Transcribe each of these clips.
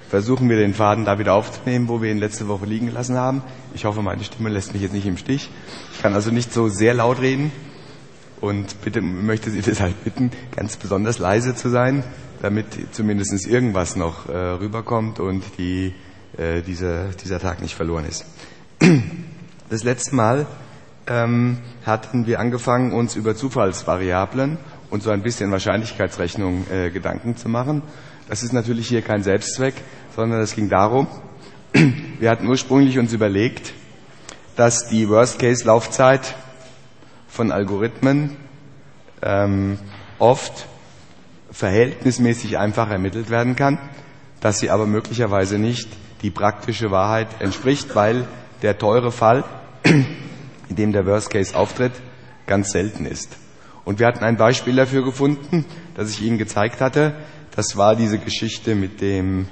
versuchen wir den Faden da wieder aufzunehmen, wo wir ihn letzte Woche liegen gelassen haben. Ich hoffe, meine Stimme lässt mich jetzt nicht im Stich. Ich kann also nicht so sehr laut reden und möchte Sie deshalb bitten, ganz besonders leise zu sein, damit zumindest irgendwas noch rüberkommt und dieser Tag nicht verloren ist. Das letzte Mal hatten wir angefangen, uns über Zufallsvariablen und so ein bisschen Wahrscheinlichkeitsrechnung Gedanken zu machen. Das ist natürlich hier kein Selbstzweck, sondern es ging darum, wir hatten ursprünglich uns überlegt, dass die Worst-Case-Laufzeit von Algorithmen oft verhältnismäßig einfach ermittelt werden kann, dass sie aber möglicherweise nicht die praktische Wahrheit entspricht, weil der teure Fall, in dem der Worst Case auftritt, ganz selten ist. Und wir hatten ein Beispiel dafür gefunden, das ich Ihnen gezeigt hatte. Das war diese Geschichte mit den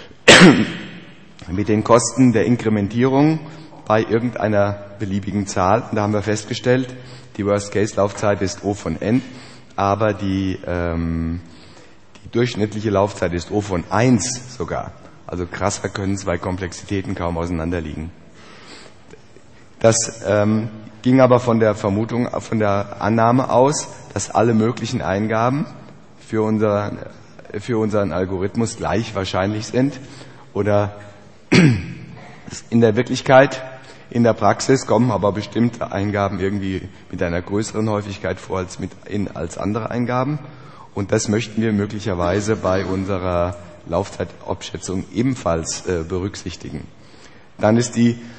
Kosten der Inkrementierung bei irgendeiner beliebigen Zahl. Und da haben wir festgestellt, die Worst-Case-Laufzeit ist O von n, aber die durchschnittliche Laufzeit ist O von 1 sogar. Also krasser können zwei Komplexitäten kaum auseinanderliegen. Das ging aber von der Annahme aus, dass alle möglichen Eingaben für unseren Algorithmus gleich wahrscheinlich sind. Oder in der Wirklichkeit, in der Praxis kommen aber bestimmte Eingaben irgendwie mit einer größeren Häufigkeit vor als andere Eingaben. Und das möchten wir möglicherweise bei unserer Laufzeitabschätzung ebenfalls berücksichtigen. Dann ist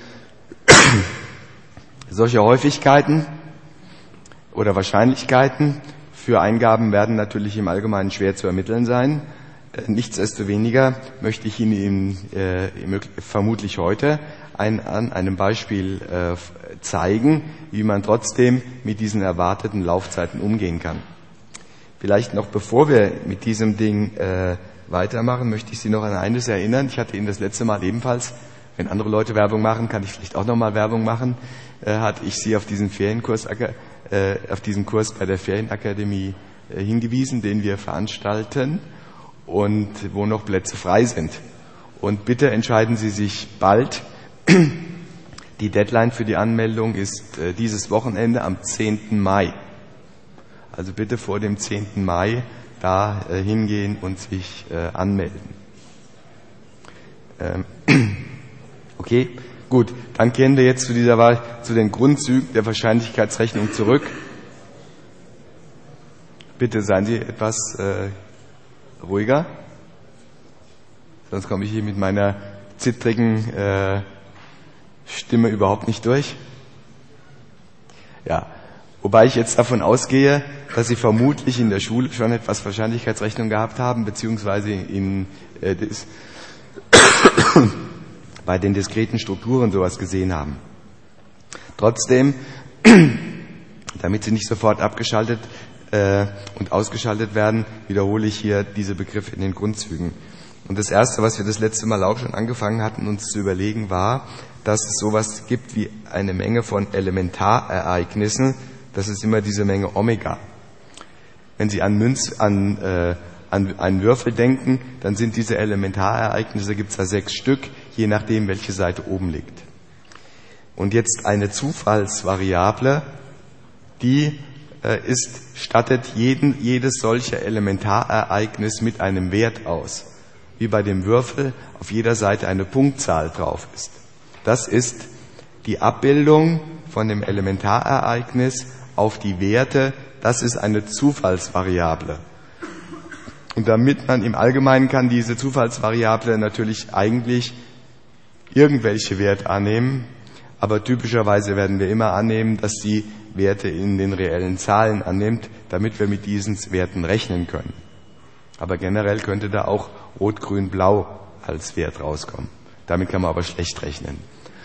solche Häufigkeiten oder Wahrscheinlichkeiten für Eingaben werden natürlich im Allgemeinen schwer zu ermitteln sein. Nichtsdestoweniger möchte ich Ihnen vermutlich heute an einem Beispiel zeigen, wie man trotzdem mit diesen erwarteten Laufzeiten umgehen kann. Vielleicht noch bevor wir mit diesem Ding weitermachen, möchte ich Sie noch an eines erinnern. Ich hatte Ihnen das letzte Mal ebenfalls, wenn andere Leute Werbung machen, kann ich vielleicht auch nochmal Werbung machen, hatte ich Sie auf diesen Kurs bei der Ferienakademie hingewiesen, den wir veranstalten und wo noch Plätze frei sind. Und bitte entscheiden Sie sich bald. Die Deadline für die Anmeldung ist dieses Wochenende am 10. Mai. Also bitte vor dem 10. Mai da hingehen und sich anmelden. Okay, gut. Dann kehren wir jetzt zu den Grundzügen der Wahrscheinlichkeitsrechnung zurück. Bitte seien Sie etwas ruhiger. Sonst komme ich hier mit meiner zittrigen Stimme überhaupt nicht durch. Ja, wobei ich jetzt davon ausgehe, dass Sie vermutlich in der Schule schon etwas Wahrscheinlichkeitsrechnung gehabt haben, beziehungsweise bei den diskreten Strukturen sowas gesehen haben. Trotzdem, damit Sie nicht sofort abgeschaltet und ausgeschaltet werden, wiederhole ich hier diese Begriffe in den Grundzügen. Und das Erste, was wir das letzte Mal auch schon angefangen hatten, uns zu überlegen, war, dass es sowas gibt wie eine Menge von Elementarereignissen. Das ist immer diese Menge Omega. Wenn Sie an einen Würfel denken, dann sind diese Elementarereignisse, gibt es da 6 Stück, je nachdem, welche Seite oben liegt. Und jetzt eine Zufallsvariable, die stattet jedes solche Elementarereignis mit einem Wert aus. Wie bei dem Würfel auf jeder Seite eine Punktzahl drauf ist. Das ist die Abbildung von dem Elementarereignis auf die Werte. Das ist eine Zufallsvariable. Und damit man im Allgemeinen kann diese Zufallsvariable natürlich eigentlich irgendwelche Werte annehmen, aber typischerweise werden wir immer annehmen, dass die Werte in den reellen Zahlen annimmt, damit wir mit diesen Werten rechnen können. Aber generell könnte da auch Rot, Grün, Blau als Wert rauskommen. Damit kann man aber schlecht rechnen.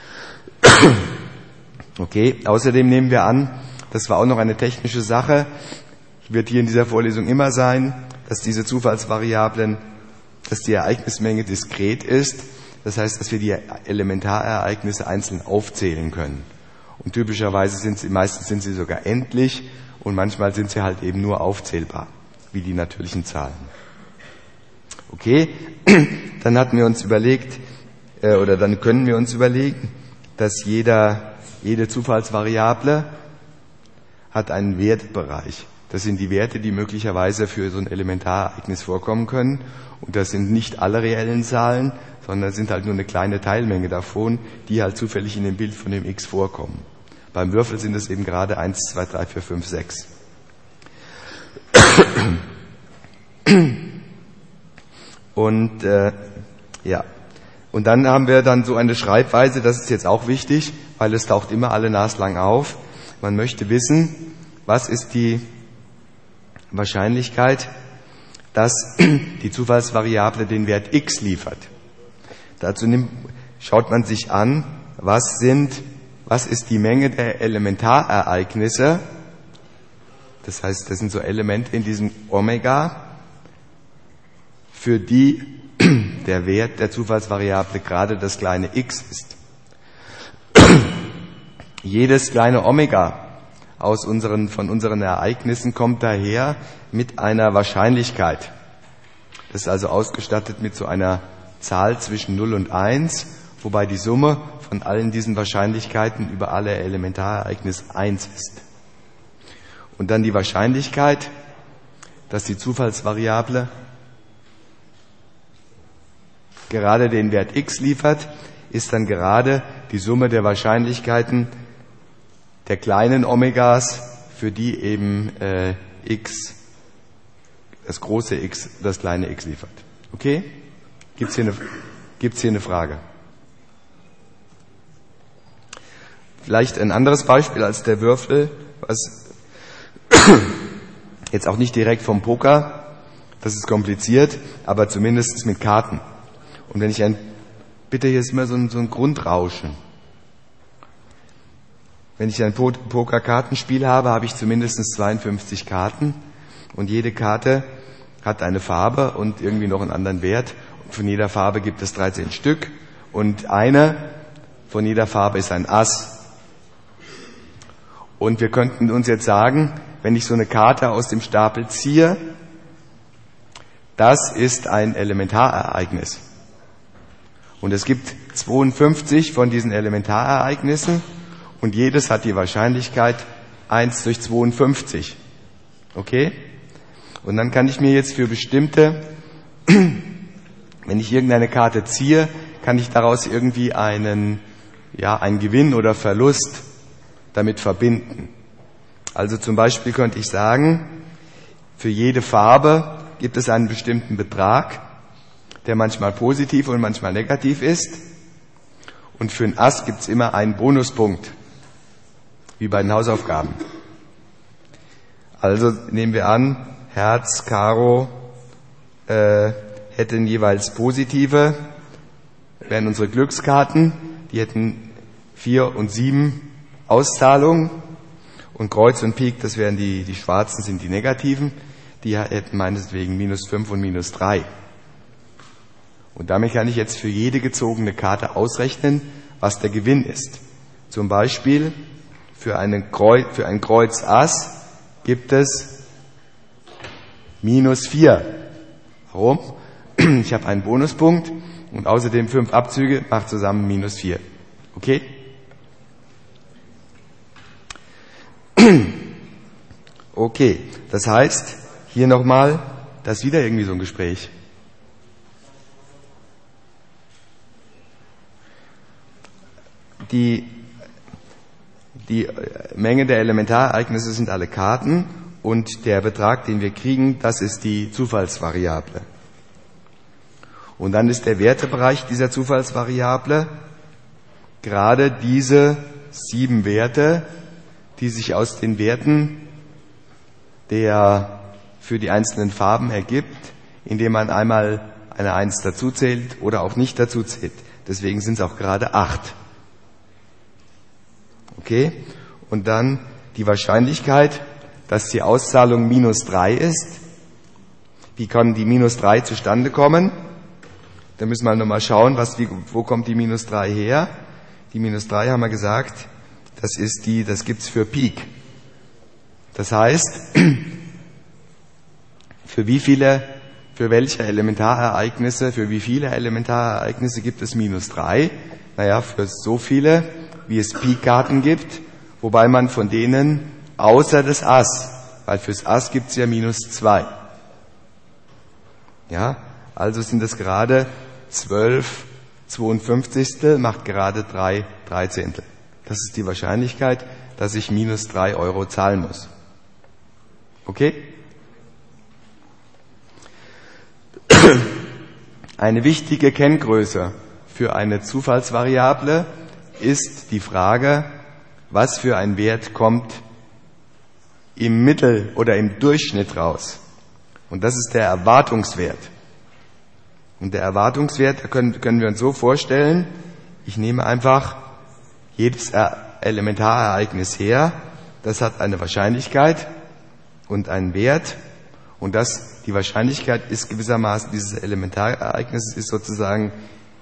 Okay, außerdem nehmen wir an, das war auch noch eine technische Sache, wird hier in dieser Vorlesung immer sein, dass diese Zufallsvariablen, dass die Ereignismenge diskret ist. Das heißt, dass wir die Elementarereignisse einzeln aufzählen können. Und typischerweise meistens sind sie sogar endlich und manchmal sind sie halt eben nur aufzählbar, wie die natürlichen Zahlen. Okay, dann hatten wir uns überlegt, oder dann können wir uns überlegen, dass jede Zufallsvariable hat einen Wertbereich. Das sind die Werte, die möglicherweise für so ein Elementarereignis vorkommen können. Und das sind nicht alle reellen Zahlen, sondern sind halt nur eine kleine Teilmenge davon, die halt zufällig in dem Bild von dem X vorkommen. Beim Würfel sind es eben gerade 1, 2, 3, 4, 5, 6. Und ja, und dann haben wir dann so eine Schreibweise, das ist jetzt auch wichtig, weil es taucht immer alle naslang auf. Man möchte wissen, was ist die Wahrscheinlichkeit, dass die Zufallsvariable den Wert x liefert. Dazu schaut man sich an, was ist die Menge der Elementarereignisse, das heißt, das sind so Elemente in diesem Omega, für die der Wert der Zufallsvariable gerade das kleine x ist. Jedes kleine Omega von unseren Ereignissen kommt daher mit einer Wahrscheinlichkeit. Das ist also ausgestattet mit so einer Zahl zwischen 0 und 1, wobei die Summe von allen diesen Wahrscheinlichkeiten über alle Elementarereignisse 1 ist. Und dann die Wahrscheinlichkeit, dass die Zufallsvariable gerade den Wert x liefert, ist dann gerade die Summe der Wahrscheinlichkeiten der kleinen Omegas, für die eben x, das große x, das kleine x liefert. Okay? Gibt's hier eine Frage? Vielleicht ein anderes Beispiel als der Würfel, was jetzt auch nicht direkt vom Poker, das ist kompliziert, aber zumindest mit Karten. Und wenn ich bitte, hier ist immer so ein Grundrauschen. Wenn ich ein Poker-Kartenspiel habe, habe ich zumindest 52 Karten und jede Karte hat eine Farbe und irgendwie noch einen anderen Wert. Und von jeder Farbe gibt es 13 Stück und eine von jeder Farbe ist ein Ass. Und wir könnten uns jetzt sagen, wenn ich so eine Karte aus dem Stapel ziehe, das ist ein Elementarereignis. Und es gibt 52 von diesen Elementarereignissen und jedes hat die Wahrscheinlichkeit 1 durch 52. Okay? Und dann kann ich mir jetzt für bestimmte, wenn ich irgendeine Karte ziehe, kann ich daraus irgendwie einen Gewinn oder Verlust damit verbinden. Also zum Beispiel könnte ich sagen, für jede Farbe gibt es einen bestimmten Betrag, der manchmal positiv und manchmal negativ ist. Und für ein Ass gibt es immer einen Bonuspunkt, wie bei den Hausaufgaben. Also nehmen wir an, Herz, Karo hätten jeweils positive, wären unsere Glückskarten, die hätten 4 und 7 Auszahlungen. Und Kreuz und Pik, das wären die schwarzen, sind die negativen, die hätten meinetwegen -5 und -3. Und damit kann ich jetzt für jede gezogene Karte ausrechnen, was der Gewinn ist. Zum Beispiel für ein Kreuz Ass gibt es -4. Warum? Ich habe einen Bonuspunkt und außerdem 5 Abzüge macht zusammen -4. Okay? Okay, das heißt, hier nochmal, das ist wieder irgendwie so ein Gespräch. Die Menge der Elementarereignisse sind alle Karten und der Betrag, den wir kriegen, das ist die Zufallsvariable. Und dann ist der Wertebereich dieser Zufallsvariable gerade diese 7 Werte, die sich aus den Werten der für die einzelnen Farben ergibt, indem man einmal eine 1 dazuzählt oder auch nicht dazuzählt. Deswegen sind es auch gerade 8. Okay? Und dann die Wahrscheinlichkeit, dass die Auszahlung -3 ist. Wie kann die -3 zustande kommen? Da müssen wir nochmal schauen, wo kommt die -3 her? Die -3 haben wir gesagt, das gibt's für Pik. Das heißt, für wie viele für welche Elementarereignisse, für wie viele Elementarereignisse gibt es -3? Naja, für so viele, wie es Pikkarten gibt, wobei man von denen außer das Ass, weil fürs Ass gibt es ja -2. Ja, also sind es gerade 12/52 macht gerade 3/13. Das ist die Wahrscheinlichkeit, dass ich -3 Euro zahlen muss. Okay? Eine wichtige Kenngröße für eine Zufallsvariable ist die Frage, was für ein Wert kommt im Mittel oder im Durchschnitt raus. Und das ist der Erwartungswert. Und der Erwartungswert, da können wir uns so vorstellen, ich nehme einfach jedes Elementarereignis her, das hat eine Wahrscheinlichkeit und einen Wert, und die Wahrscheinlichkeit ist gewissermaßen, dieses Elementarereignis ist sozusagen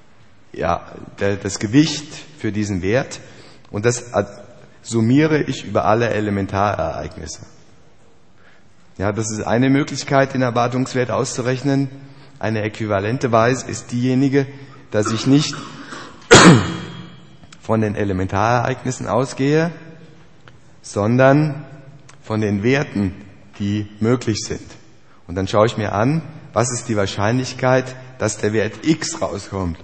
das Gewicht für diesen Wert, und das summiere ich über alle Elementarereignisse. Ja, das ist eine Möglichkeit, den Erwartungswert auszurechnen. Eine äquivalente Weise ist diejenige, dass ich nicht von den Elementarereignissen ausgehe, sondern von den Werten, die möglich sind. Und dann schaue ich mir an, was ist die Wahrscheinlichkeit, dass der Wert x rauskommt.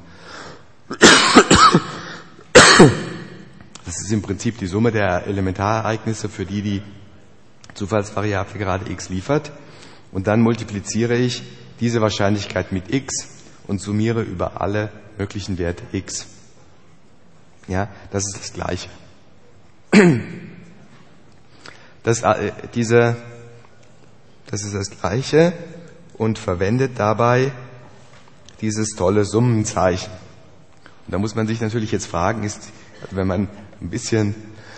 Das ist im Prinzip die Summe der Elementarereignisse, für die Zufallsvariable gerade x liefert. Und dann multipliziere ich diese Wahrscheinlichkeit mit x und summiere über alle möglichen Werte x. Ja, das ist das Gleiche. Das ist das Gleiche und verwendet dabei dieses tolle Summenzeichen. Und da muss man sich natürlich jetzt fragen, wenn man ein bisschen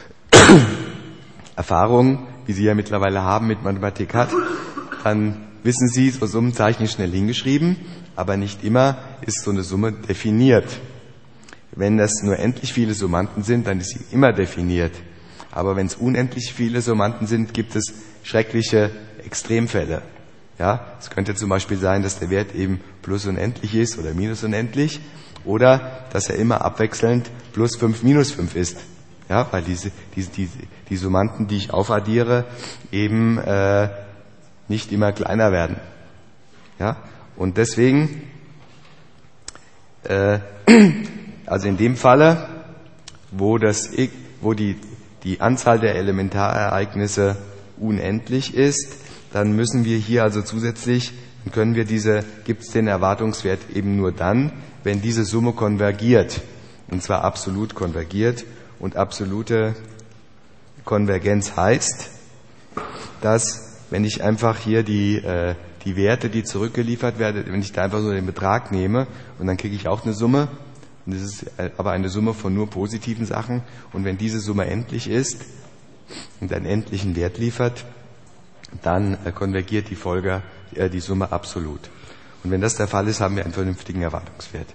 Erfahrung, wie Sie ja mittlerweile haben, mit Mathematik hat, dann wissen Sie, so Summenzeichen ist schnell hingeschrieben, aber nicht immer ist so eine Summe definiert. Wenn das nur endlich viele Summanden sind, dann ist sie immer definiert. Aber wenn es unendlich viele Summanden sind, gibt es schreckliche Extremfälle. Ja, es könnte zum Beispiel sein, dass der Wert eben plus unendlich ist oder minus unendlich, oder dass er immer abwechselnd plus 5 minus 5 ist. Ja, weil die Summanden, die ich aufaddiere, eben nicht immer kleiner werden. Ja, und deswegen, also in dem Falle, wo die Anzahl der Elementarereignisse unendlich ist, dann müssen wir hier also zusätzlich, gibt es den Erwartungswert eben nur dann, wenn diese Summe konvergiert. Und zwar absolut konvergiert. Und absolute Konvergenz heißt, dass wenn ich einfach hier die Werte, die zurückgeliefert werden, wenn ich da einfach so den Betrag nehme und dann kriege ich auch eine Summe, und das ist aber eine Summe von nur positiven Sachen, und wenn diese Summe endlich ist und einen endlichen Wert liefert, dann konvergiert die Summe absolut. Und wenn das der Fall ist, haben wir einen vernünftigen Erwartungswert.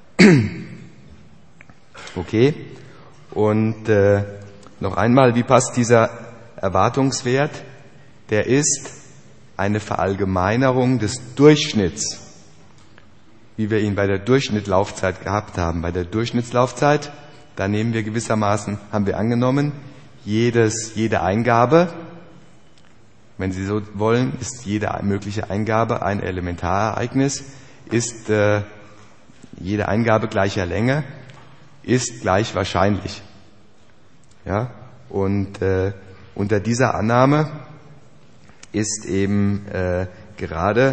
Okay, und noch einmal, wie passt dieser Erwartungswert? Der ist eine Verallgemeinerung des Durchschnitts, wie wir ihn bei der Durchschnittslaufzeit gehabt haben. Bei der Durchschnittslaufzeit, da haben wir angenommen, jede Eingabe, wenn Sie so wollen, ist jede mögliche Eingabe ein Elementarereignis, ist jede Eingabe gleicher Länge, ist gleich wahrscheinlich. Ja? Und unter dieser Annahme ist eben gerade,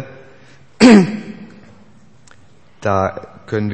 da wenn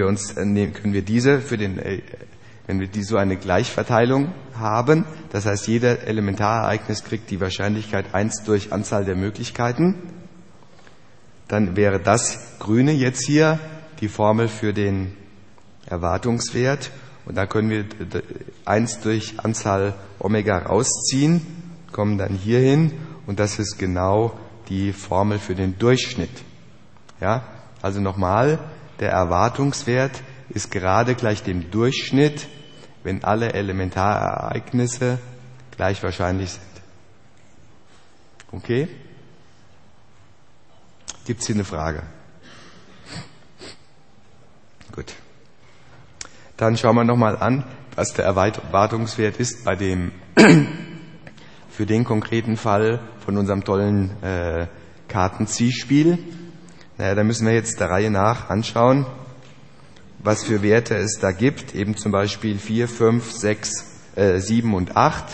wir so eine Gleichverteilung haben, das heißt, jeder Elementarereignis kriegt die Wahrscheinlichkeit 1 durch Anzahl der Möglichkeiten, dann wäre das Grüne jetzt hier die Formel für den Erwartungswert, und da können wir 1 durch Anzahl Omega rausziehen, kommen dann hier hin, und das ist genau die Formel für den Durchschnitt. Ja, also nochmal, der Erwartungswert ist gerade gleich dem Durchschnitt, wenn alle Elementarereignisse gleich wahrscheinlich sind. Okay? Gibt es hier eine Frage? Gut. Dann schauen wir nochmal an, was der Erwartungswert ist bei dem für den konkreten Fall von unserem tollen Kartenziehspiel. Naja, da müssen wir jetzt der Reihe nach anschauen, was für Werte es da gibt. Eben zum Beispiel 4, 5, 6, 7 und 8.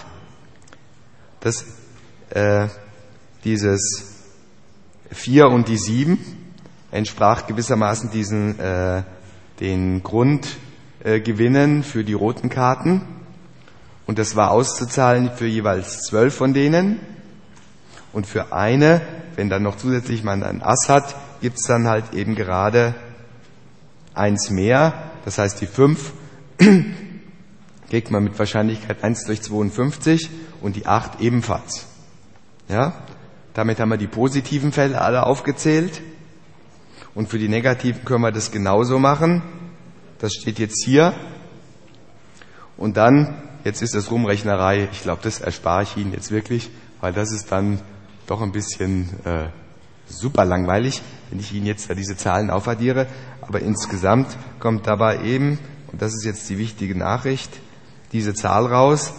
Dieses 4 und die 7 entsprach gewissermaßen den Grundgewinnen für die roten Karten. Und das war auszuzahlen für jeweils 12 von denen. Und für eine, wenn dann noch zusätzlich man ein Ass hat, gibt's dann halt eben gerade eins mehr. Das heißt, die 5 kriegt man mit Wahrscheinlichkeit 1 durch 52 und die 8 ebenfalls. Ja? Damit haben wir die positiven Fälle alle aufgezählt. Und für die negativen können wir das genauso machen. Das steht jetzt hier. Und dann, jetzt ist das Rumrechnerei, ich glaube, das erspare ich Ihnen jetzt wirklich, weil das ist dann doch ein bisschen super langweilig, wenn ich Ihnen jetzt da diese Zahlen aufaddiere. Aber insgesamt kommt dabei eben, und das ist jetzt die wichtige Nachricht, diese Zahl raus,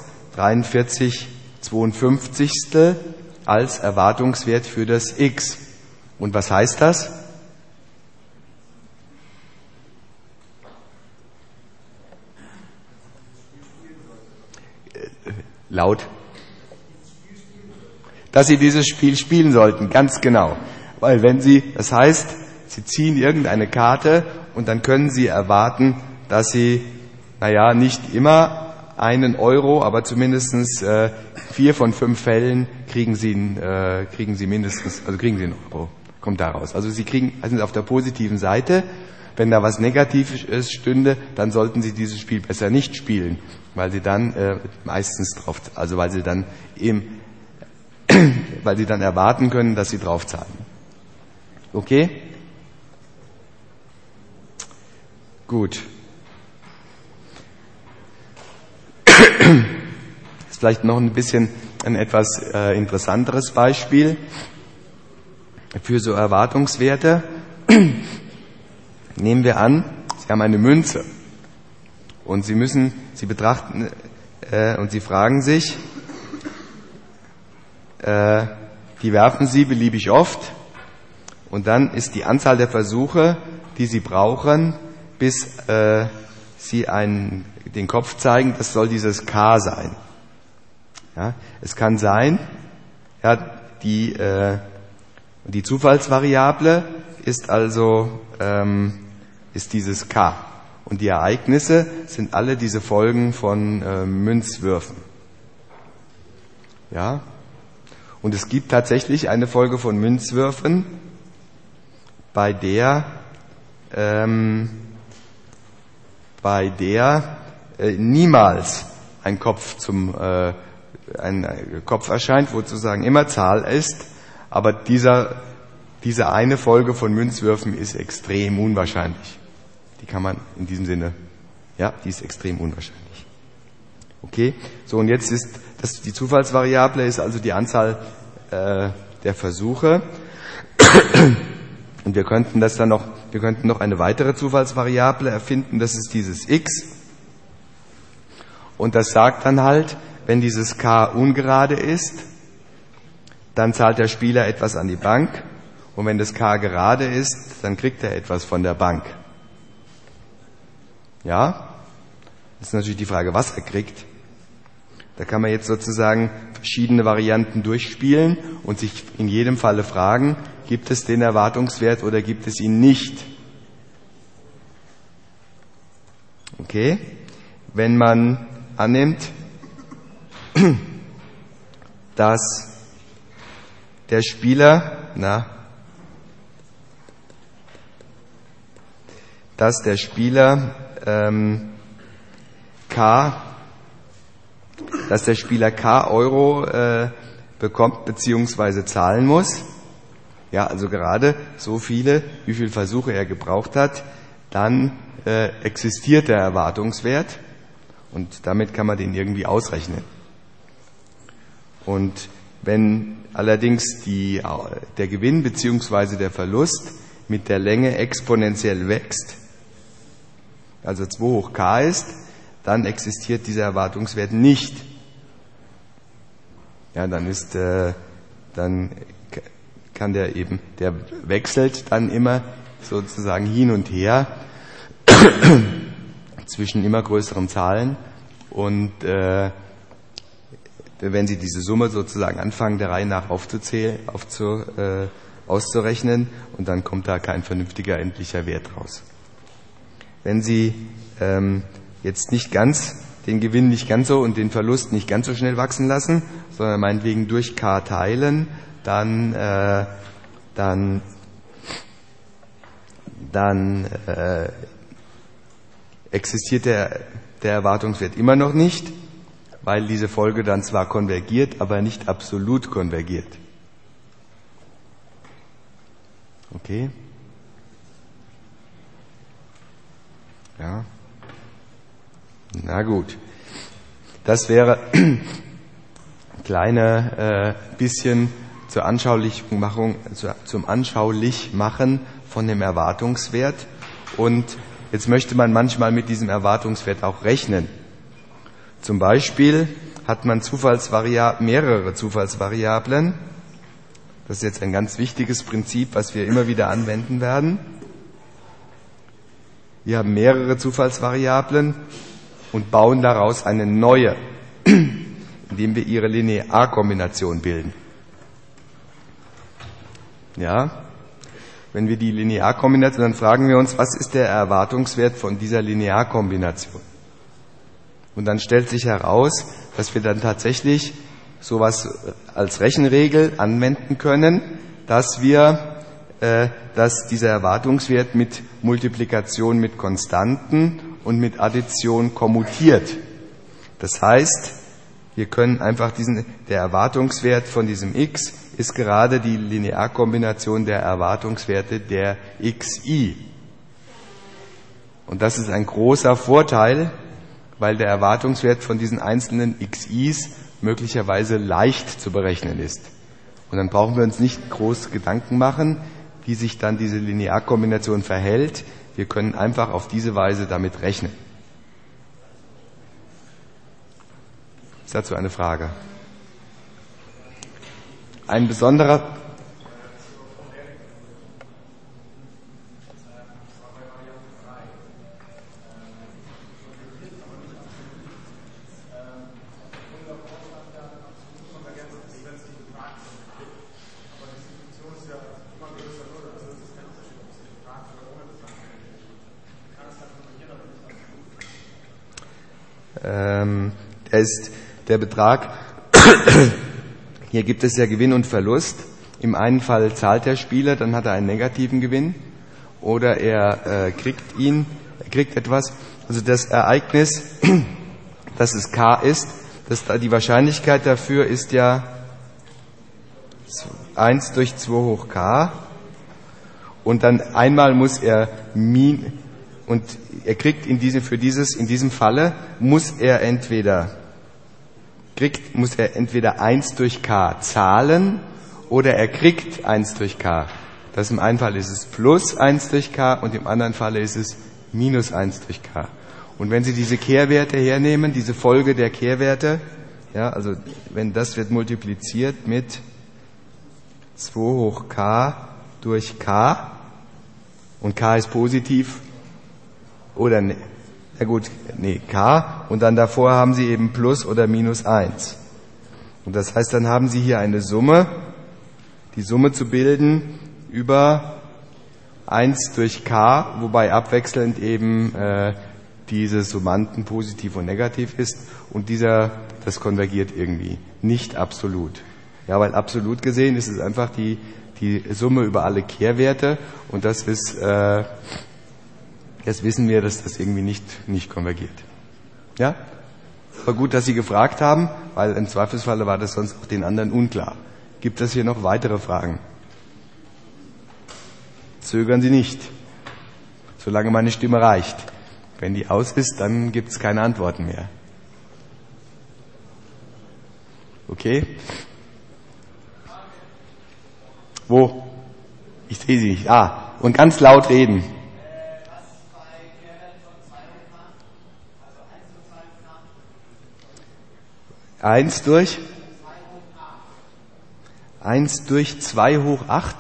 43,52 als Erwartungswert für das X. Und was heißt das? Laut. Dass Sie dieses Spiel spielen sollten, ganz genau. Weil wenn Sie, das heißt, Sie ziehen irgendeine Karte und dann können Sie erwarten, dass Sie, nicht immer 1 Euro, aber zumindest 4 von 5 Fällen kriegen Sie mindestens, also kriegen Sie 1 Euro. Kommt da raus. Also Sie sind auf der positiven Seite. Wenn da was Negatives stünde, dann sollten Sie dieses Spiel besser nicht spielen, weil Sie dann weil Sie dann erwarten können, dass Sie draufzahlen. Okay? Gut. Jetzt vielleicht noch ein etwas interessanteres Beispiel für so Erwartungswerte. Nehmen wir an, Sie haben eine Münze und Sie betrachten und Sie fragen sich, die werfen Sie beliebig oft und dann ist die Anzahl der Versuche, die Sie brauchen, bis Sie den Kopf zeigen, das soll dieses K sein. Ja, es kann sein, die Zufallsvariable ist also ist dieses K. Und die Ereignisse sind alle diese Folgen von Münzwürfen. Ja? Und es gibt tatsächlich eine Folge von Münzwürfen, bei der niemals ein Kopf erscheint, wo sozusagen immer Zahl ist, aber diese eine Folge von Münzwürfen ist extrem unwahrscheinlich. Die kann man in diesem Sinne, die ist extrem unwahrscheinlich. Okay? So, und jetzt ist die Zufallsvariable ist also die Anzahl der Versuche. Und wir könnten noch eine weitere Zufallsvariable erfinden, das ist dieses X. Und das sagt dann halt, wenn dieses K ungerade ist, dann zahlt der Spieler etwas an die Bank. Und wenn das K gerade ist, dann kriegt er etwas von der Bank. Ja? Das ist natürlich die Frage, was er kriegt. Da kann man jetzt sozusagen verschiedene Varianten durchspielen und sich in jedem Falle fragen, gibt es den Erwartungswert oder gibt es ihn nicht? Okay? Wenn man annimmt, dass der Spieler, K Euro bekommt bzw. zahlen muss, also gerade so viele, wie viele Versuche er gebraucht hat, dann existiert der Erwartungswert und damit kann man den irgendwie ausrechnen. Und wenn allerdings der Gewinn bzw. der Verlust mit der Länge exponentiell wächst, also 2 hoch k ist, dann existiert dieser Erwartungswert nicht. Ja, dann kann der wechselt dann immer sozusagen hin und her zwischen immer größeren Zahlen und wenn Sie diese Summe sozusagen anfangen, der Reihe nach auszurechnen, und dann kommt da kein vernünftiger endlicher Wert raus. Wenn Sie jetzt nicht ganz den Gewinn nicht ganz so und den Verlust nicht ganz so schnell wachsen lassen, sondern meinetwegen durch k teilen, dann existiert der Erwartungswert immer noch nicht, weil diese Folge dann zwar konvergiert, aber nicht absolut konvergiert. Okay? Ja. Na gut. Das wäre kleine bisschen zur zum Anschaulichmachen von dem Erwartungswert. Und jetzt möchte man manchmal mit diesem Erwartungswert auch rechnen. Zum Beispiel hat man mehrere Zufallsvariablen. Das ist jetzt ein ganz wichtiges Prinzip, was wir immer wieder anwenden werden. Wir haben mehrere Zufallsvariablen und bauen daraus eine neue, indem wir ihre Linearkombination bilden. Ja? Wenn wir die Linearkombination, dann fragen wir uns, was ist der Erwartungswert von dieser Linearkombination? Und dann stellt sich heraus, dass wir dann tatsächlich sowas als Rechenregel anwenden können, dass dieser Erwartungswert mit Multiplikation mit Konstanten und mit Addition kommutiert. Das heißt, wir können einfach der Erwartungswert von diesem x ist gerade die Linearkombination der Erwartungswerte der xi. Und das ist ein großer Vorteil, weil der Erwartungswert von diesen einzelnen xi's möglicherweise leicht zu berechnen ist. Und dann brauchen wir uns nicht groß Gedanken machen, wie sich dann diese Linearkombination verhält. Wir können einfach auf diese Weise damit rechnen. Ist dazu eine Frage? Ein besonderer ist der Betrag, hier gibt es ja Gewinn und Verlust. Im einen Fall zahlt der Spieler, dann hat er einen negativen Gewinn, oder er kriegt etwas. Also das Ereignis, dass es k ist, die Wahrscheinlichkeit dafür ist ja 1 durch 2 hoch k, und dann einmal muss er und er kriegt in diesem Falle muss er entweder 1 durch k zahlen oder er kriegt 1 durch k. Das im einen Fall ist es plus 1 durch k und im anderen Fall ist es minus 1 durch k. Und wenn Sie diese Kehrwerte hernehmen, diese Folge der Kehrwerte, ja, also wenn das wird multipliziert mit 2 hoch k durch k und k ist positiv, oder k, und dann davor haben Sie eben plus oder minus 1. Und das heißt, dann haben Sie hier eine Summe, die Summe zu bilden über 1 durch k, wobei abwechselnd eben diese Summanden positiv und negativ ist, und das konvergiert irgendwie, nicht absolut. Ja, weil absolut gesehen ist es einfach die Summe über alle Kehrwerte, und das ist jetzt wissen wir, dass das irgendwie nicht konvergiert. Ja? Aber gut, dass Sie gefragt haben, weil im Zweifelsfalle war das sonst auch den anderen unklar. Gibt es hier noch weitere Fragen? Zögern Sie nicht, solange meine Stimme reicht. Wenn die aus ist, dann gibt es keine Antworten mehr. Okay? Wo? Ich sehe Sie nicht. Und ganz laut reden. 1 durch 2 hoch 8.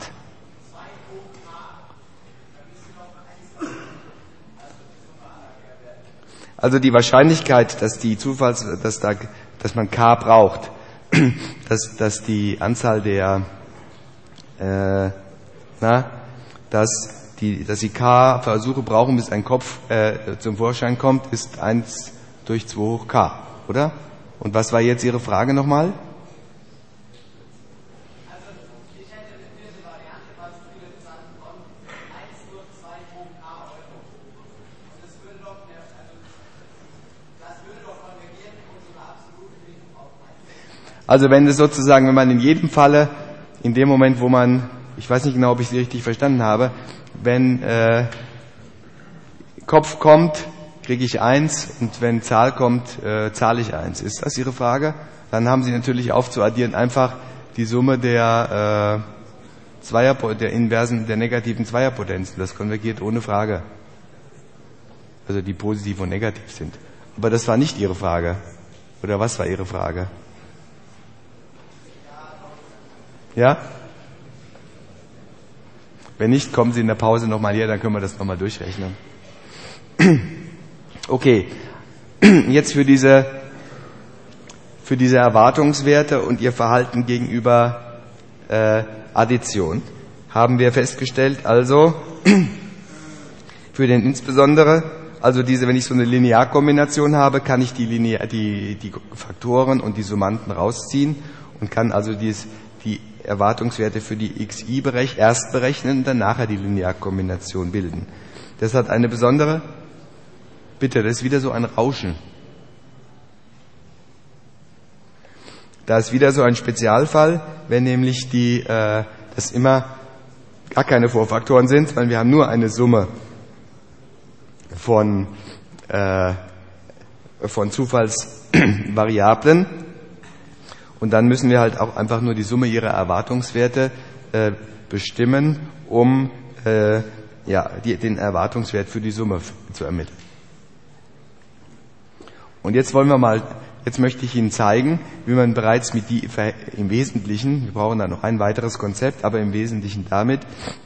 Also die Wahrscheinlichkeit, dass dass man K braucht, dass die Anzahl der, dass sie K Versuche brauchen, bis ein Kopf zum Vorschein kommt, ist 1 durch 2 hoch K, oder? Und was war jetzt Ihre Frage nochmal? Also wenn man in jedem Falle, in dem Moment, wo man, ich weiß nicht genau, ob ich Sie richtig verstanden habe, wenn Kopf kommt, kriege ich 1 und wenn Zahl kommt, zahle ich 1. Ist das Ihre Frage? Dann haben Sie natürlich aufzuaddieren einfach die Summe der negativen Zweierpotenzen. Das konvergiert ohne Frage. Also die positiv und negativ sind. Aber das war nicht Ihre Frage. Oder was war Ihre Frage? Ja? Wenn nicht, kommen Sie in der Pause nochmal her, dann können wir das nochmal durchrechnen. Okay, jetzt für diese Erwartungswerte und ihr Verhalten gegenüber Addition haben wir festgestellt, also für den insbesondere, also wenn ich so eine Linearkombination habe, kann ich die Faktoren und die Summanden rausziehen und kann also die Erwartungswerte für die xi erst berechnen und dann nachher die Linearkombination bilden. Das hat eine besondere, bitte, das ist wieder so ein Rauschen. Da ist wieder so ein Spezialfall, wenn nämlich das immer gar keine Vorfaktoren sind, weil wir haben nur eine Summe von Zufallsvariablen. Und dann müssen wir halt auch einfach nur die Summe ihrer Erwartungswerte bestimmen, um den Erwartungswert für die Summe zu ermitteln. Und jetzt möchte ich Ihnen zeigen, wie man bereits im Wesentlichen, wir brauchen da noch ein weiteres Konzept, aber im Wesentlichen damit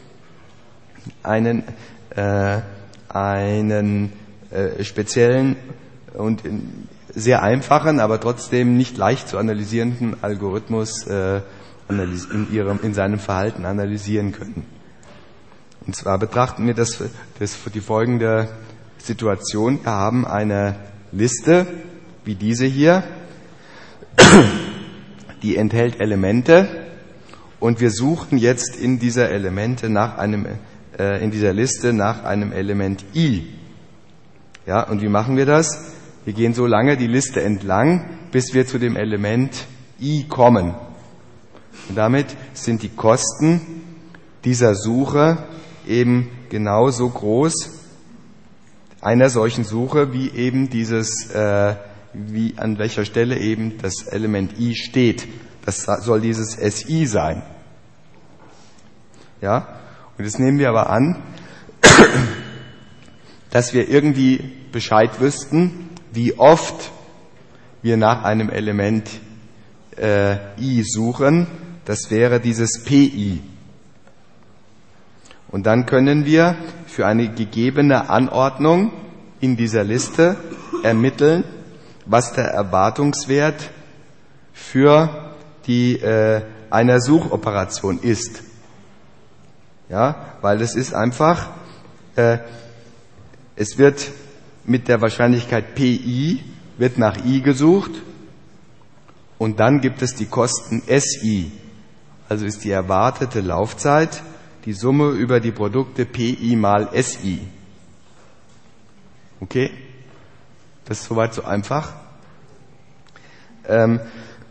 einen speziellen und sehr einfachen, aber trotzdem nicht leicht zu analysierenden Algorithmus in seinem Verhalten analysieren können. Und zwar betrachten wir die folgende Situation. Wir haben eine Liste, wie diese hier, die enthält Elemente und wir suchen jetzt in dieser Liste nach einem Element i. Ja, und wie machen wir das? Wir gehen so lange die Liste entlang, bis wir zu dem Element i kommen. Und damit sind die Kosten dieser Suche eben genauso groß, einer solchen Suche, wie eben wie an welcher Stelle eben das Element i steht. Das soll dieses si sein. Ja? Und jetzt nehmen wir aber an, dass wir irgendwie Bescheid wüssten, wie oft wir nach einem Element i suchen. Das wäre dieses pi. Und dann können wir für eine gegebene Anordnung in dieser Liste ermitteln, was der Erwartungswert für einer Suchoperation ist. Ja, weil es ist einfach, es wird mit der Wahrscheinlichkeit pi wird nach i gesucht und dann gibt es die Kosten si. Also ist die erwartete Laufzeit die Summe über die Produkte pi mal si. Okay? Das ist soweit so einfach. Und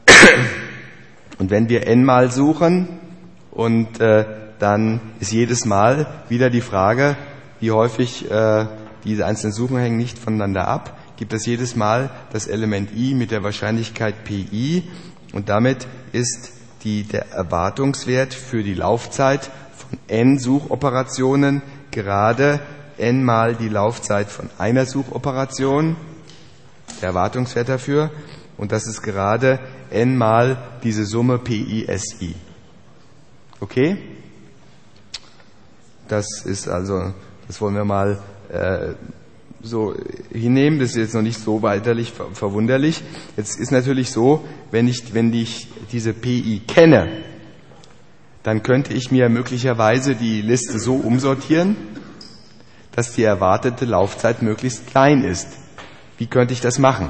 wenn wir n mal suchen und dann ist jedes Mal wieder die Frage, wie häufig diese einzelnen Suchen hängen nicht voneinander ab, gibt es jedes Mal das Element i mit der Wahrscheinlichkeit pi und damit ist der Erwartungswert für die Laufzeit von n Suchoperationen gerade n mal die Laufzeit von einer Suchoperation, der Erwartungswert dafür. und das ist gerade n mal diese Summe PI-SI. Okay? Das ist also, das wollen wir mal so hinnehmen, das ist jetzt noch nicht so weiterlich verwunderlich. Jetzt ist natürlich so, wenn ich diese PI kenne, dann könnte ich mir möglicherweise die Liste so umsortieren, dass die erwartete Laufzeit möglichst klein ist. Wie könnte ich das machen?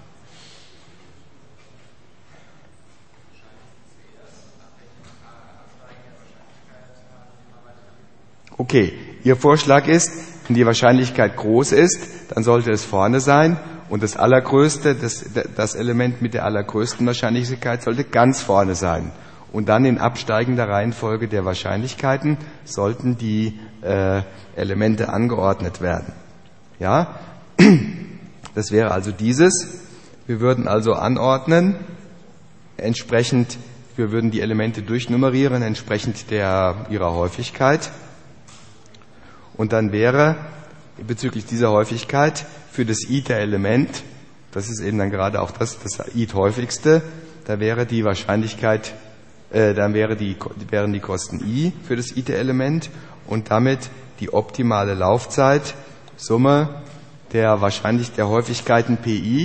Okay, Ihr Vorschlag ist, wenn die Wahrscheinlichkeit groß ist, dann sollte es vorne sein und das allergrößte, das Element mit der allergrößten Wahrscheinlichkeit sollte ganz vorne sein. Und dann in absteigender Reihenfolge der Wahrscheinlichkeiten sollten die Elemente angeordnet werden. Ja? Das wäre also dieses. Wir würden also anordnen, entsprechend, wir würden die Elemente durchnummerieren, entsprechend ihrer Häufigkeit. Und dann wäre bezüglich dieser Häufigkeit für das Iter-Element, das ist eben dann gerade auch das It-häufigste, da wäre die Wahrscheinlichkeit, dann wären die Kosten I für das Iter-Element und damit die optimale Laufzeit, Summe der Häufigkeiten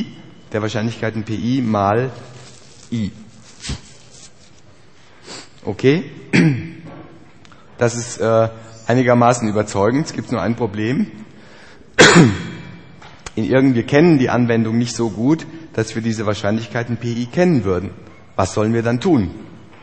PI, mal I. Okay? Das ist einigermaßen überzeugend. Es gibt nur ein Problem. Wir kennen die Anwendung nicht so gut, dass wir diese Wahrscheinlichkeiten PI kennen würden. Was sollen wir dann tun?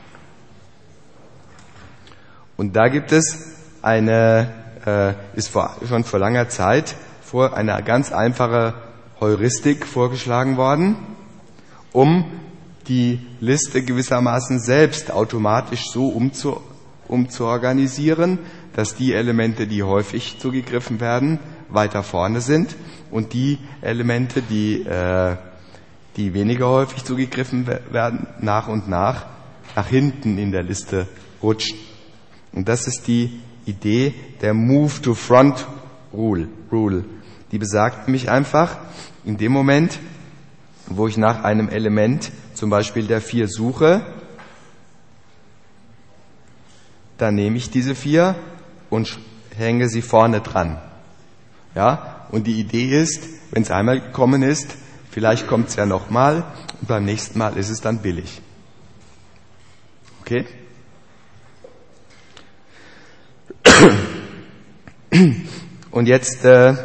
Und da gibt es ist schon vor langer Zeit eine ganz einfache Heuristik vorgeschlagen worden, um die Liste gewissermaßen selbst automatisch so umzuorganisieren, dass die Elemente, die häufig zugegriffen werden, weiter vorne sind und die Elemente, die weniger häufig zugegriffen werden, nach und nach hinten in der Liste rutschen. Und das ist die Idee der Move-to-Front-Rule. Die besagt nämlich einfach, in dem Moment, wo ich nach einem Element, zum Beispiel der 4, suche, dann nehme ich diese 4 und hänge sie vorne dran. Ja? Und die Idee ist, wenn es einmal gekommen ist, vielleicht kommt es ja nochmal und beim nächsten Mal ist es dann billig. Okay? Und jetzt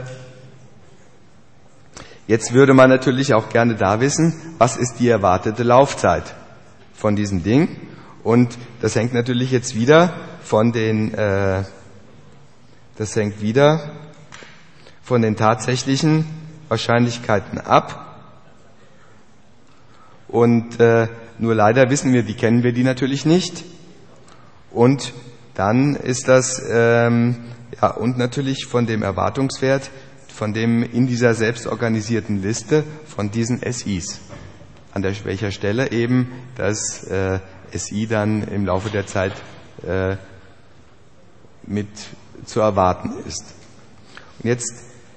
würde man natürlich auch gerne da wissen, was ist die erwartete Laufzeit von diesem Ding. Und das hängt natürlich jetzt wieder von den tatsächlichen Wahrscheinlichkeiten ab. Und nur leider kennen wir die natürlich nicht. Und dann ist das und natürlich von dem Erwartungswert, von dem in dieser selbstorganisierten Liste von diesen SIs. An welcher Stelle eben das SI dann im Laufe der Zeit mit zu erwarten ist. Und jetzt,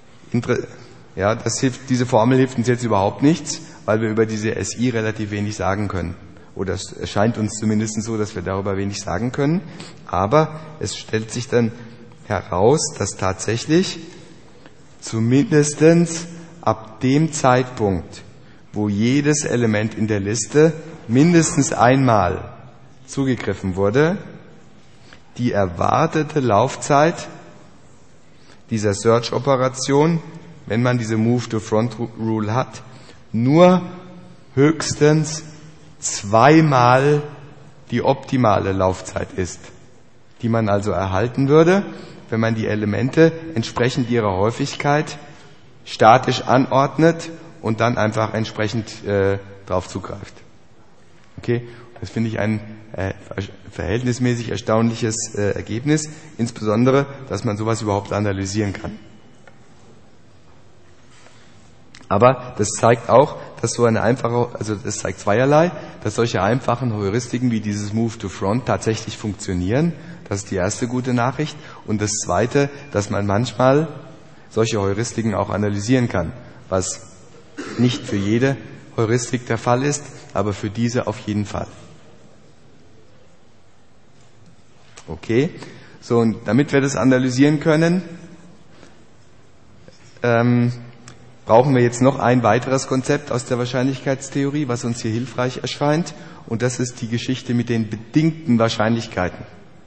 diese Formel hilft uns jetzt überhaupt nichts, weil wir über diese SI relativ wenig sagen können. Oder es erscheint uns zumindest so, dass wir darüber wenig sagen können. Aber es stellt sich dann heraus, dass tatsächlich zumindest ab dem Zeitpunkt, wo jedes Element in der Liste mindestens einmal zugegriffen wurde, die erwartete Laufzeit dieser Search-Operation, wenn man diese Move-to-Front-Rule hat, nur höchstens 2-mal die optimale Laufzeit ist, die man also erhalten würde, wenn man die Elemente entsprechend ihrer Häufigkeit statisch anordnet und dann einfach entsprechend drauf zugreift. Okay, das finde ich ein verhältnismäßig erstaunliches Ergebnis, insbesondere, dass man sowas überhaupt analysieren kann. Aber das zeigt auch, dass das zeigt zweierlei, dass solche einfachen Heuristiken wie dieses Move to Front tatsächlich funktionieren. Das ist die erste gute Nachricht. Und das zweite, dass man manchmal solche Heuristiken auch analysieren kann, was nicht für jede Heuristik der Fall ist, aber für diese auf jeden Fall. Okay, so, und damit wir das analysieren können, brauchen wir jetzt noch ein weiteres Konzept aus der Wahrscheinlichkeitstheorie, was uns hier hilfreich erscheint, und das ist die Geschichte mit den bedingten Wahrscheinlichkeiten.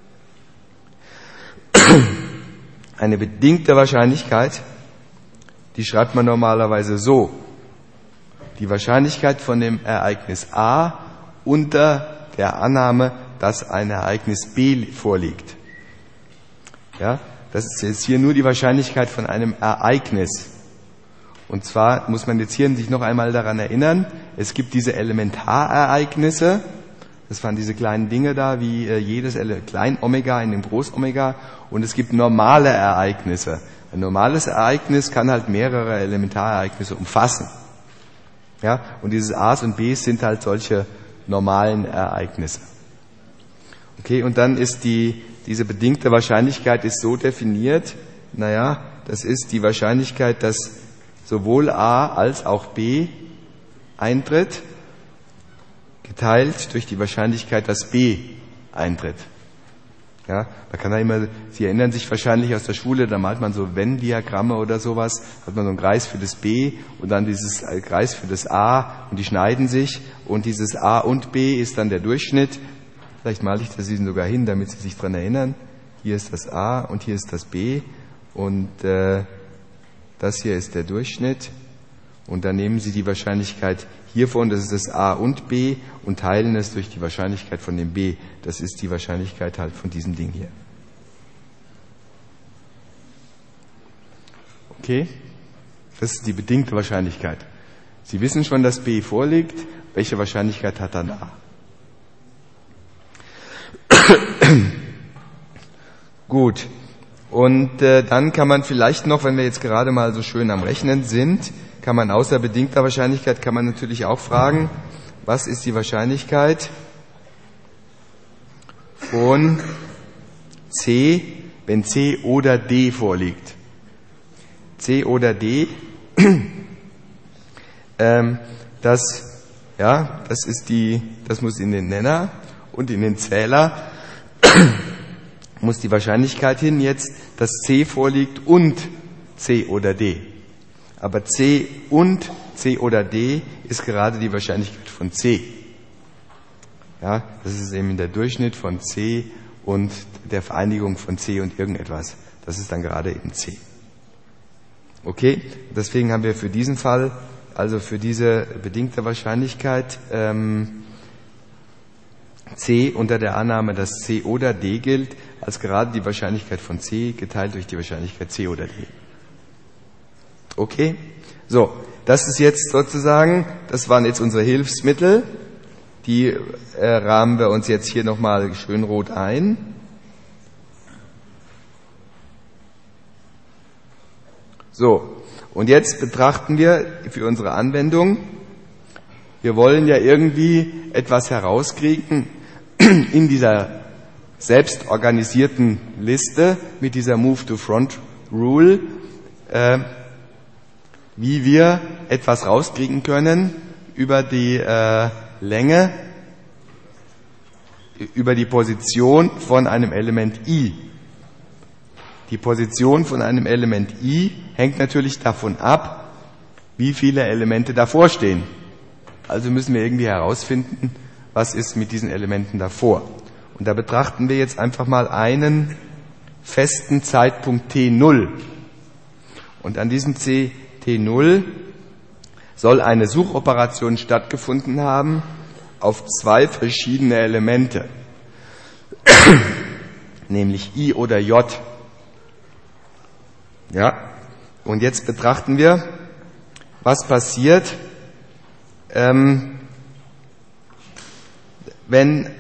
Eine bedingte Wahrscheinlichkeit, die schreibt man normalerweise so: die Wahrscheinlichkeit von dem Ereignis A unter der Annahme, dass ein Ereignis B vorliegt. Ja, das ist jetzt hier nur die Wahrscheinlichkeit von einem Ereignis. Und zwar muss man jetzt hier sich noch einmal daran erinnern, es gibt diese Elementarereignisse, das waren diese kleinen Dinge da, wie jedes Klein-Omega in dem Groß-Omega, und es gibt normale Ereignisse. Ein normales Ereignis kann halt mehrere Elementarereignisse umfassen. Ja, und dieses A's und B's sind halt solche normalen Ereignisse. Okay, und dann ist diese bedingte Wahrscheinlichkeit ist so definiert, das ist die Wahrscheinlichkeit, dass sowohl A als auch B eintritt, geteilt durch die Wahrscheinlichkeit, dass B eintritt. Ja, man kann da immer, Sie erinnern sich wahrscheinlich aus der Schule, da malt man so Venn-Diagramme oder sowas, hat man so einen Kreis für das B und dann dieses Kreis für das A und die schneiden sich und dieses A und B ist dann der Durchschnitt. Vielleicht male ich das Ihnen sogar hin, damit Sie sich daran erinnern. Hier ist das A und hier ist das B und das hier ist der Durchschnitt. Und dann nehmen Sie die Wahrscheinlichkeit hiervon, das ist das A und B, und teilen es durch die Wahrscheinlichkeit von dem B. Das ist die Wahrscheinlichkeit halt von diesem Ding hier. Okay? Das ist die bedingte Wahrscheinlichkeit. Sie wissen schon, dass B vorliegt. Welche Wahrscheinlichkeit hat dann A? Gut. Und dann kann man vielleicht noch, wenn wir jetzt gerade mal so schön am Rechnen sind, kann man außer bedingter Wahrscheinlichkeit, kann man natürlich auch fragen, was ist die Wahrscheinlichkeit von C, wenn C oder D vorliegt. C oder D, das muss in den Nenner und in den Zähler muss die Wahrscheinlichkeit hin jetzt, dass C vorliegt und C oder D. Aber C und C oder D ist gerade die Wahrscheinlichkeit von C. Ja, das ist eben der Durchschnitt von C und der Vereinigung von C und irgendetwas. Das ist dann gerade eben C. Okay, deswegen haben wir für diesen Fall, also für diese bedingte Wahrscheinlichkeit, C unter der Annahme, dass C oder D gilt, als gerade die Wahrscheinlichkeit von C geteilt durch die Wahrscheinlichkeit C oder D. Okay? So, das ist jetzt sozusagen, das waren jetzt unsere Hilfsmittel, die rahmen wir uns jetzt hier nochmal schön rot ein. So, und jetzt betrachten wir für unsere Anwendung, wir wollen ja irgendwie etwas herauskriegen in dieser selbstorganisierten Liste mit dieser Move-to-Front-Rule, wie wir etwas rauskriegen können über die Länge, über die Position von einem Element I. Die Position von einem Element I hängt natürlich davon ab, wie viele Elemente davor stehen. Also müssen wir irgendwie herausfinden, was ist mit diesen Elementen davor. Und da betrachten wir jetzt einfach mal einen festen Zeitpunkt T0. Und an diesem T0 soll eine Suchoperation stattgefunden haben auf zwei verschiedene Elemente, nämlich I oder J. Ja, und jetzt betrachten wir, was passiert, wenn,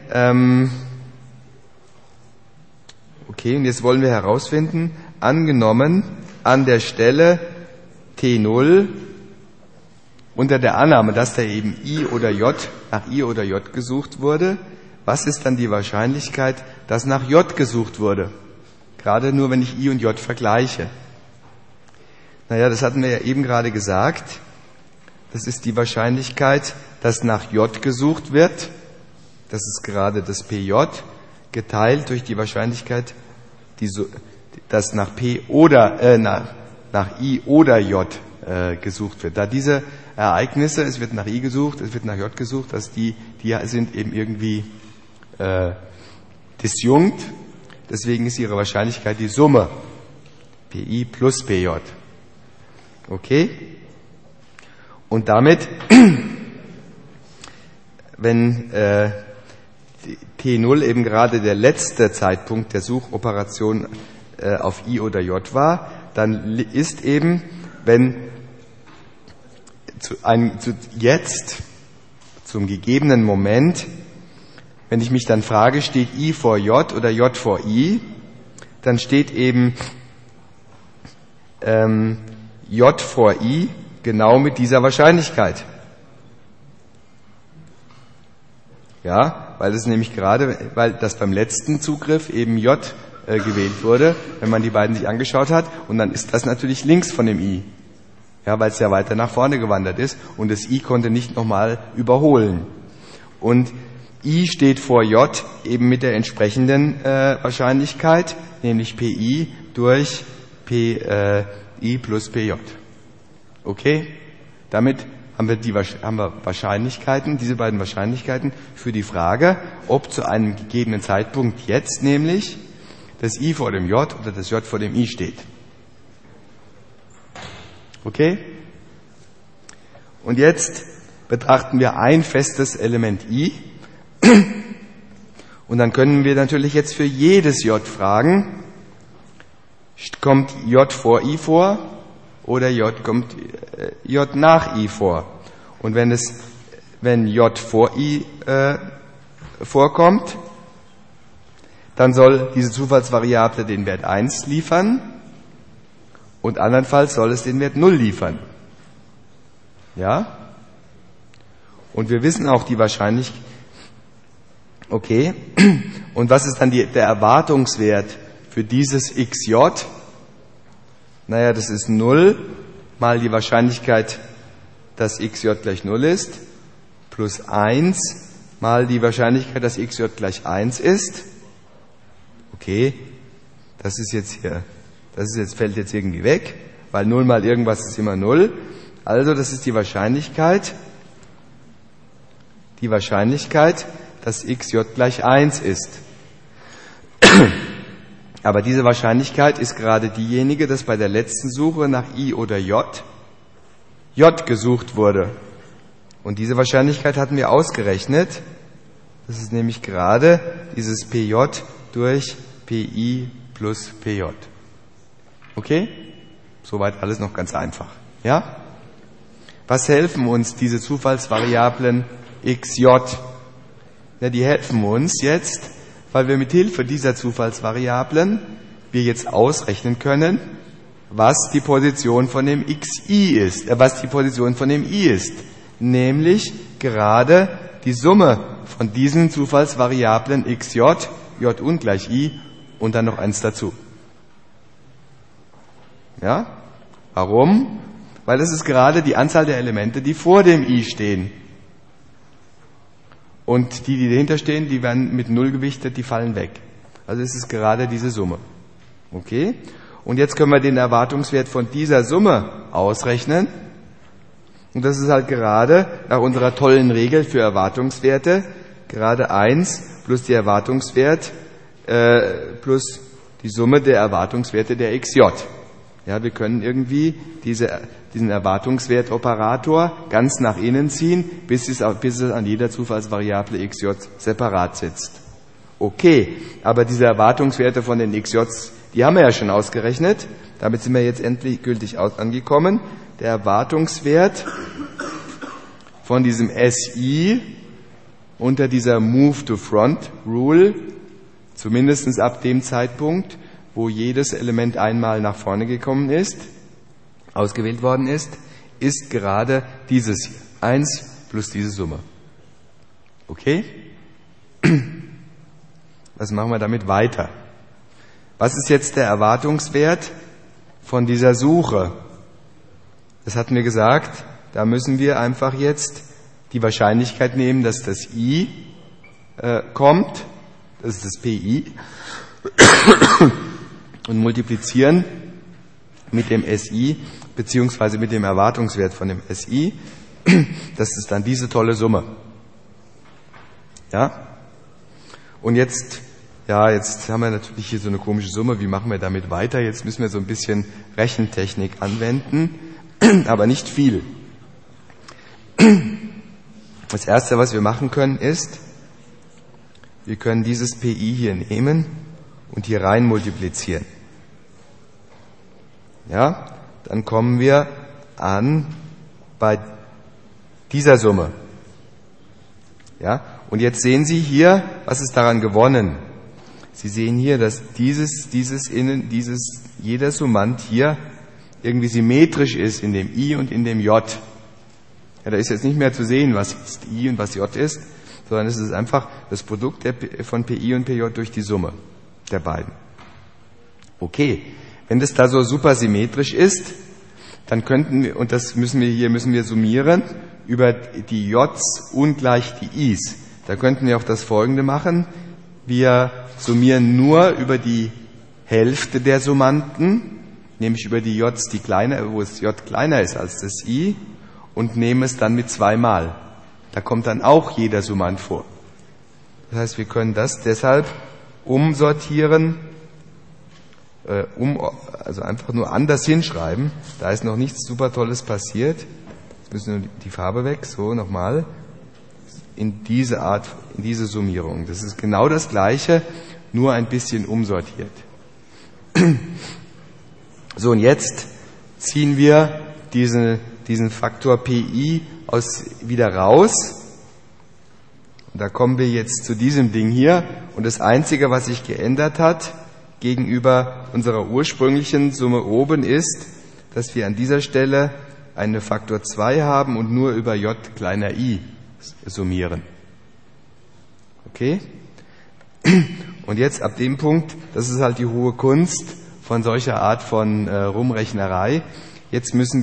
okay, und jetzt wollen wir herausfinden, angenommen, an der Stelle T0, unter der Annahme, dass da eben I oder J, nach I oder J gesucht wurde, was ist dann die Wahrscheinlichkeit, dass nach J gesucht wurde? Gerade nur, wenn ich I und J vergleiche. Naja, das hatten wir ja eben gerade gesagt. Das ist die Wahrscheinlichkeit, dass nach J gesucht wird. Das ist gerade das PJ, geteilt durch die Wahrscheinlichkeit, dass nach P oder nach I oder J gesucht wird. Da diese Ereignisse, es wird nach I gesucht, es wird nach J gesucht, dass die sind eben irgendwie disjunkt. Deswegen ist ihre Wahrscheinlichkeit die Summe PI plus PJ. Okay? Und damit, wenn T0 eben gerade der letzte Zeitpunkt der Suchoperation auf I oder J war, dann ist eben, wenn zum gegebenen Moment, wenn ich mich dann frage, steht I vor J oder J vor I, dann steht eben J vor I genau mit dieser Wahrscheinlichkeit. Ja, weil das nämlich gerade, weil das beim letzten Zugriff eben J gewählt wurde, wenn man die beiden sich angeschaut hat, und dann ist das natürlich links von dem I. Ja, weil es ja weiter nach vorne gewandert ist und das I konnte nicht nochmal überholen. Und I steht vor J eben mit der entsprechenden Wahrscheinlichkeit, nämlich PI durch PI plus PJ. Okay? Damit haben wir Wahrscheinlichkeiten, diese beiden Wahrscheinlichkeiten für die Frage, ob zu einem gegebenen Zeitpunkt jetzt nämlich das I vor dem J oder das J vor dem I steht. Okay? Und jetzt betrachten wir ein festes Element I. Und dann können wir natürlich jetzt für jedes J fragen, kommt J vor I vor oder kommt J nach I vor? Und wenn J vor I vorkommt, dann soll diese Zufallsvariable den Wert 1 liefern und andernfalls soll es den Wert 0 liefern. Ja? Und wir wissen auch die Wahrscheinlichkeit. Okay. Und was ist dann der Erwartungswert für dieses XJ? Naja, das ist 0 mal die Wahrscheinlichkeit, dass XJ gleich 0 ist, plus 1 mal die Wahrscheinlichkeit, dass XJ gleich 1 ist. Okay, fällt jetzt irgendwie weg, weil 0 mal irgendwas ist immer 0. Also das ist die Wahrscheinlichkeit, dass XJ gleich 1 ist. Aber diese Wahrscheinlichkeit ist gerade diejenige, dass bei der letzten Suche nach I oder J gesucht wurde. Und diese Wahrscheinlichkeit hatten wir ausgerechnet. Das ist nämlich gerade dieses PJ durch PI plus PJ. Okay? Soweit alles noch ganz einfach. Ja? Was helfen uns diese Zufallsvariablen XJ? Ja, die helfen uns jetzt, weil wir mit Hilfe dieser Zufallsvariablen wir jetzt ausrechnen können, was die Position von dem XI ist, was die Position von dem I ist. Nämlich gerade die Summe von diesen Zufallsvariablen XJ, J ungleich I und dann noch eins dazu. Ja? Warum? Weil es ist gerade die Anzahl der Elemente, die vor dem I stehen. Und die dahinter stehen, die werden mit 0 gewichtet, die fallen weg. Also es ist gerade diese Summe. Okay? Und jetzt können wir den Erwartungswert von dieser Summe ausrechnen. Und das ist halt gerade nach unserer tollen Regel für Erwartungswerte gerade 1 plus die Erwartungswert plus die Summe der Erwartungswerte der XJ. Ja, wir können irgendwie diesen Erwartungswertoperator ganz nach innen ziehen, bis es an jeder Zufallsvariable XJ separat sitzt. Okay, aber diese Erwartungswerte von den XJs, die haben wir ja schon ausgerechnet. Damit sind wir jetzt endgültig angekommen. Der Erwartungswert von diesem SI unter dieser Move-to-Front-Rule, zumindest ab dem Zeitpunkt, wo jedes Element einmal nach vorne gekommen ist, ausgewählt worden ist gerade dieses hier. 1 plus diese Summe. Okay? Was machen wir damit weiter? Was ist jetzt der Erwartungswert von dieser Suche? Das hatten wir gesagt, da müssen wir einfach jetzt die Wahrscheinlichkeit nehmen, dass das I kommt, das ist das PI, und multiplizieren mit dem SI, beziehungsweise mit dem Erwartungswert von dem SI. Das ist dann diese tolle Summe. Ja? Und jetzt haben wir natürlich hier so eine komische Summe. Wie machen wir damit weiter? Jetzt müssen wir so ein bisschen Rechentechnik anwenden, aber nicht viel. Das Erste, was wir machen können, ist, wir können dieses PI hier nehmen und hier rein multiplizieren. Ja, dann kommen wir an bei dieser Summe. Ja, und jetzt sehen Sie hier, was ist daran gewonnen? Sie sehen hier, dass jeder Summand hier irgendwie symmetrisch ist in dem I und in dem J. Ja, da ist jetzt nicht mehr zu sehen, was jetzt I und was J ist, sondern es ist einfach das Produkt von PI und PJ durch die Summe der beiden. Okay, wenn das da so super symmetrisch ist, dann könnten wir, und das müssen wir summieren, über die J's ungleich die I's. Da könnten wir auch das Folgende machen. Wir summieren nur über die Hälfte der Summanden, nämlich über die J's, wo es J kleiner ist als das I, und nehmen es dann mit 2 mal. Da kommt dann auch jeder Summand vor. Das heißt, wir können das deshalb umsortieren, also einfach nur anders hinschreiben. Da ist noch nichts super Tolles passiert. Jetzt müssen wir die Farbe weg. So, nochmal. In diese Summierung. Das ist genau das Gleiche, nur ein bisschen umsortiert. So, und jetzt ziehen wir diesen Faktor PI wieder raus. Und da kommen wir jetzt zu diesem Ding hier. Und das Einzige, was sich geändert hat gegenüber unserer ursprünglichen Summe oben, ist, dass wir an dieser Stelle eine Faktor 2 haben und nur über J kleiner i summieren. Okay? Und jetzt ab dem Punkt, das ist halt die hohe Kunst von solcher Art von Rumrechnerei. Jetzt denken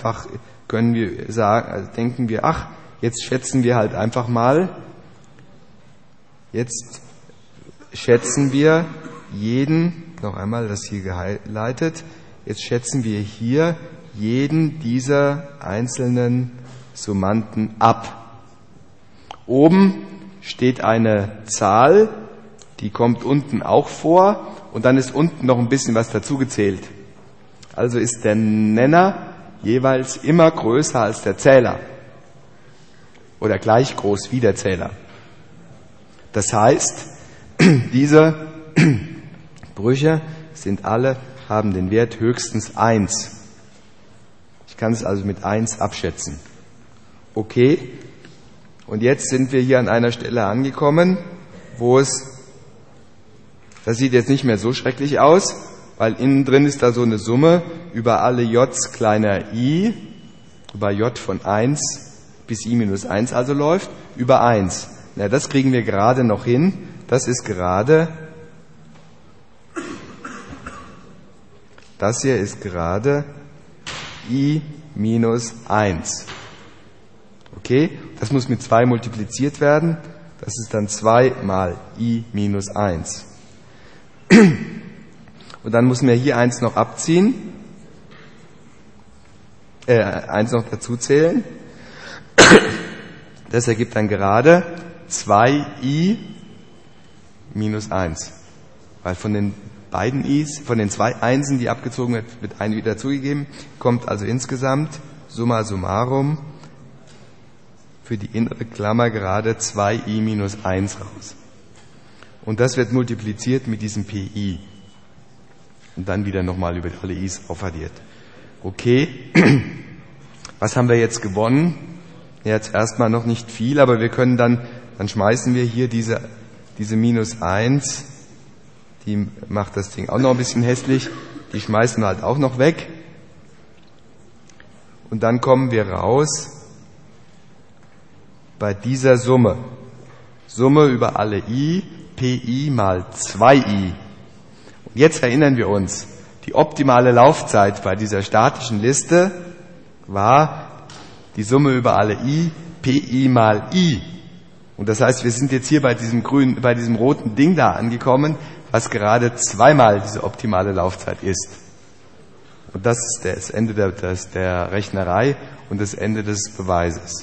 wir, jetzt schätzen wir halt einfach mal, jetzt schätzen wir noch einmal das hier geleitet, jetzt schätzen wir hier jeden dieser einzelnen Summanden ab. Oben steht eine Zahl, die kommt unten auch vor und dann ist unten noch ein bisschen was dazugezählt. Also ist der Nenner jeweils immer größer als der Zähler oder gleich groß wie der Zähler. Das heißt, diese Brüche haben den Wert höchstens 1. Ich kann es also mit 1 abschätzen. Okay, und jetzt sind wir hier an einer Stelle angekommen, das sieht jetzt nicht mehr so schrecklich aus, weil innen drin ist da so eine Summe über alle J's kleiner i, über J von 1 bis i minus 1 also läuft, über 1. Na, das kriegen wir gerade noch hin. Das hier ist gerade i minus 1. Okay, das muss mit 2 multipliziert werden. Das ist dann 2 mal i minus 1. Und dann müssen wir hier 1 noch abziehen, 1 noch dazu zählen. Das ergibt dann gerade 2i minus 1. Weil von den beiden i's, von den 2 Einsen, die abgezogen wird ein wieder dazugegeben, kommt also insgesamt summa summarum für die innere Klammer gerade 2i minus 1 raus. Und das wird multipliziert mit diesem PI. Und dann wieder nochmal über alle i's aufaddiert. Okay, was haben wir jetzt gewonnen? Ja, jetzt erstmal noch nicht viel, aber wir können dann schmeißen wir hier diese minus 1, die macht das Ding auch noch ein bisschen hässlich, die schmeißen wir halt auch noch weg. Und dann kommen wir raus bei dieser Summe. Summe über alle i, PI mal 2i. Und jetzt erinnern wir uns, die optimale Laufzeit bei dieser statischen Liste war die Summe über alle i, pi mal i. Und das heißt, wir sind jetzt hier bei diesem roten Ding da angekommen, was gerade zweimal diese optimale Laufzeit ist. Und das ist das Ende der Rechnerei und das Ende des Beweises.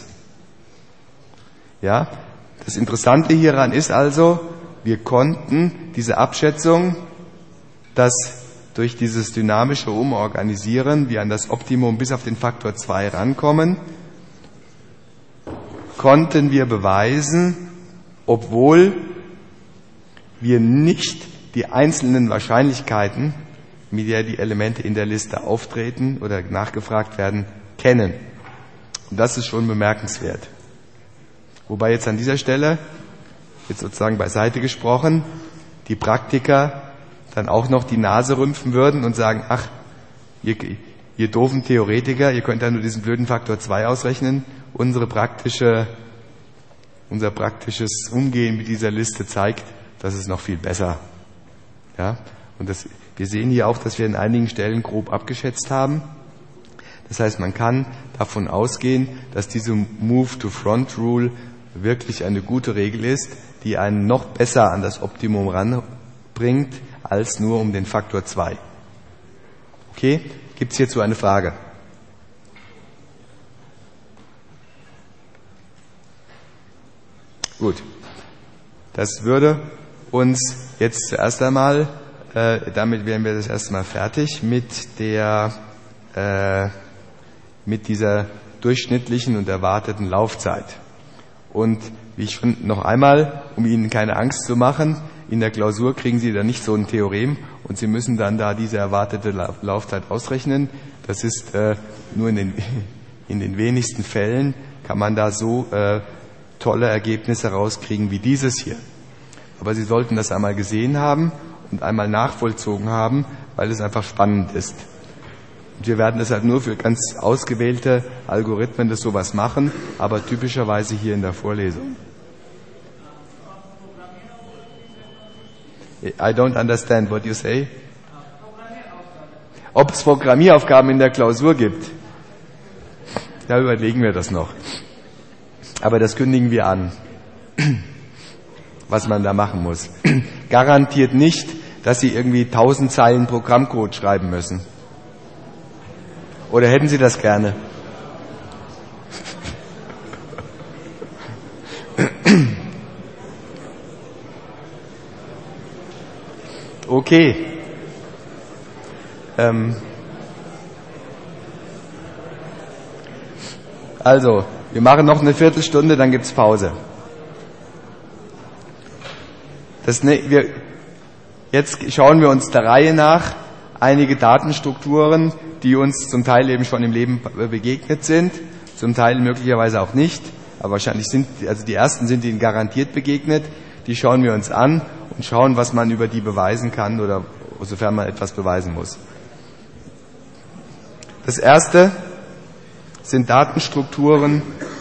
Ja? Das Interessante hieran ist also, wir konnten diese Abschätzung, dass durch dieses dynamische Umorganisieren wir an das Optimum bis auf den Faktor 2 rankommen, konnten wir beweisen, obwohl wir nicht die einzelnen Wahrscheinlichkeiten, mit der die Elemente in der Liste auftreten oder nachgefragt werden, kennen. Und das ist schon bemerkenswert. Wobei jetzt an dieser Stelle, jetzt sozusagen beiseite gesprochen, die Praktiker dann auch noch die Nase rümpfen würden und sagen, ach, ihr doofen Theoretiker, ihr könnt ja nur diesen blöden Faktor 2 ausrechnen. Unser praktisches Umgehen mit dieser Liste zeigt, das ist noch viel besser. Ja? Und wir sehen hier auch, dass wir an einigen Stellen grob abgeschätzt haben. Das heißt, man kann davon ausgehen, dass diese Move-to-Front-Rule wirklich eine gute Regel ist, die einen noch besser an das Optimum ranbringt, als nur um den Faktor 2. Okay? Gibt es hierzu eine Frage? Gut. Das würde uns jetzt zuerst einmal, damit wären wir das erste Mal fertig mit dieser durchschnittlichen und erwarteten Laufzeit. Und wie ich schon noch einmal, um Ihnen keine Angst zu machen, in der Klausur kriegen Sie da nicht so ein Theorem und Sie müssen dann da diese erwartete Laufzeit ausrechnen. Das ist nur in den wenigsten Fällen kann man da so tolle Ergebnisse rauskriegen wie dieses hier. Aber Sie sollten das einmal gesehen haben und einmal nachvollzogen haben, weil es einfach spannend ist. Und wir werden das halt nur für ganz ausgewählte Algorithmen das sowas machen, aber typischerweise hier in der Vorlesung. I don't understand what you say. Ob es Programmieraufgaben in der Klausur gibt, da überlegen wir das noch. Aber das kündigen wir an, was man da machen muss. Garantiert nicht, dass Sie irgendwie 1000 Zeilen Programmcode schreiben müssen. Oder hätten Sie das gerne? Okay. Also, wir machen noch eine Viertelstunde, dann gibt's Pause. Jetzt schauen wir uns der Reihe nach einige Datenstrukturen, die uns zum Teil eben schon im Leben begegnet sind, zum Teil möglicherweise auch nicht, aber wahrscheinlich die ersten sind Ihnen garantiert begegnet. Die schauen wir uns an und schauen, was man über die beweisen kann oder sofern man etwas beweisen muss. Das erste sind Datenstrukturen,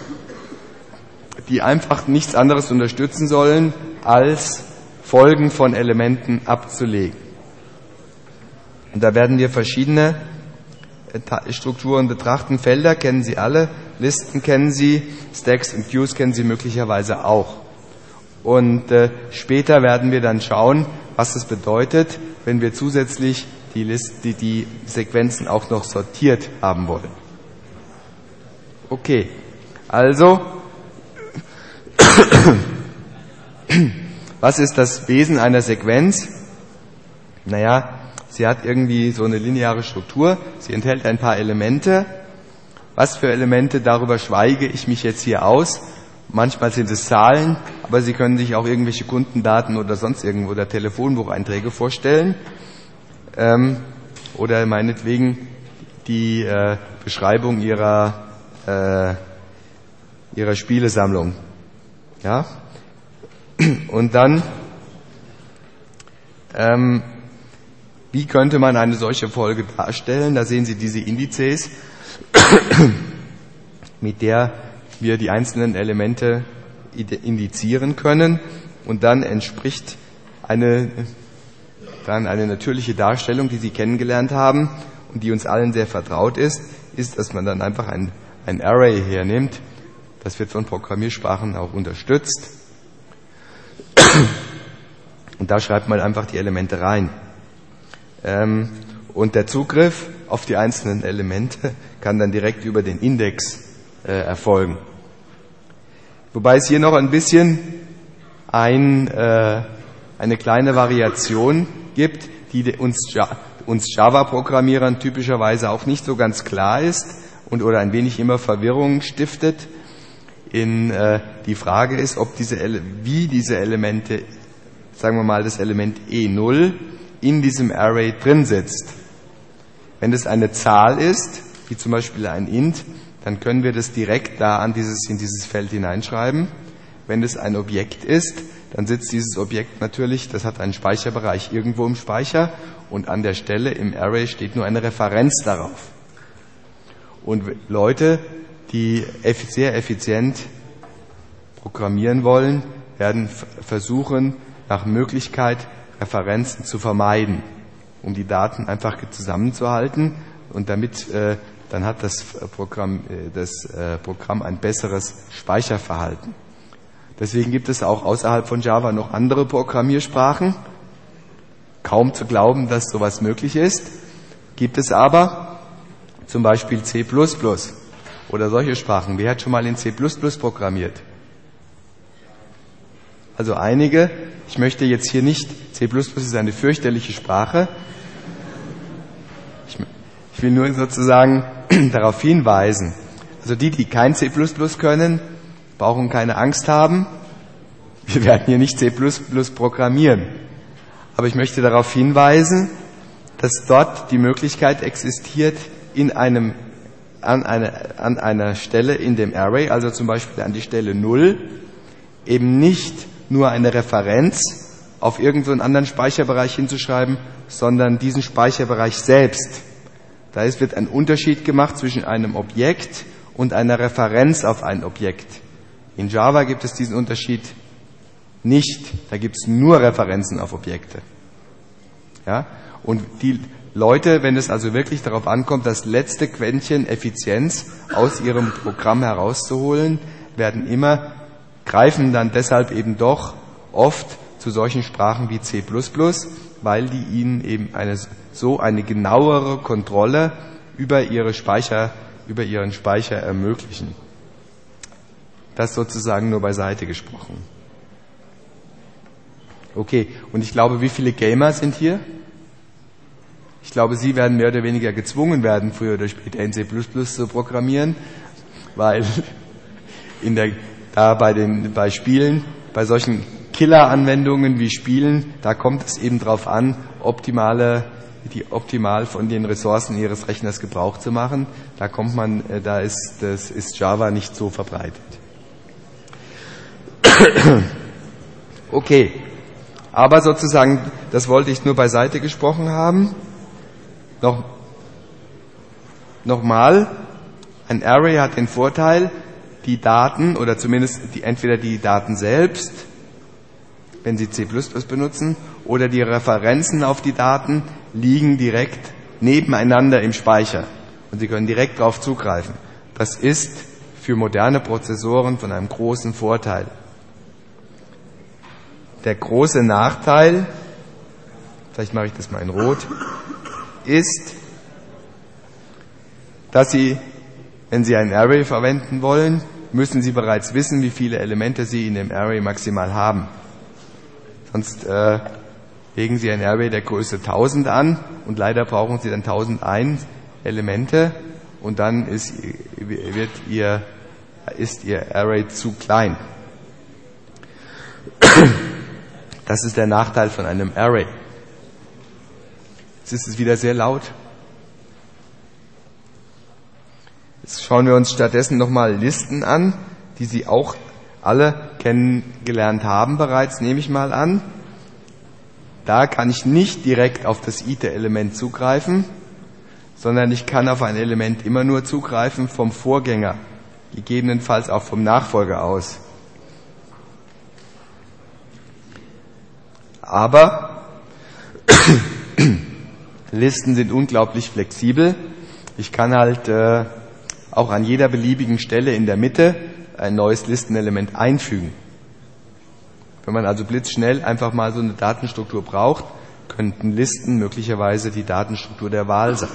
die einfach nichts anderes unterstützen sollen, als Folgen von Elementen abzulegen. Und da werden wir verschiedene Strukturen betrachten. Felder kennen Sie alle, Listen kennen Sie, Stacks und Queues kennen Sie möglicherweise auch. Und später werden wir dann schauen, was es bedeutet, wenn wir zusätzlich die Sequenzen auch noch sortiert haben wollen. Okay, also was ist das Wesen einer Sequenz? Naja, sie hat irgendwie so eine lineare Struktur, sie enthält ein paar Elemente. Was für Elemente, darüber schweige ich mich jetzt hier aus. Manchmal sind es Zahlen, aber Sie können sich auch irgendwelche Kundendaten oder sonst irgendwo oder Telefonbucheinträge vorstellen. Oder meinetwegen die Beschreibung Ihrer Spielesammlung. Ja? Und dann, wie könnte man eine solche Folge darstellen? Da sehen Sie diese Indizes, mit der wir die einzelnen Elemente indizieren können. Und dann entspricht eine natürliche Darstellung, die Sie kennengelernt haben und die uns allen sehr vertraut ist, dass man dann einfach ein Array hernimmt, das wird von Programmiersprachen auch unterstützt. Und da schreibt man einfach die Elemente rein. Und der Zugriff auf die einzelnen Elemente kann dann direkt über den Index erfolgen. Wobei es hier noch ein bisschen eine kleine Variation gibt, die uns Java-Programmierern typischerweise auch nicht so ganz klar ist oder ein wenig immer Verwirrung stiftet. Die Frage ist, wie diese Elemente, sagen wir mal das Element E0, in diesem Array drin sitzt. Wenn es eine Zahl ist, wie zum Beispiel ein Int, dann können wir das direkt da in dieses Feld hineinschreiben. Wenn es ein Objekt ist, dann sitzt dieses Objekt natürlich, das hat einen Speicherbereich irgendwo im Speicher und an der Stelle im Array steht nur eine Referenz darauf. Und Leute, die sehr effizient programmieren wollen, werden versuchen, nach Möglichkeit Referenzen zu vermeiden, um die Daten einfach zusammenzuhalten und damit dann hat das Programm ein besseres Speicherverhalten. Deswegen gibt es auch außerhalb von Java noch andere Programmiersprachen. Kaum zu glauben, dass sowas möglich ist. Gibt es aber zum Beispiel C++ oder solche Sprachen. Wer hat schon mal in C++ programmiert? Also einige. Ich möchte jetzt hier nicht, C++ ist eine fürchterliche Sprache. Ich will nur sozusagen darauf hinweisen. Also die kein C++ können, brauchen keine Angst haben. Wir werden hier nicht C++ programmieren. Aber ich möchte darauf hinweisen, dass dort die Möglichkeit existiert, an einer Stelle in dem Array, also zum Beispiel an die Stelle 0, eben nicht nur eine Referenz auf irgendeinen anderen Speicherbereich hinzuschreiben, sondern diesen Speicherbereich selbst. Da wird ein Unterschied gemacht zwischen einem Objekt und einer Referenz auf ein Objekt. In Java gibt es diesen Unterschied nicht. Da gibt es nur Referenzen auf Objekte. Ja? Und die Leute, wenn es also wirklich darauf ankommt, das letzte Quäntchen Effizienz aus ihrem Programm herauszuholen, greifen dann deshalb eben doch oft zu solchen Sprachen wie C++, weil die ihnen eben eine genauere Kontrolle über ihren Speicher ermöglichen. Das sozusagen nur beiseite gesprochen. Okay, und ich glaube, wie viele Gamer sind hier? Ich glaube, Sie werden mehr oder weniger gezwungen werden, früher oder später in C++ zu programmieren, weil bei Spielen, bei solchen Killer-Anwendungen wie Spielen, da kommt es eben darauf an, optimal von den Ressourcen Ihres Rechners Gebrauch zu machen. Da ist Java nicht so verbreitet. Okay, aber sozusagen, das wollte ich nur beiseite gesprochen haben. Nochmal, ein Array hat den Vorteil, die Daten oder zumindest entweder die Daten selbst, wenn Sie C++ benutzen, oder die Referenzen auf die Daten liegen direkt nebeneinander im Speicher und Sie können direkt darauf zugreifen. Das ist für moderne Prozessoren von einem großen Vorteil. Der große Nachteil, vielleicht mache ich das mal in Rot, ist, dass Sie, wenn Sie ein Array verwenden wollen, müssen Sie bereits wissen, wie viele Elemente Sie in dem Array maximal haben. Sonst legen Sie ein Array der Größe 1000 an und leider brauchen Sie dann 1001 Elemente und dann ist Ihr Array zu klein. Das ist der Nachteil von einem Array. Jetzt ist es wieder sehr laut. Jetzt schauen wir uns stattdessen nochmal Listen an, die Sie auch alle kennengelernt haben bereits, nehme ich mal an. Da kann ich nicht direkt auf das ite-Element zugreifen, sondern ich kann auf ein Element immer nur zugreifen vom Vorgänger, gegebenenfalls auch vom Nachfolger aus. Aber Listen sind unglaublich flexibel. Ich kann halt auch an jeder beliebigen Stelle in der Mitte ein neues Listenelement einfügen. Wenn man also blitzschnell einfach mal so eine Datenstruktur braucht, könnten Listen möglicherweise die Datenstruktur der Wahl sein.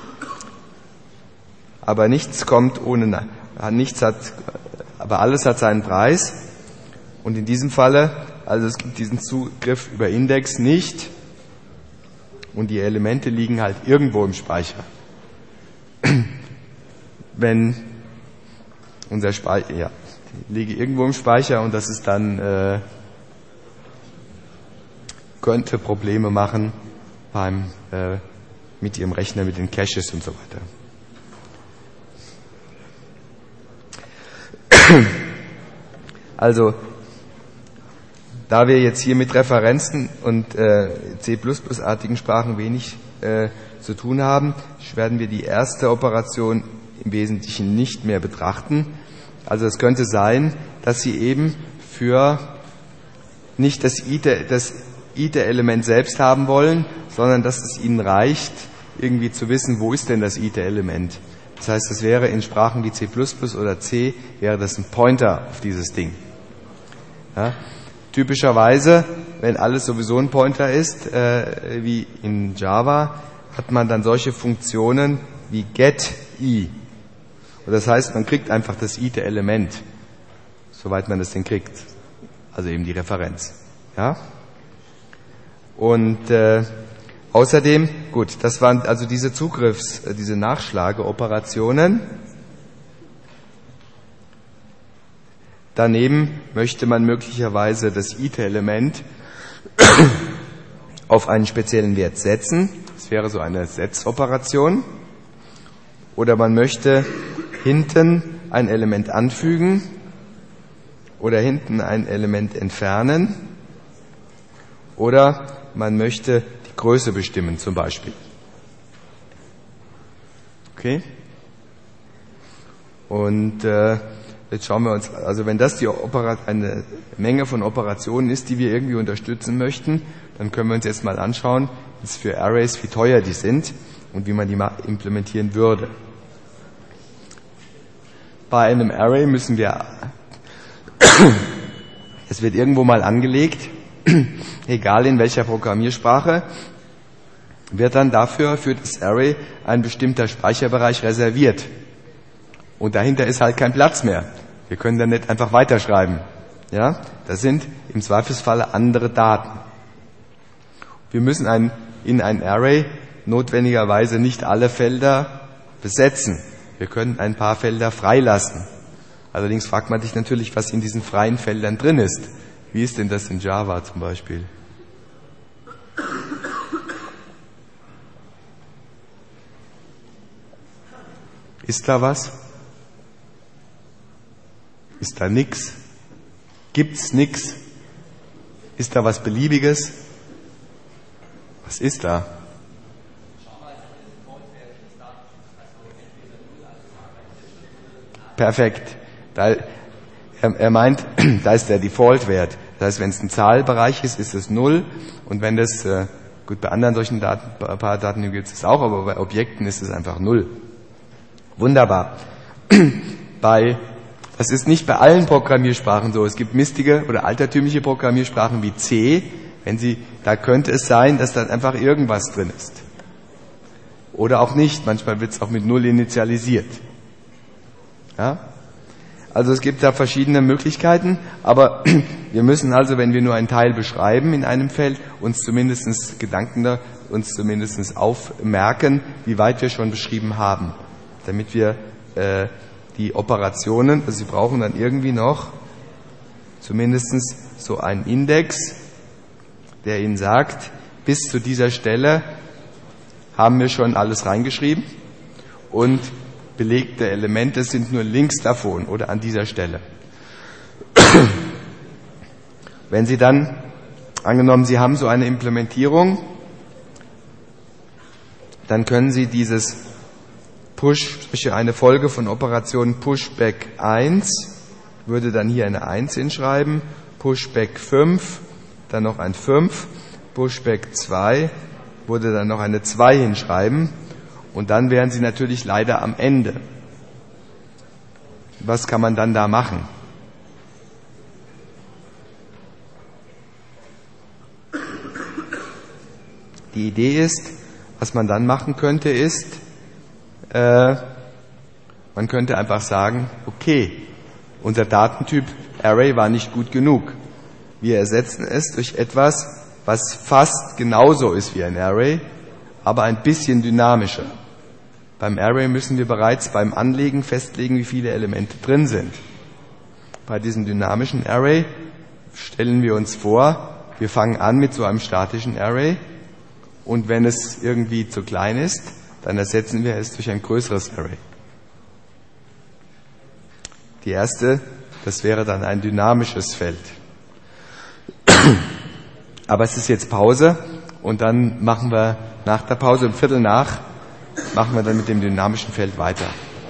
Aber nichts kommt ohne, aber alles hat seinen Preis. Und in diesem Falle, also es gibt diesen Zugriff über Index nicht und die Elemente liegen halt irgendwo im Speicher. Wenn unser Speicher, ja, liege irgendwo im Speicher und das ist dann, könnte Probleme machen mit Ihrem Rechner, mit den Caches und so weiter. Also, da wir jetzt hier mit Referenzen und C++-artigen Sprachen wenig zu tun haben, werden wir die erste Operation im Wesentlichen nicht mehr betrachten. Also es könnte sein, dass Sie eben für nicht das ITER-Element selbst haben wollen, sondern dass es Ihnen reicht, irgendwie zu wissen, wo ist denn das ITER-Element. Das heißt, es wäre in Sprachen wie C++ oder C, wäre das ein Pointer auf dieses Ding. Ja? Typischerweise, wenn alles sowieso ein Pointer ist, wie in Java, hat man dann solche Funktionen wie getI. Und das heißt, man kriegt einfach das ITER-Element, soweit man das denn kriegt. Also eben die Referenz. Ja? Und außerdem, gut, das waren also diese diese Nachschlageoperationen. Daneben möchte man möglicherweise das ITER-Element auf einen speziellen Wert setzen. Das wäre so eine Setzoperation. Oder man möchte hinten ein Element anfügen oder hinten ein Element entfernen. Oder man möchte die Größe bestimmen zum Beispiel. Okay? Und jetzt schauen wir uns, also wenn das eine Menge von Operationen ist, die wir irgendwie unterstützen möchten, dann können wir uns jetzt mal anschauen, jetzt für Arrays, wie teuer die sind und wie man die mal implementieren würde. Bei einem Array müssen wir, es wird irgendwo mal angelegt, egal in welcher Programmiersprache, wird dann dafür für das Array ein bestimmter Speicherbereich reserviert. Und dahinter ist halt kein Platz mehr. Wir können dann nicht einfach weiterschreiben. Ja? Das sind im Zweifelsfall andere Daten. Wir müssen in ein Array notwendigerweise nicht alle Felder besetzen. Wir können ein paar Felder freilassen. Allerdings fragt man sich natürlich, was in diesen freien Feldern drin ist. Wie ist denn das in Java zum Beispiel? Ist da was? Ist da nix? Gibt's nix? Ist da was Beliebiges? Was ist da? Perfekt. Er meint, da ist der Default-Wert. Das heißt, wenn es ein Zahlbereich ist, ist es 0. Und wenn das, gut, bei anderen solchen paar Daten gibt es auch, aber bei Objekten ist es einfach 0. Wunderbar. Das ist nicht bei allen Programmiersprachen so. Es gibt mistige oder altertümliche Programmiersprachen wie C. Da könnte es sein, dass da einfach irgendwas drin ist. Oder auch nicht. Manchmal wird es auch mit 0 initialisiert. Ja? Also es gibt da verschiedene Möglichkeiten, aber wir müssen also, wenn wir nur einen Teil beschreiben in einem Feld, uns zumindest aufmerken, wie weit wir schon beschrieben haben, damit wir die Operationen, also Sie brauchen dann irgendwie noch zumindest so einen Index, der Ihnen sagt, bis zu dieser Stelle haben wir schon alles reingeschrieben und belegte Elemente sind nur links davon oder an dieser Stelle. Wenn Sie dann, angenommen Sie haben so eine Implementierung, dann können Sie dieses eine Folge von Operationen Pushback 1, würde dann hier eine 1 hinschreiben, Pushback 5, dann noch ein 5, Pushback 2, würde dann noch eine 2 hinschreiben und dann wären Sie natürlich leider am Ende. was kann man dann da machen? Die Idee ist, was man dann machen könnte, ist, man könnte einfach sagen, okay, unser Datentyp Array war nicht gut genug. Wir ersetzen es durch etwas, was fast genauso ist wie ein Array, aber ein bisschen dynamischer. Beim Array müssen wir bereits beim Anlegen festlegen, wie viele Elemente drin sind. Bei diesem dynamischen Array stellen wir uns vor, wir fangen an mit so einem statischen Array und wenn es irgendwie zu klein ist, dann ersetzen wir es durch ein größeres Array. Die erste, das wäre dann ein dynamisches Feld. Aber es ist jetzt Pause und dann machen wir nach der Pause um 7:15 machen wir dann mit dem dynamischen Feld weiter.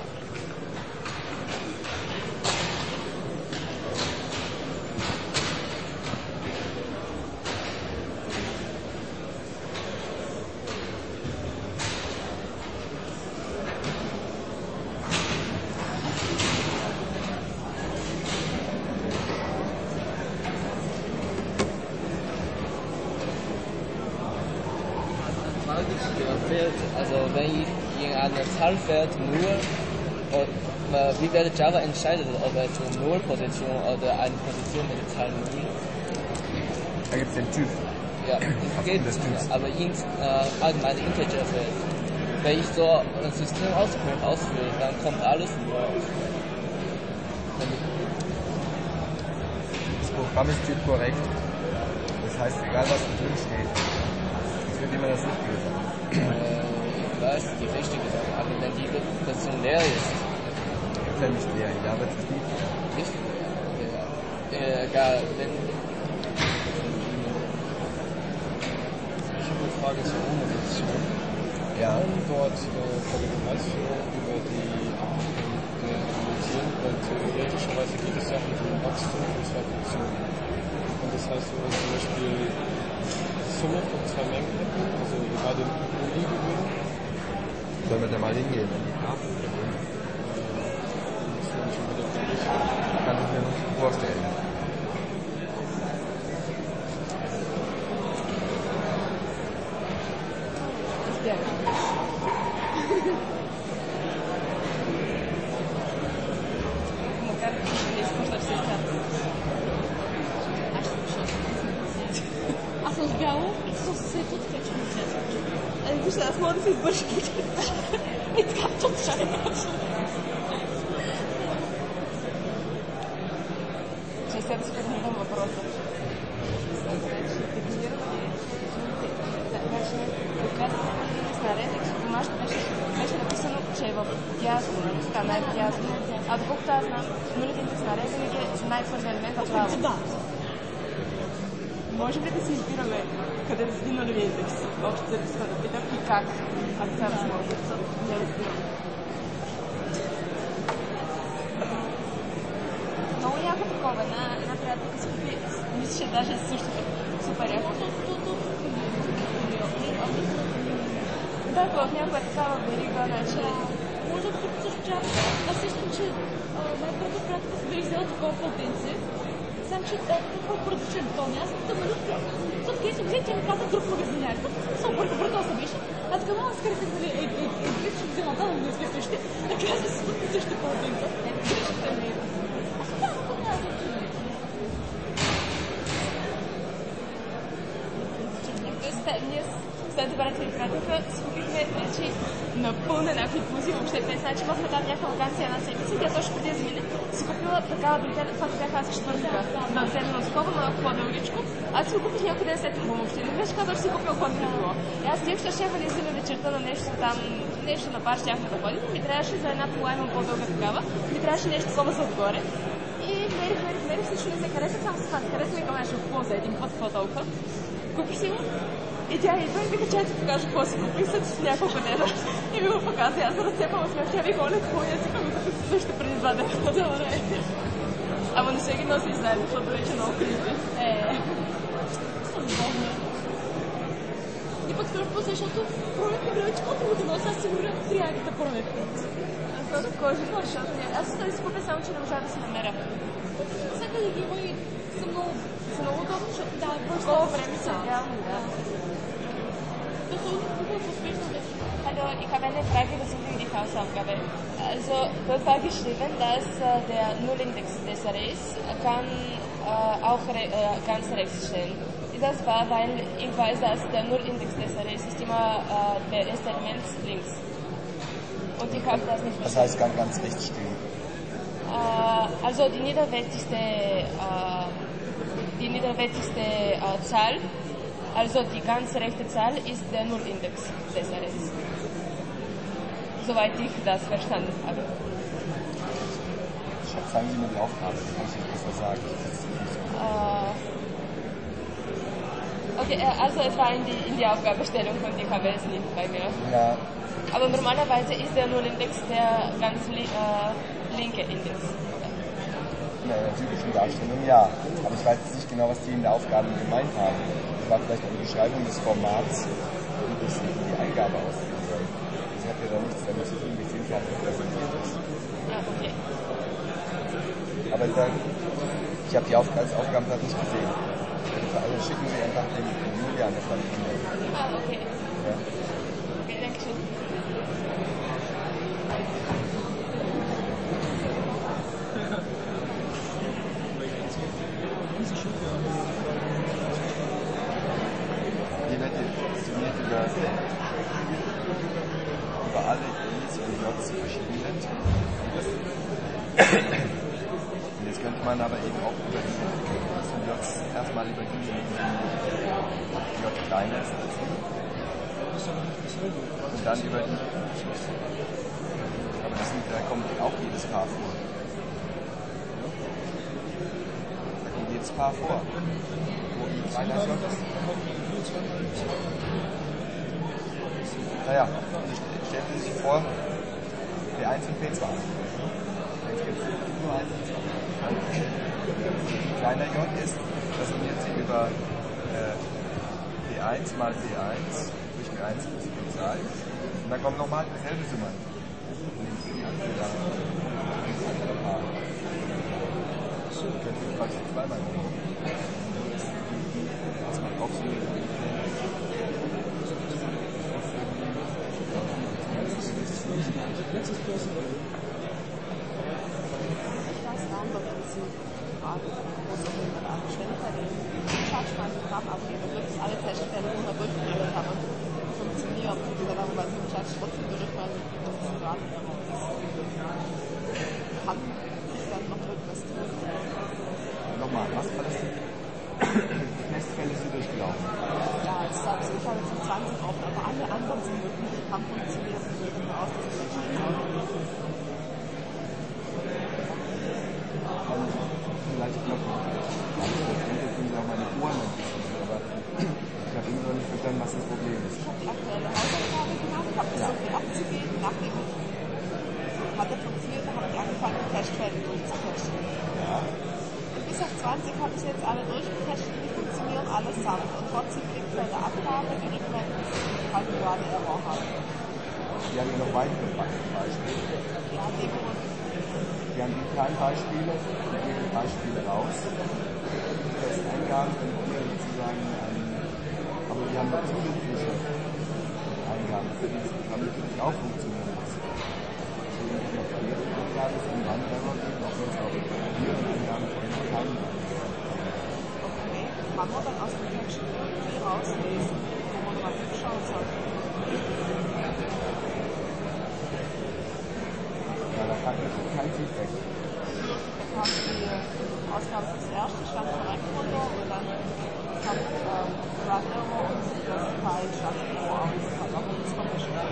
Also wenn ich in einem Zahlfeld nur, wie wird Java entscheiden, ob es eine Null-Position oder eine Position mit der Zahl 0? Da gibt es den Typ. Ja, es geht, aber in allgemeine Integerfeld. Wenn ich so ein System ausführe, dann kommt alles nur raus. Das Programm ist typkorrekt. Das heißt, egal was drin steht, es wird immer das Richtige sein. Ich weiß, die richtige Sache, aber wenn die Position leer ist. Ist ja nicht leer, ja, wird es nicht. Nicht leer? Ja. Egal, wenn. Ich habe eine Frage zur Organisation. Ja. Dort vor der Beweisführung über die Implementieren, weil theoretischerweise geht es ja um den Wachstum von zwei Funktionen. Und das heißt, wenn wir zum Beispiel Summe von zwei Mengen hätten, also wir beide nur liegen würden. Sollen wir da mal hingehen? Ja. Das wäre nicht unbedingt möglich. Kann ich mir nicht vorstellen. Вижте, аз мога да се избърша. И така, чото шаря. Че сега да споменам въпроса. Беше написано, че в дясно стана дясно, а доколкото аз знам, нулите снаряд винаги е най-първи елемент в право. Може ли да си избираме къде да седи нулеви индекс? Общо да да питам и как? Ако това възможно. Не разбирам. Много яко такова. Една приятелка си купи, мислеше даже същото. Супер яко. Да, в някоя такава верига, значи... Може да купи също чак. Аз сещам, че най-първо приятелка си бе взела такова полтенце. Сам, че какво продължен тон. Аз съм тъмъл. Защото къде съм взел, тя ми каза друг магазинар. Съм бъркал се беше. Аз така много скърите, нали, ще взема да не сме същи. Така аз се спътни също полтенца. Не ми грешите ми. Аз съм там, ако няма да чудим. Ние след добрата ми приятелка скупихме вече напълно някакви пузи, въобще без значи имахме там някаква вакансия една седмица и тя точно преди да замине си купила такава дойде, това бях аз четвъртъка, на седмено скоба, малко по-дългичко. Аз си го купих някой ден след това въобще. Не беше казал, че си купил каквото би било. И аз тях ще да излизаме вечерта на нещо там, нещо на бар щяхме да ходим, ми трябваше за една полайма по-дълга такава, ми трябваше нещо такова за отгоре. И мерих всичко не се хареса, само се хареса ми към какво за един път, какво толкова. Купих си го. И тя идва и вика, че ти покажа какво си купих след няколко дена. И ми го показа. Аз разцепала смях. Тя вика, оле, какво я си към също преди 2 дена. Добре. Ама не се ги носи заедно, защото вече много кризи. И пък второ, защото пролетни бройче по-трудно да се асигуря триагите пролетни. Защото аз той си купя само, че не можа да се намеря. Всяка да ги има и са много удобно, защото да, по-скоро време са. Das ist so uspешно. Also, ich habe eine Frage bezogen die Hausaufgabe. Also, dort war geschrieben, dass der Nullindex des Arrays kann auch ganz rechts stehen. Ist das wahr, weil ich weiß, dass der Nullindex des Arrays ist immer der erste Element links. Und ich habe das nicht verstanden. Das heißt, kann ganz rechts stehen. Also, die niederwertigste Zahl, also die ganz rechte Zahl, ist der Nullindex des Arrays. Soweit ich das verstanden habe. Sagen Sie mir die Aufgabe, das kann ich nicht besser sagen. Okay, also es war in die Aufgabenstellung und ich habe es nicht bei mir. Ja. Aber normalerweise ist der Nullindex der ganz linke Index. In der typischen Darstellung ja. Aber ich weiß jetzt nicht genau, was die in der Aufgabe gemeint haben. Das war vielleicht eine Beschreibung des Formats, wie das die Eingabe aussehen soll. Sie hat ja da nichts damit zu tun, wie vielfach repräsentiert ist. Ja, okay. Aber ich habe die Aufgabenblatt nicht gesehen. Also schicken Sie einfach den Julian das dann E-Mail. Ah, okay. Ja. Okay, danke schön. Hier wird definiert über alle I's und J's, die verschieden sind. Und jetzt könnte man aber eben auch über die I's und J's erstmal über die J kleiner ist als die. Und dann über die. Aber da kommt auch jedes Paar vor. Da kommt jedes Paar vor. Wo I kleiner J ist. Naja, stellen Sie sich vor, P1 und P2. Jetzt gibt es nur 1 und 2. Kleiner J ist, das summiert Sie über P1 mal P1 durch P1 plus P2. Und dann kommt nochmal dieselbe Summe. Nehmen Sie die andere Paar. So, können Sie quasi zweimal nehmen. Das macht auch Sinn. Programm abgeben, dann wird es alle Testfälle immer durchgeführt haben und funktionieren. Und dieser darüber ist im Chat trotzdem durchmachen, dass es gerade kann ich dann noch irgendwas tun. Nochmal, was war das? Testfälle sind durchgelaufen. Ja, es sagt so, ich habe jetzt 20 offen, aber alle anderen sind wirklich, haben funktioniert. Ich gehe davon aus, dass es funktioniert. Vielleicht noch können Sie auch meine Ohren ein bisschen, aber ich habe immer noch nicht verstanden, was das Problem ist. Ich habe die aktuelle Hausaufgabe gemacht, habe versucht, die abzugeben, nachdem ich hatte funktioniert, habe ich angefangen, die Testfälle durchzutesten. Ja. Bis auf 20 habe ich jetzt alle durchgetestet, die funktionieren allesamt. Und trotzdem kriegt bei der Abgabe die Rückmeldung, dass ich halt gerade Error habe. Wir haben hier noch weitere Beispiele. Ja, Wir haben die kleinen Beispiele, wir geben Beispiele raus. Das Eingaben können wir sozusagen, aber wir haben noch zusätzliche Eingaben, für die das Programm natürlich auch funktionieren muss. Deswegen ist noch jede Eingabe von Wandlerern, auch wenn es auch hier Eingaben von keinen okay, kann man dann aus dem Text irgendwie rauslesen, wo man drauf geschaut hat. Ja, da kann ich kein Feedback. Ich habe die Ausgabe fürs erste stand korrekt runter und dann kam Run Error und das Teil stand Error, aber das hat auch nichts vermischt.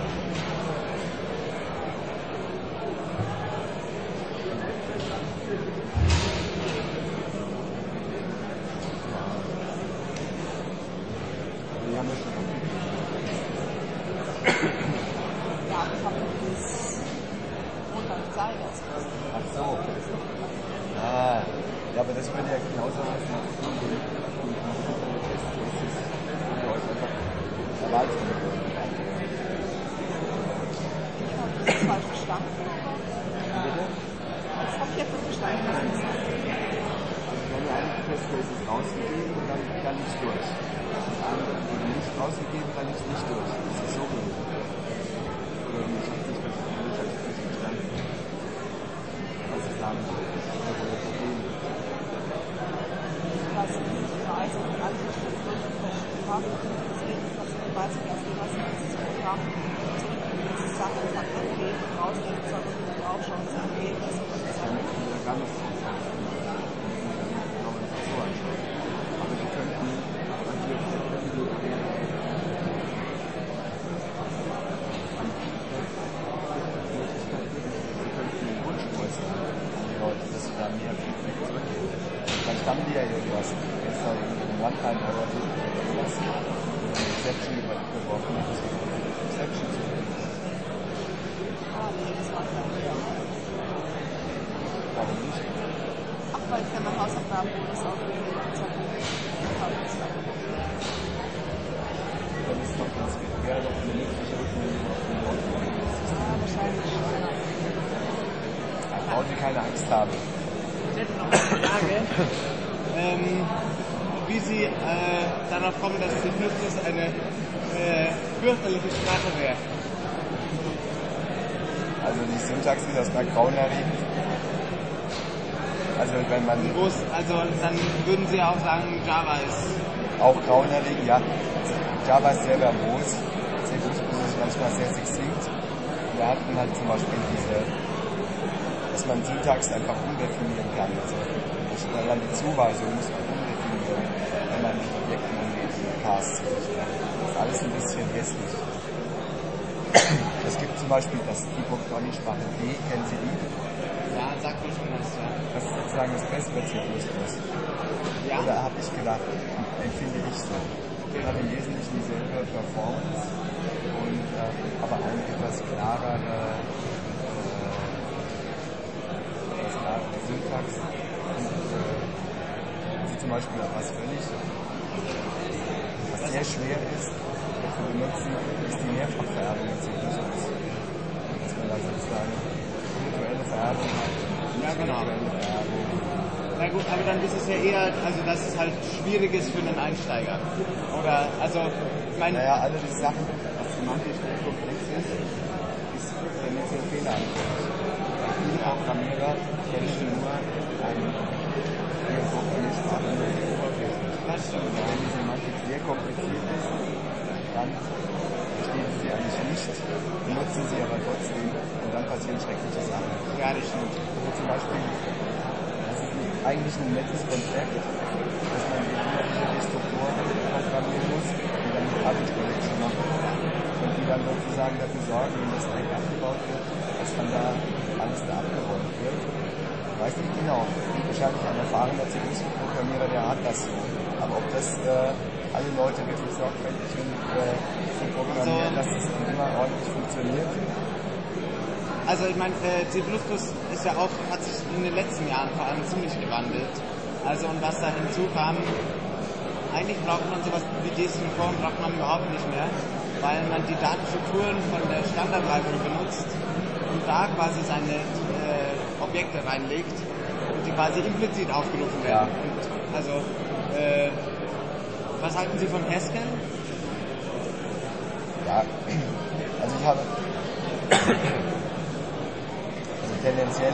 Die haben wir schon Ja, ich habe bis Montag Zeit jetzt. Ach so. Ah, ja, aber das würde ja genauso heißen, dass Gewalt angehören. Ich habe das falsch verstanden. Bitte? Das habe ich jetzt nicht verstanden. Was ist das? Wenn du einen Testcases rausgegeben und dann nicht durch. Und andere wurde nicht rausgegeben, dann nicht durch. Das ist so gut. Oder ich habe nicht verstanden, was ich sagen wollte. Oder Problem. Was ist das? Also, alles ist schon so haben. Deswegen ist das so, weiß ich erst, was ist das Programm. Das ist Sachen, die man angeht, rausgeht, sondern man draufschauen, was angeht. Das ist Dann kann es so anschauen. Aber die könnten den Wunsch äußern an die Leute, dass sie da mehr Feedback zurückgeben. Vielleicht haben die ja irgendwas. Jetzt da im Landheim oder sowas. Eine Exception überworfen hat, dass sie Exception zu geben. das war klar. Warum nicht? Ach, weil ich ja mein Hausaufgaben das aufgegeben habe. Dann ist doch das wäre doch eine mögliche Rückmeldung auf den Leuten. Wahrscheinlich schon. Da brauchen Sie keine Angst haben. Ich hätte noch eine Frage, wie Sie darauf kommen, dass C++ eine fürchterliche Sprache wäre. Also die Syntax ist erstmal grauenerregend. Also wenn man Also dann würden Sie auch sagen, Java ist auch grauenerregend, ja. Java ist sehr verbos. C++ ist manchmal sehr succinkt. Wir hatten halt zum Beispiel dass man Syntax einfach umdefinieren kann. Also dann die Zuweisung muss man umdefinieren, wenn man mit Objekten umgeht, mit Casts. Das ist alles ein bisschen hässlich. Es gibt zum Beispiel die Programmiersprache D, kennen Sie die? ja, sagt mir schon was, ja. Das ist sozusagen das bessere C++. Ja? Oder habe ich gedacht, empfinde ich so. Ich habe im Wesentlichen dieselbe Performance und aber eine etwas klarere Syntax und also zum Beispiel was sehr schwer ist, zu benutzen, ist die Mehrfachvererbung in C++. Dass man da sozusagen virtuelle Vererbung hat. Ja, genau. Virtuelle Vererbung. Na gut, aber dann ist es ja eher, also dass es halt schwierig ist für einen Einsteiger. Oder, also, ich meine... Naja, alle diese Sachen, was semantisch sehr komplex ist tendenziell fehleranfällig. Viele Programmierer kennen nur eine Programmiersprache nur sehr oberflächlich. Wenn die Semantik sehr kompliziert ist, dann verstehen sie eigentlich nicht, benutzen sie aber trotzdem und dann passieren schreckliche Sachen. Ja, das stimmt. Also zum Beispiel, das ist eigentlich ein nettes Konzept, dass man die Strukturen programmieren muss und dann die Garbage Collection macht. Und die dann sozusagen dafür sorgen, wenn das Stack abgebaut wird, dass dann da alles da abgeräumt wird. Ich weiß nicht genau. Wahrscheinlich ein erfahrener C++-Programmierer, der hat das so. Aber ob das alle Leute wirklich sorgfältig sind, zu programmieren, dass es dann immer ordentlich funktioniert? Also ich meine, C++ ist ja auch, hat sich in den letzten Jahren vor allem ziemlich gewandelt. Also und was da hinzukam, eigentlich braucht man sowas wie Desynchron braucht man überhaupt nicht mehr, weil man die Datenstrukturen von der Standardlibrary benutzt und da quasi seine Objekte reinlegt und die quasi implizit aufgerufen werden. Ja. Und also, was halten Sie von Haskell? Ja, also ich habe tendenziell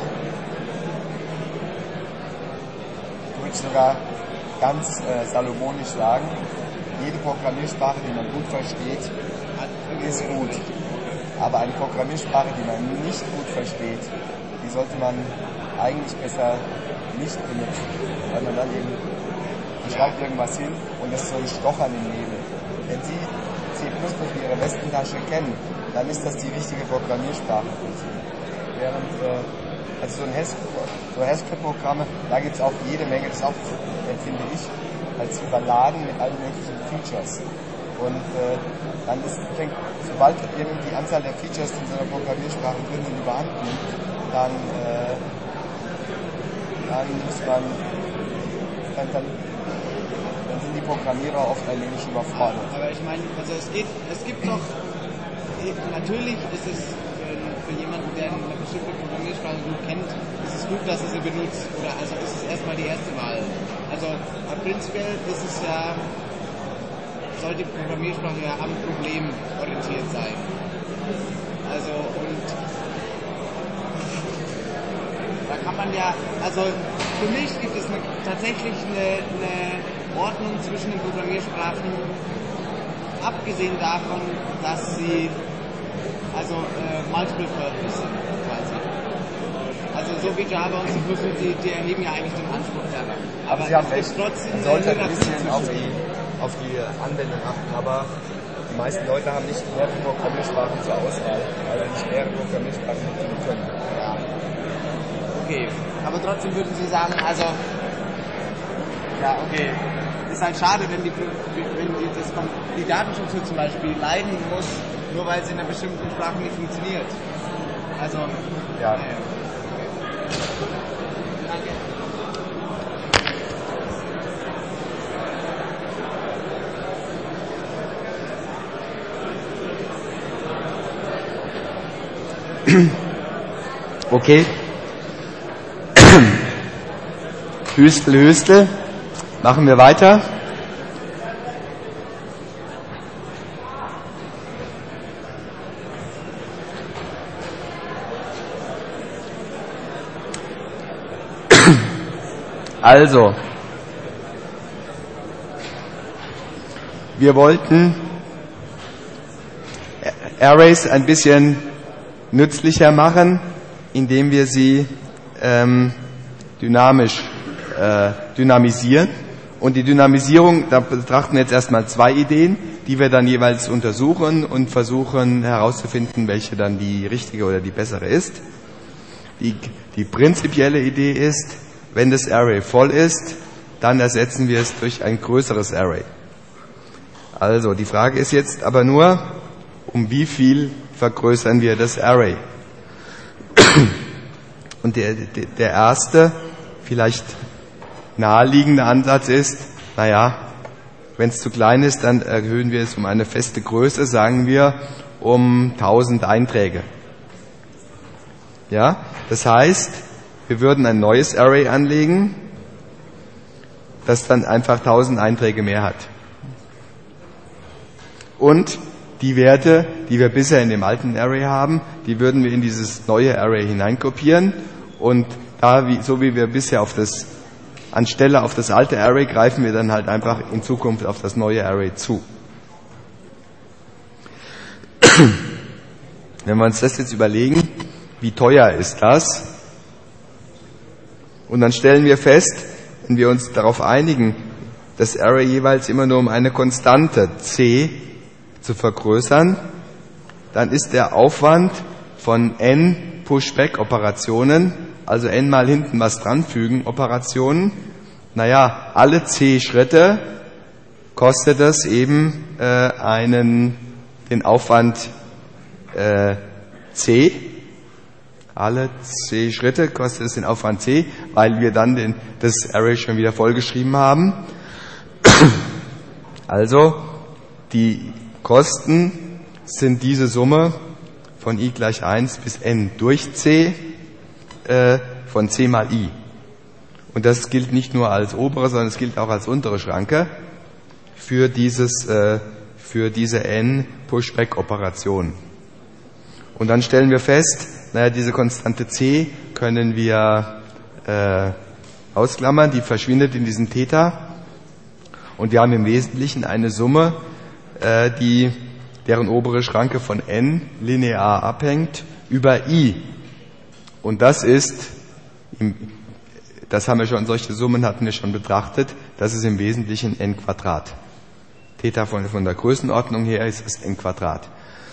würde ich sogar ganz salomonisch sagen, jede Programmiersprache, die man gut versteht, ist gut. Aber eine Programmiersprache, die man nicht gut versteht, die sollte man eigentlich besser nicht benutzen, weil man dann eben schreibt irgendwas hin und das ist so ein Stochern im Nebel. Wenn Sie C++ in Ihrer Westentasche kennen, dann ist das die richtige Programmiersprache für Sie. Während also so Haskell-Programme, da gibt es auch jede Menge, das auch, finde ich, als überladen mit allen möglichen Features. Und dann fängt, sobald irgendwie die Anzahl der Features in so einer Programmiersprache drin sind, überhand nimmt, dann muss man, dann sind die Programmierer oft ein wenig überfordert. Aber ich meine, also es gibt doch, natürlich ist es für jemanden, der eine bestimmte Programmiersprache gut kennt, ist es gut, dass er sie benutzt. Oder also ist es erstmal die erste Wahl. Also prinzipiell ist es ja, soll die Programmiersprache ja am Problem orientiert sein. Also und da kann man ja, also für mich gibt es tatsächlich eine Ordnung zwischen den Programmiersprachen, abgesehen davon, dass sie also multiple purpose sind quasi. Also so wie Java und C++, die erheben ja eigentlich den Anspruch daran. Aber Sie haben es recht, ist trotzdem man sollte ein Hierarchie bisschen auf die Anwendung achten, aber die meisten Leute haben nicht mehrere Programmiersprachen zur Auswahl, weil sie nicht mehrere Programmiersprachen bedienen können. Ja. Okay, aber trotzdem würden Sie sagen, also ja, okay, ist halt schade, wenn die Datenschutz zum Beispiel leiden muss, nur weil sie in einer bestimmten Sprache nicht funktioniert. Also, ja. Okay. Danke. Okay. Hüstel, Hüstel. Machen wir weiter. Also, wir wollten Arrays ein bisschen nützlicher machen, indem wir sie dynamisieren. Und die Dynamisierung, da betrachten wir jetzt erstmal zwei Ideen, die wir dann jeweils untersuchen und versuchen herauszufinden, welche dann die richtige oder die bessere ist. Die prinzipielle Idee ist, wenn das Array voll ist, dann ersetzen wir es durch ein größeres Array. Also, die Frage ist jetzt aber nur, um wie viel vergrößern wir das Array? Und der erste, vielleicht naheliegende Ansatz ist, naja, wenn es zu klein ist, dann erhöhen wir es um eine feste Größe, sagen wir um 1000 Einträge. Ja, das heißt, wir würden ein neues Array anlegen, das dann einfach 1000 Einträge mehr hat. Und die Werte, die wir bisher in dem alten Array haben, die würden wir in dieses neue Array hineinkopieren und da, so wie wir bisher anstelle auf das alte Array greifen wir dann halt einfach in Zukunft auf das neue Array zu. Wenn wir uns das jetzt überlegen, wie teuer ist das? Und dann stellen wir fest, wenn wir uns darauf einigen, das Array jeweils immer nur um eine Konstante c zu vergrößern, dann ist der Aufwand von n Pushback-Operationen, also n mal hinten was dranfügen Operationen, naja, alle c Schritte kostet es eben den Aufwand c. Alle c Schritte kostet es den Aufwand c, weil wir dann das Array schon wieder vollgeschrieben haben. Also die Kosten sind diese Summe von i gleich 1 bis n durch c von c mal i. Und das gilt nicht nur als obere, sondern es gilt auch als untere Schranke für diese n Pushback-Operation. Und dann stellen wir fest, naja, diese Konstante c können wir ausklammern, die verschwindet in diesem Theta. Und wir haben im Wesentlichen eine Summe, deren obere Schranke von n linear abhängt über i. Und das haben wir schon, solche Summen hatten wir schon betrachtet, das ist im Wesentlichen n Quadrat. Theta von der Größenordnung her ist es n Quadrat.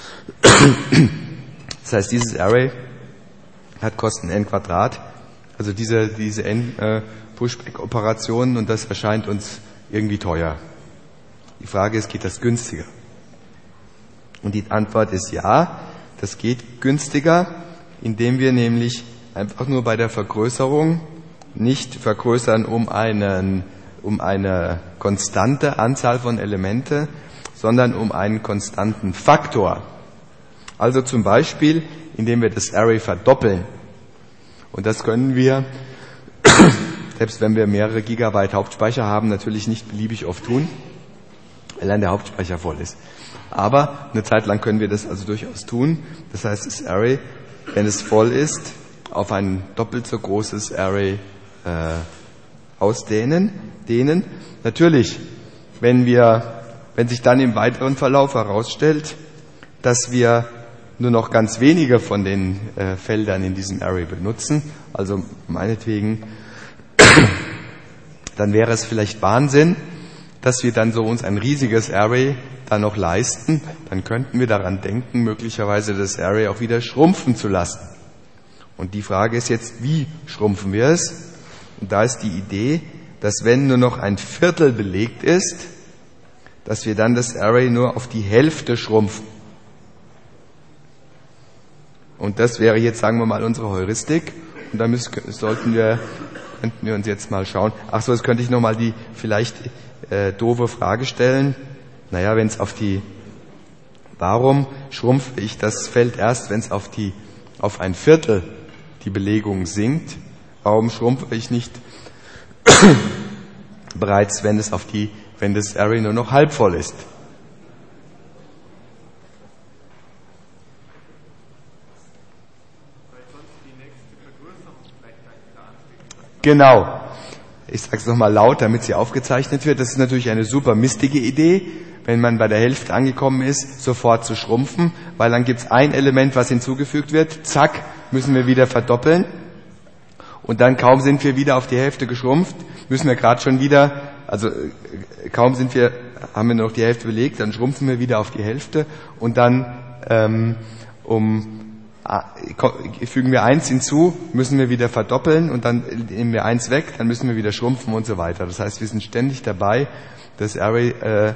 Das heißt, dieses Array hat Kosten n Quadrat, also diese n Pushback-Operationen, und das erscheint uns irgendwie teuer. Die Frage ist, geht das günstiger? Und die Antwort ist ja, das geht günstiger, indem wir nämlich einfach nur bei der Vergrößerung nicht vergrößern um einen um eine konstante Anzahl von Elemente, sondern um einen konstanten Faktor. Also zum Beispiel, indem wir das Array verdoppeln. Und das können wir, selbst wenn wir mehrere Gigabyte Hauptspeicher haben, natürlich nicht beliebig oft tun, weil dann der Hauptspeicher voll ist. Aber eine Zeit lang können wir das also durchaus tun. Das heißt, das Array, wenn es voll ist, auf ein doppelt so großes Array ausdehnen. Natürlich, wenn sich dann im weiteren Verlauf herausstellt, dass wir nur noch ganz wenige von den Feldern in diesem Array benutzen, also meinetwegen, dann wäre es vielleicht Wahnsinn, dass wir dann so uns ein riesiges Array da noch leisten, dann könnten wir daran denken, möglicherweise das Array auch wieder schrumpfen zu lassen. Und die Frage ist jetzt, wie schrumpfen wir es? Und da ist die Idee, dass wenn nur noch ein Viertel belegt ist, dass wir dann das Array nur auf die Hälfte schrumpfen. Und das wäre jetzt, sagen wir mal, unsere Heuristik. Und da könnten wir uns jetzt mal schauen. Ach so, jetzt könnte ich nochmal die vielleicht doofe Frage stellen. Naja, warum schrumpfe ich das Feld erst, wenn es auf ein Viertel die Belegung sinkt? Warum schrumpfe ich nicht bereits, wenn das Array nur noch halb voll ist? Genau. Ich sage es nochmal laut, damit sie aufgezeichnet wird. Das ist natürlich eine super mistige Idee, wenn man bei der Hälfte angekommen ist, sofort zu schrumpfen, weil dann gibt es ein Element, was hinzugefügt wird. Zack, müssen wir wieder verdoppeln. Und dann kaum sind wir wieder auf die Hälfte geschrumpft, müssen wir gerade schon wieder, also haben wir noch die Hälfte belegt, dann schrumpfen wir wieder auf die Hälfte und dann fügen wir 1 hinzu, müssen wir wieder verdoppeln und dann nehmen wir 1 weg, dann müssen wir wieder schrumpfen und so weiter. Das heißt, wir sind ständig dabei, das Array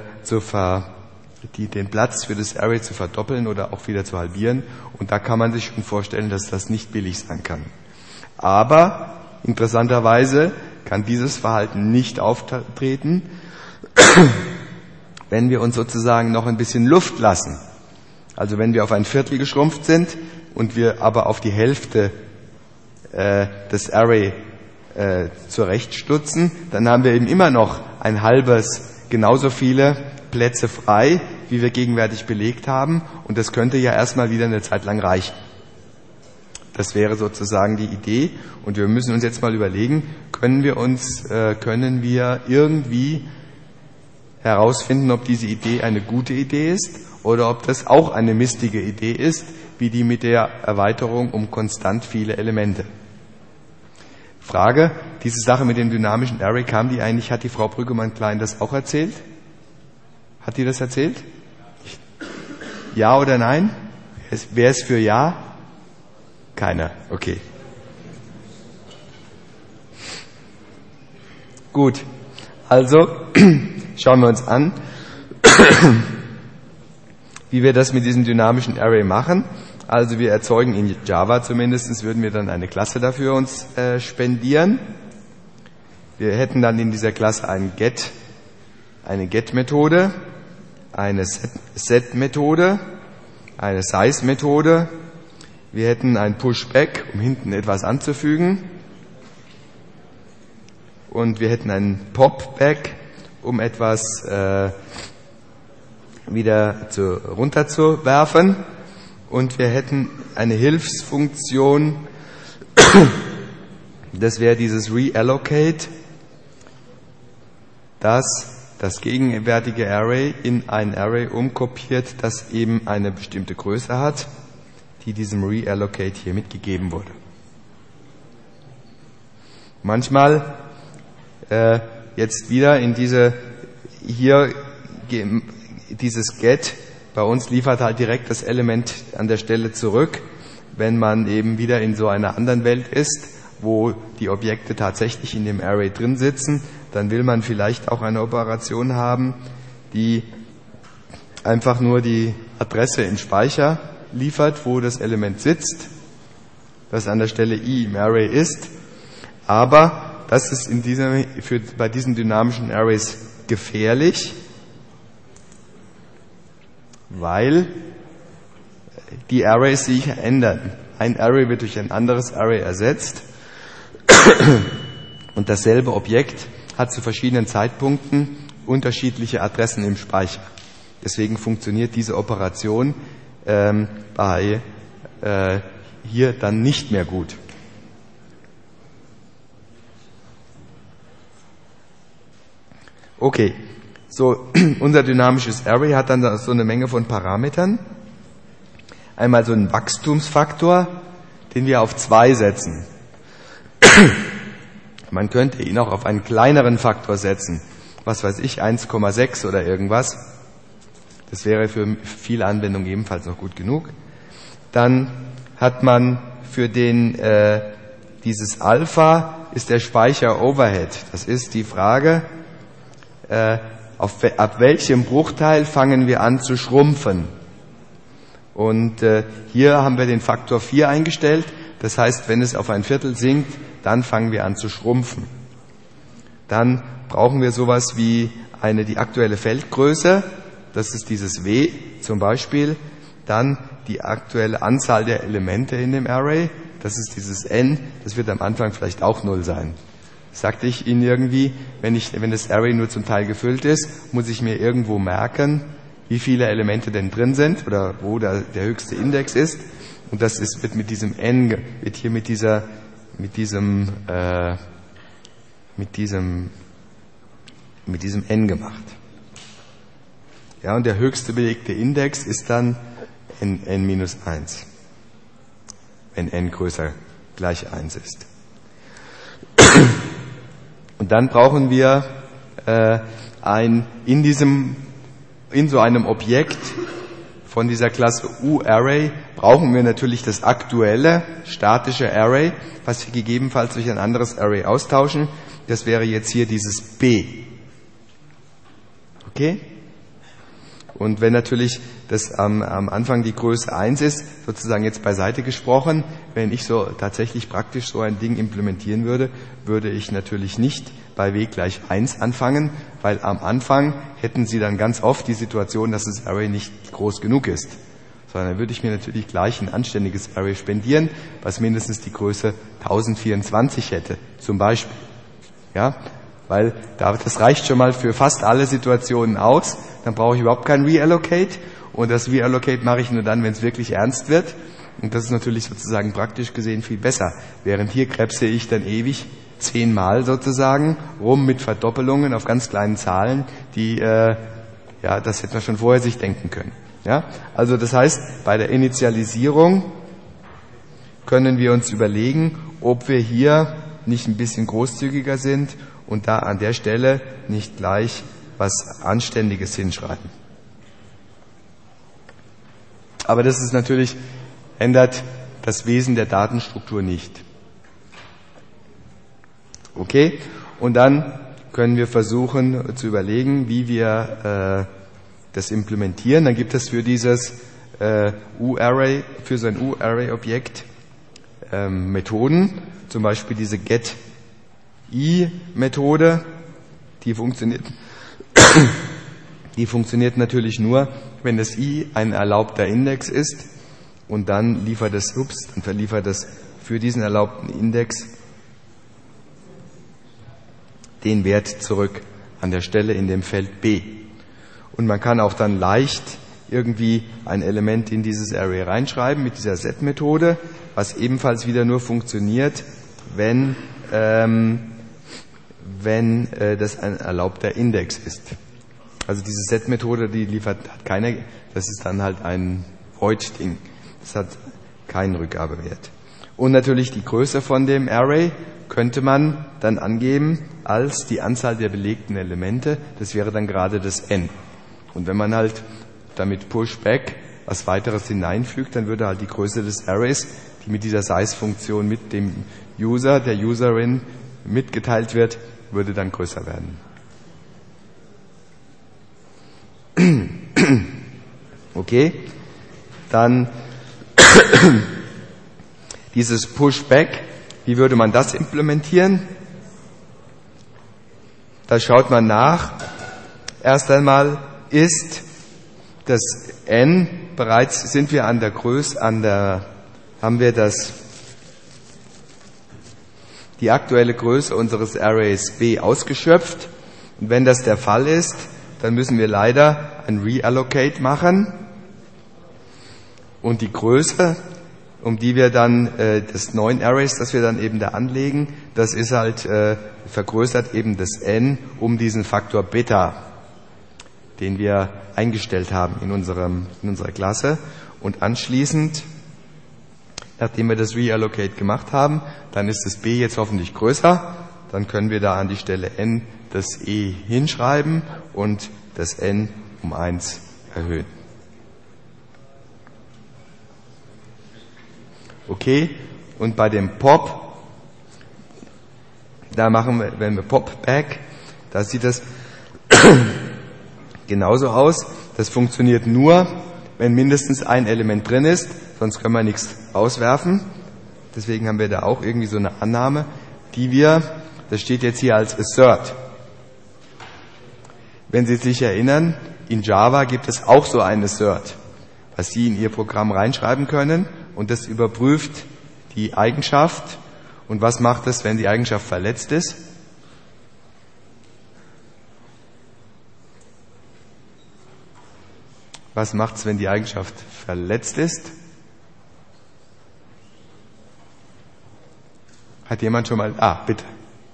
den Platz für das Array zu verdoppeln oder auch wieder zu halbieren. Und da kann man sich schon vorstellen, dass das nicht billig sein kann. Aber interessanterweise kann dieses Verhalten nicht auftreten, wenn wir uns sozusagen noch ein bisschen Luft lassen. Also wenn wir auf ein Viertel geschrumpft sind und wir aber auf die Hälfte des Array zurechtstutzen, dann haben wir eben immer noch genauso viele Plätze frei, wie wir gegenwärtig belegt haben. Und das könnte ja erstmal wieder eine Zeit lang reichen. Das wäre sozusagen die Idee. Und wir müssen uns jetzt mal überlegen, können wir irgendwie herausfinden, ob diese Idee eine gute Idee ist oder ob das auch eine mistige Idee ist, wie die mit der Erweiterung um konstant viele Elemente. Frage, diese Sache mit dem dynamischen Array, hat die Frau Brüggemann-Klein das auch erzählt? Hat die das erzählt? Ja oder nein? Wer ist für Ja? Keiner, okay. Gut, also schauen wir uns an, wie wir das mit diesem dynamischen Array machen. Also wir erzeugen in Java zumindest, würden wir dann eine Klasse dafür uns spendieren. Wir hätten dann in dieser Klasse eine Get-Methode, eine Set-Methode, eine Size-Methode. Wir hätten ein Pushback, um hinten etwas anzufügen. Und wir hätten ein Popback, um etwas wieder runterzuwerfen. Und wir hätten eine Hilfsfunktion, das wäre dieses Reallocate, das gegenwärtige Array in ein Array umkopiert, das eben eine bestimmte Größe hat, die diesem Reallocate hier mitgegeben wurde. Manchmal jetzt wieder dieses Get bei uns liefert halt direkt das Element an der Stelle zurück, wenn man eben wieder in so einer anderen Welt ist, wo die Objekte tatsächlich in dem Array drin sitzen, dann will man vielleicht auch eine Operation haben, die einfach nur die Adresse im Speicher liefert, wo das Element sitzt, das an der Stelle i im Array ist, aber das ist bei diesen dynamischen Arrays gefährlich, weil die Arrays sich ändern. Ein Array wird durch ein anderes Array ersetzt und dasselbe Objekt hat zu verschiedenen Zeitpunkten unterschiedliche Adressen im Speicher. Deswegen funktioniert diese Operation bei hier dann nicht mehr gut. Okay, so unser dynamisches Array hat dann so eine Menge von Parametern. Einmal so einen Wachstumsfaktor, den wir auf 2 setzen. Man könnte ihn auch auf einen kleineren Faktor setzen. Was weiß ich, 1,6 oder irgendwas. Das wäre für viele Anwendungen ebenfalls noch gut genug. Dann hat man für dieses Alpha ist der Speicher Overhead. Das ist die Frage, ab welchem Bruchteil fangen wir an zu schrumpfen. Und hier haben wir den Faktor 4 eingestellt. Das heißt, wenn es auf 1/4 sinkt, dann fangen wir an zu schrumpfen. Dann brauchen wir sowas wie die aktuelle Feldgröße. Das ist dieses W zum Beispiel. Dann die aktuelle Anzahl der Elemente in dem Array. Das ist dieses N. Das wird am Anfang vielleicht auch 0 sein. Sagte ich Ihnen irgendwie, wenn das Array nur zum Teil gefüllt ist, muss ich mir irgendwo merken, wie viele Elemente denn drin sind oder wo der höchste Index ist. Und das wird mit diesem N, wird hier mit diesem N gemacht. Ja, und der höchste belegte Index ist dann n-1, wenn n größer gleich 1 ist. Und dann brauchen wir in so einem Objekt von dieser Klasse U-Array brauchen wir natürlich das aktuelle statische Array, was wir gegebenenfalls durch ein anderes Array austauschen. Das wäre jetzt hier dieses B. Okay? Und wenn natürlich das am Anfang die Größe 1 ist, sozusagen jetzt beiseite gesprochen, wenn ich so tatsächlich praktisch so ein Ding implementieren würde, würde ich natürlich nicht bei W gleich 1 anfangen, weil am Anfang hätten Sie dann ganz oft die Situation, dass das Array nicht groß genug ist. Sondern dann würde ich mir natürlich gleich ein anständiges Array spendieren, was mindestens die Größe 1024 hätte, zum Beispiel. Ja, weil das reicht schon mal für fast alle Situationen aus, dann brauche ich überhaupt kein Reallocate und das Reallocate mache ich nur dann, wenn es wirklich ernst wird und das ist natürlich sozusagen praktisch gesehen viel besser, während hier krebse ich dann ewig 10-mal sozusagen rum mit Verdoppelungen auf ganz kleinen Zahlen, die, das hätte man schon vorher sich denken können. Ja, also das heißt, bei der Initialisierung können wir uns überlegen, ob wir hier nicht ein bisschen großzügiger sind und da an der Stelle nicht gleich was Anständiges hinschreiben. Aber das ist natürlich, ändert das Wesen der Datenstruktur nicht. Okay? Und dann können wir versuchen zu überlegen, wie wir das implementieren. Dann gibt es für dieses U-Array, für so ein U-Array-Objekt Methoden, zum Beispiel diese Get-I-Methode, die funktioniert natürlich nur, wenn das I ein erlaubter Index ist und dann liefert es für diesen erlaubten Index den Wert zurück an der Stelle in dem Feld B. Und man kann auch dann leicht irgendwie ein Element in dieses Array reinschreiben mit dieser Set-Methode, was ebenfalls wieder nur funktioniert, wenn das ein erlaubter Index ist. Also diese Set-Methode, hat keine, das ist dann halt ein Void-Ding. Das hat keinen Rückgabewert. Und natürlich die Größe von dem Array könnte man dann angeben als die Anzahl der belegten Elemente. Das wäre dann gerade das N. Und wenn man halt damit Pushback was weiteres hineinfügt, dann würde halt die Größe des Arrays, die mit dieser Size-Funktion mit dem User, der Userin mitgeteilt wird, würde dann größer werden. Okay, dann dieses Pushback, wie würde man das implementieren? Da schaut man nach. Erst einmal ist das n bereits, sind wir an der Größe, haben wir die aktuelle Größe unseres Arrays B ausgeschöpft. Und wenn das der Fall ist, dann müssen wir leider ein Reallocate machen. Und die Größe, um die wir dann des neuen Arrays, das wir dann eben da anlegen, das ist halt vergrößert eben das n um diesen Faktor Beta, den wir eingestellt haben in unserer Klasse. Und anschließend, nachdem wir das Reallocate gemacht haben, dann ist das b jetzt hoffentlich größer. Dann können wir da an die Stelle n das e hinschreiben und das n um 1 erhöhen. Okay, und bei dem Pop, da machen wir, wenn wir Pop Back, da sieht das genauso aus. Das funktioniert nur, wenn mindestens ein Element drin ist, sonst können wir nichts auswerfen. Deswegen haben wir da auch irgendwie so eine Annahme, das steht jetzt hier als Assert. Wenn Sie sich erinnern, in Java gibt es auch so ein Assert, was Sie in Ihr Programm reinschreiben können und das überprüft die Eigenschaft. Und was macht es, wenn die Eigenschaft verletzt ist? Was macht es, wenn die Eigenschaft verletzt ist? Hat jemand schon mal... bitte.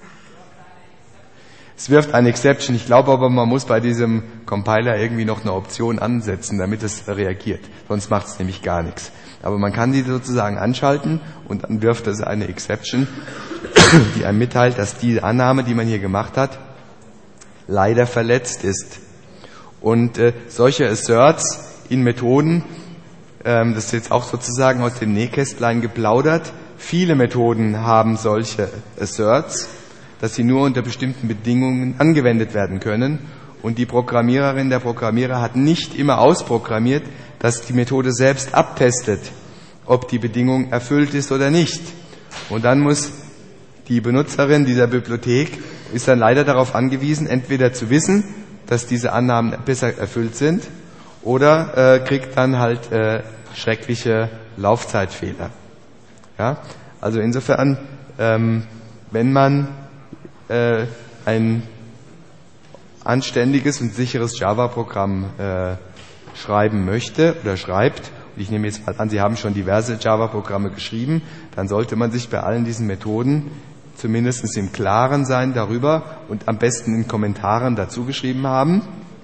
Es wirft eine Exception. Ich glaube aber, man muss bei diesem Compiler irgendwie noch eine Option ansetzen, damit es reagiert. Sonst macht es nämlich gar nichts. Aber man kann die sozusagen anschalten und dann wirft es eine Exception, die einem mitteilt, dass die Annahme, die man hier gemacht hat, leider verletzt ist. Und solche Asserts in Methoden, das ist jetzt auch sozusagen aus dem Nähkästlein geplaudert, viele Methoden haben solche Asserts, dass sie nur unter bestimmten Bedingungen angewendet werden können. Und die Programmiererin, der Programmierer hat nicht immer ausprogrammiert, dass die Methode selbst abtestet, ob die Bedingung erfüllt ist oder nicht. Und dann muss die Benutzerin dieser Bibliothek, ist dann leider darauf angewiesen, entweder zu wissen, dass diese Annahmen besser erfüllt sind, oder kriegt dann halt schreckliche Laufzeitfehler. Ja? Also insofern, wenn man ein anständiges und sicheres Java-Programm schreiben möchte oder schreibt, und ich nehme jetzt mal an, Sie haben schon diverse Java-Programme geschrieben, dann sollte man sich bei allen diesen Methoden zumindest im Klaren sein darüber und am besten in Kommentaren dazu geschrieben haben,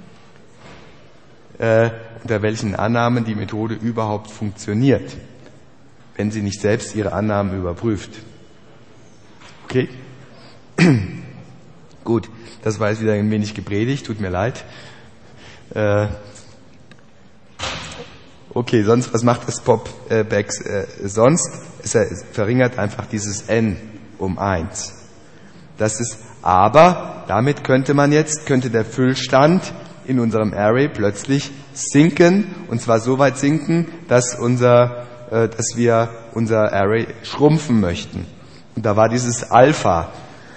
unter welchen Annahmen die Methode überhaupt funktioniert, wenn sie nicht selbst ihre Annahmen überprüft. Okay? Gut, das war jetzt wieder ein wenig gepredigt, tut mir leid. Okay, sonst, was macht das Pop-Back sonst? Es verringert einfach dieses n um 1. Das ist, aber damit könnte der Füllstand in unserem Array plötzlich sinken, und zwar so weit sinken, dass wir unser Array schrumpfen möchten. Und da war dieses Alpha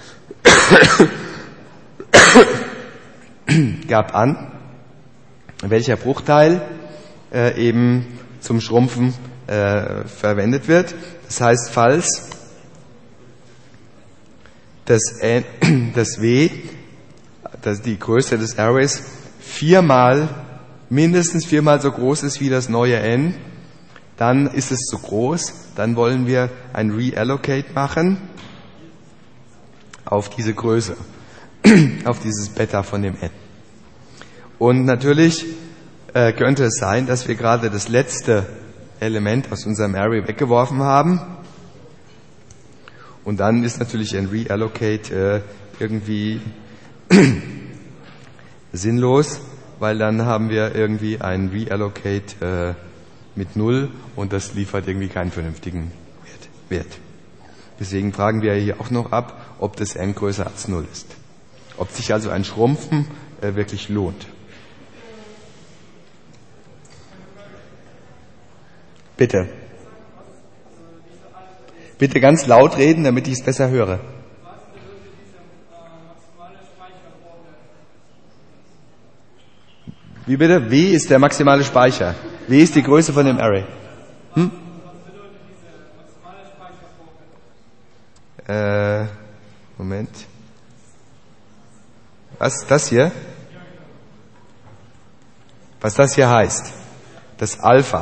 gab an, welcher Bruchteil eben zum Schrumpfen verwendet wird. Das heißt, falls das W, die Größe des Arrays, mindestens viermal so groß ist wie das neue n, dann ist es zu groß, dann wollen wir ein Reallocate machen auf diese Größe, auf dieses Beta von dem n. Und natürlich könnte es sein, dass wir gerade das letzte Element aus unserem Array weggeworfen haben. Und dann ist natürlich ein Reallocate irgendwie sinnlos, weil dann haben wir irgendwie ein Reallocate mit 0 und das liefert irgendwie keinen vernünftigen Wert. Deswegen fragen wir hier auch noch ab, ob das n größer als 0 ist. Ob sich also ein Schrumpfen wirklich lohnt. Bitte. Bitte ganz laut reden, damit ich es besser höre. Wie bitte? W ist der maximale Speicher. W ist die Größe von dem Array. Moment. Was ist das hier? Was das hier heißt? Das Alpha.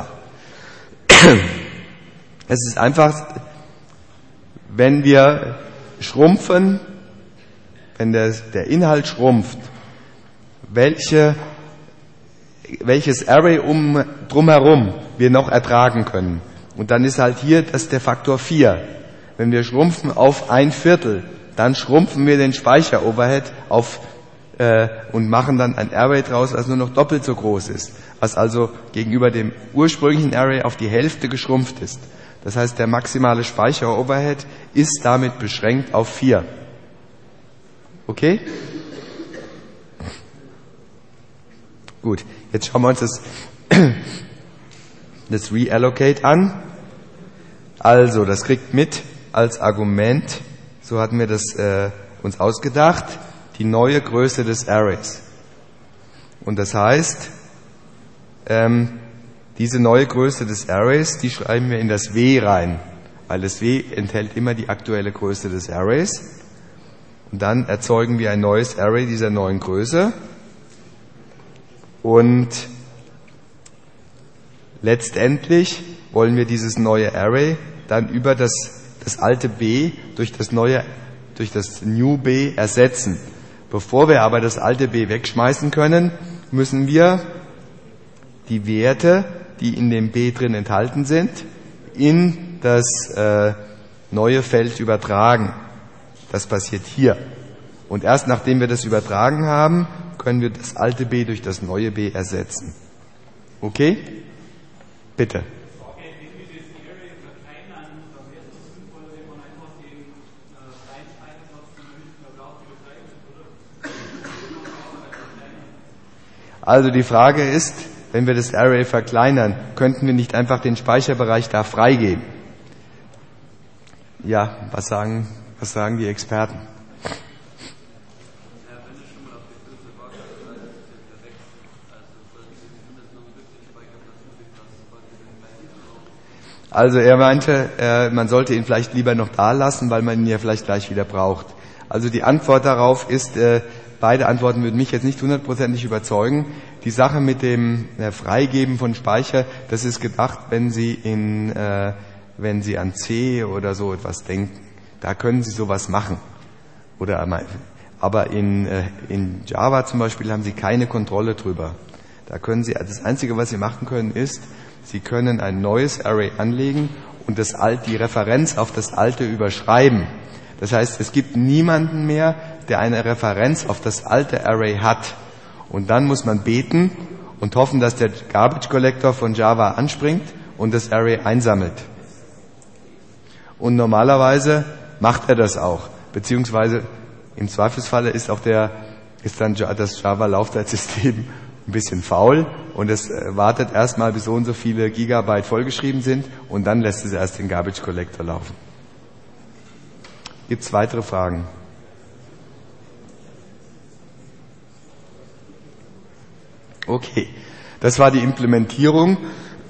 Es ist einfach, wenn wir schrumpfen, wenn der Inhalt schrumpft, welches Array drumherum wir noch ertragen können. Und dann ist halt hier das der Faktor 4. Wenn wir schrumpfen auf 1/4, dann schrumpfen wir den Speicher-Overhead auf und machen dann ein Array draus, das nur noch doppelt so groß ist, was also gegenüber dem ursprünglichen Array auf die Hälfte geschrumpft ist. Das heißt, der maximale Speicher-Overhead ist damit beschränkt auf 4. Okay? Gut, jetzt schauen wir uns das Reallocate an. Also, das kriegt mit als Argument, so hatten wir das uns ausgedacht, die neue Größe des Arrays. Und das heißt, diese neue Größe des Arrays, die schreiben wir in das W rein, weil das W enthält immer die aktuelle Größe des Arrays. Und dann erzeugen wir ein neues Array dieser neuen Größe. Und letztendlich wollen wir dieses neue Array dann über das alte B durch das New B ersetzen. Bevor wir aber das alte B wegschmeißen können, müssen wir die Werte, die in dem B drin enthalten sind, in das neue Feld übertragen. Das passiert hier. Und erst nachdem wir das übertragen haben, können wir das alte B durch das neue B ersetzen. Okay? Bitte. Also die Frage ist, wenn wir das Array verkleinern, könnten wir nicht einfach den Speicherbereich da freigeben? Ja, was sagen die Experten? Also er meinte, man sollte ihn vielleicht lieber noch da lassen, weil man ihn ja vielleicht gleich wieder braucht. Also die Antwort darauf ist, beide Antworten würden mich jetzt nicht hundertprozentig überzeugen. Die Sache mit dem Freigeben von Speicher, das ist gedacht, wenn Sie an C oder so etwas denken. Da können Sie sowas machen. Aber in Java zum Beispiel haben Sie keine Kontrolle drüber. Da können Sie, das Einzige, was Sie machen können, ist, Sie können ein neues Array anlegen und die Referenz auf das alte überschreiben. Das heißt, es gibt niemanden mehr, der eine Referenz auf das alte Array hat. Und dann muss man beten und hoffen, dass der Garbage Collector von Java anspringt und das Array einsammelt. Und normalerweise macht er das auch. Beziehungsweise im Zweifelsfalle ist dann das Java-Laufzeitsystem ein bisschen faul und es wartet erstmal, bis so und so viele Gigabyte vollgeschrieben sind und dann lässt es erst den Garbage Collector laufen. Gibt es weitere Fragen? Okay, das war die Implementierung.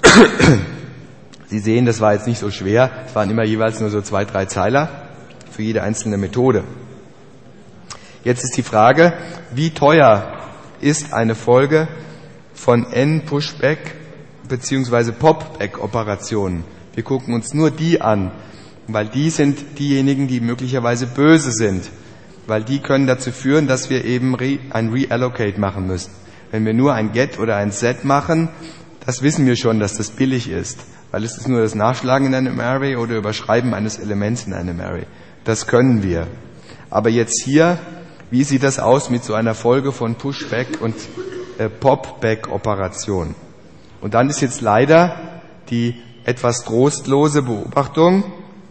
Sie sehen, das war jetzt nicht so schwer. Es waren immer jeweils nur so 2, 3 Zeiler für jede einzelne Methode. Jetzt ist die Frage, wie teuer ist eine Folge von N-Pushback bzw. Popback-Operationen. Wir gucken uns nur die an, weil die sind diejenigen, die möglicherweise böse sind, weil die können dazu führen, dass wir eben ein Reallocate machen müssen. Wenn wir nur ein Get oder ein Set machen, das wissen wir schon, dass das billig ist, weil es ist nur das Nachschlagen in einem Array oder Überschreiben eines Elements in einem Array. Das können wir. Aber jetzt hier, wie sieht das aus mit so einer Folge von Pushback und Popback-Operationen? Und dann ist jetzt leider die etwas trostlose Beobachtung,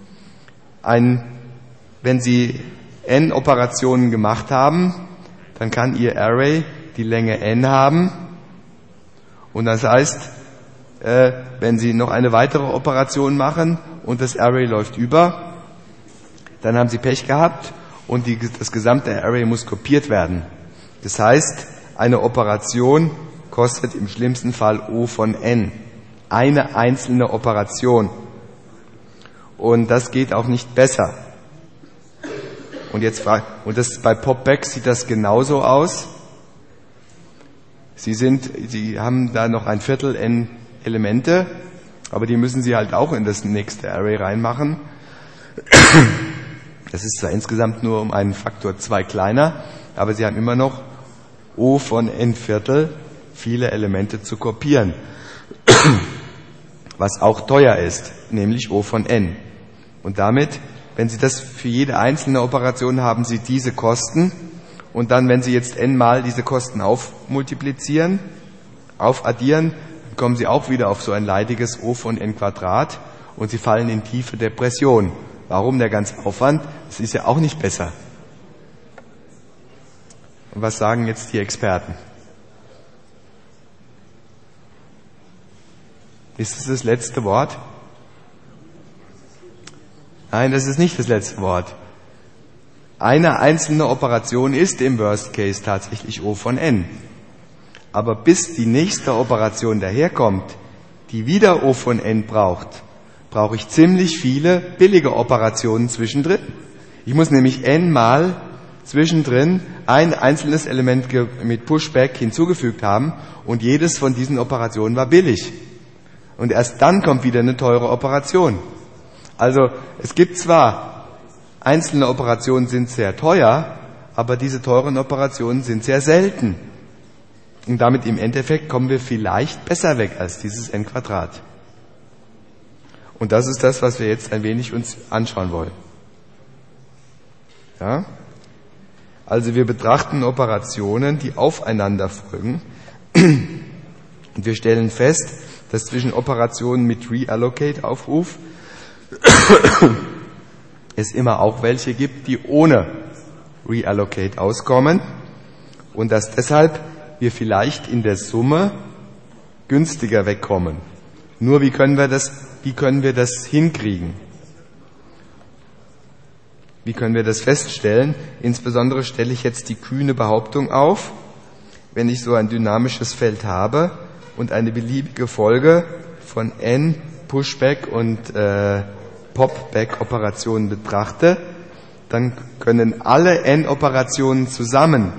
wenn Sie n Operationen gemacht haben, dann kann Ihr Array die Länge n haben. Und das heißt, wenn Sie noch eine weitere Operation machen und das Array läuft über, dann haben Sie Pech gehabt und das gesamte Array muss kopiert werden. Das heißt, eine Operation kostet im schlimmsten Fall O von n. Eine einzelne Operation. Und das geht auch nicht besser. Und bei PopBack sieht das genauso aus. Sie haben da noch ein Viertel n Elemente, aber die müssen Sie halt auch in das nächste Array reinmachen. Das ist zwar insgesamt nur um einen Faktor 2 kleiner, aber Sie haben immer noch O von n Viertel viele Elemente zu kopieren. Was auch teuer ist, nämlich O von n. Und damit, wenn Sie das für jede einzelne Operation haben, Sie diese Kosten. Und dann, wenn Sie jetzt n mal diese Kosten aufaddieren, dann kommen Sie auch wieder auf so ein leidiges O von n Quadrat und Sie fallen in tiefe Depression. Warum der ganze Aufwand? Das ist ja auch nicht besser. Und was sagen jetzt die Experten? Ist es das letzte Wort? Nein, das ist nicht das letzte Wort. Eine einzelne Operation ist im Worst Case tatsächlich O von n. Aber bis die nächste Operation daherkommt, die wieder O von n brauche ich ziemlich viele billige Operationen zwischendrin. Ich muss nämlich n mal zwischendrin ein einzelnes Element mit Pushback hinzugefügt haben und jedes von diesen Operationen war billig. Und erst dann kommt wieder eine teure Operation. Also es gibt zwar einzelne Operationen sind sehr teuer, aber diese teuren Operationen sind sehr selten. Und damit im Endeffekt kommen wir vielleicht besser weg als dieses n Quadrat. Und das ist das, was wir jetzt ein wenig uns anschauen wollen. Ja? Also wir betrachten Operationen, die aufeinander folgen. Und wir stellen fest, dass zwischen Operationen mit Reallocate-Aufruf es immer auch welche gibt, die ohne Reallocate auskommen und dass deshalb wir vielleicht in der Summe günstiger wegkommen. Nur wie können wir das hinkriegen? Wie können wir das feststellen? Insbesondere stelle ich jetzt die kühne Behauptung auf, wenn ich so ein dynamisches Feld habe und eine beliebige Folge von n Pushback und Popback-Operationen betrachte, dann können alle n-Operationen zusammen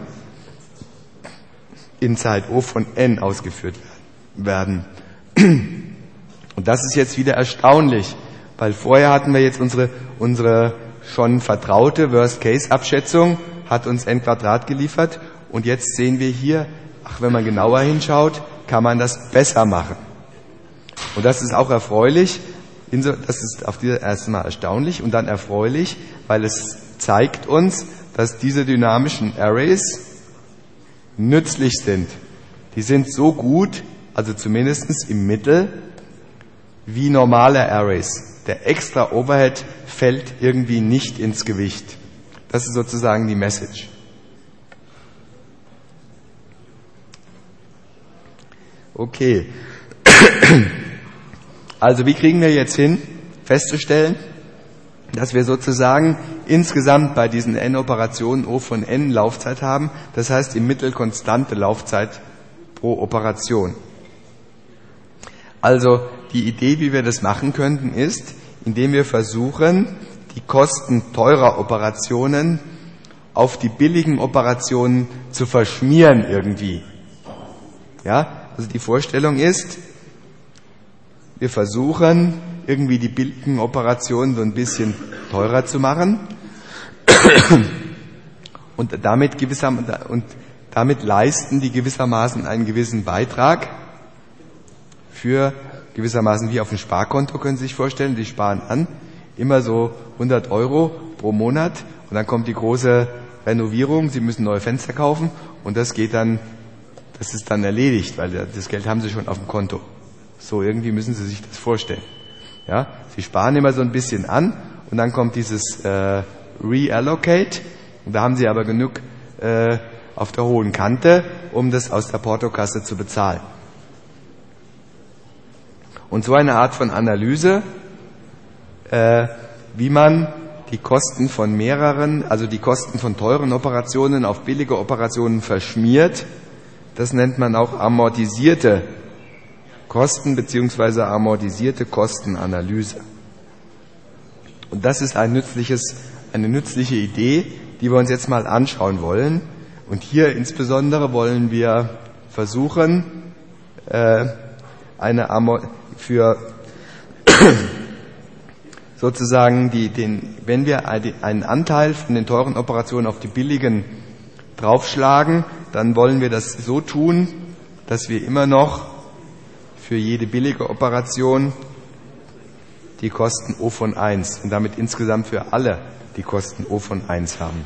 in Zeit O von n ausgeführt werden. Und das ist jetzt wieder erstaunlich, weil vorher hatten wir jetzt unsere schon vertraute Worst-Case-Abschätzung, hat uns n Quadrat geliefert und jetzt sehen wir hier, wenn man genauer hinschaut, kann man das besser machen. Und das ist auch erfreulich. Das ist auf dieser ersten Mal erstaunlich und dann erfreulich, weil es zeigt uns, dass diese dynamischen Arrays nützlich sind. Die sind so gut, also zumindest im Mittel, wie normale Arrays. Der extra Overhead fällt irgendwie nicht ins Gewicht. Das ist sozusagen die Message. Okay. Also wie kriegen wir jetzt hin, festzustellen, dass wir sozusagen insgesamt bei diesen n-Operationen O von n Laufzeit haben, das heißt im Mittel konstante Laufzeit pro Operation. Also die Idee, wie wir das machen könnten, ist, indem wir versuchen, die Kosten teurer Operationen auf die billigen Operationen zu verschmieren irgendwie. Ja, also die Vorstellung ist, wir versuchen, irgendwie die billigen Operationen so ein bisschen teurer zu machen und damit leisten die gewissermaßen einen gewissen Beitrag für gewissermaßen wie auf dem Sparkonto, können Sie sich vorstellen. Die sparen an, immer so 100 € pro Monat und dann kommt die große Renovierung, Sie müssen neue Fenster kaufen und das ist dann erledigt, weil das Geld haben Sie schon auf dem Konto. So irgendwie müssen Sie sich das vorstellen. Ja, Sie sparen immer so ein bisschen an und dann kommt dieses Reallocate und da haben Sie aber genug auf der hohen Kante, um das aus der Portokasse zu bezahlen. Und so eine Art von Analyse, wie man die Kosten von die Kosten von teuren Operationen auf billige Operationen verschmiert, Das nennt man auch amortisierte Kosten bzw. amortisierte Kostenanalyse. Und das ist eine nützliche Idee, die wir uns jetzt mal anschauen wollen. Und hier insbesondere wollen wir versuchen, sozusagen wenn wir einen Anteil von den teuren Operationen auf die billigen draufschlagen, dann wollen wir das so tun, dass wir immer noch für jede billige Operation die Kosten O von 1 und damit insgesamt für alle die Kosten O von 1 haben.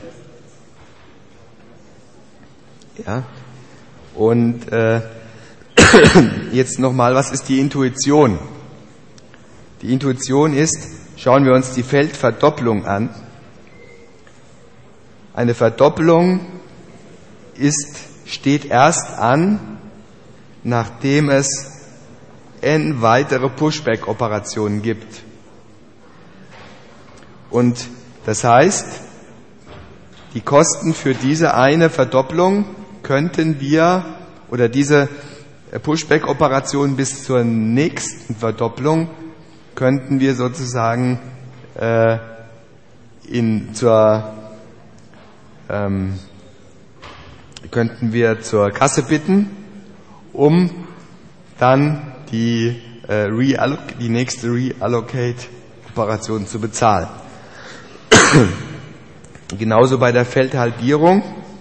Ja. Und jetzt nochmal, was ist die Intuition? Die Intuition ist, schauen wir uns die Feldverdopplung an. Eine Verdoppelung steht erst an, nachdem es n weitere Pushback-Operationen gibt. Und das heißt, die Kosten für diese eine Verdopplung könnten wir, oder diese Pushback-Operation bis zur nächsten Verdopplung, könnten wir sozusagen zur Kasse bitten, um dann die nächste Reallocate-Operation zu bezahlen. Genauso bei der Feldhalbierung.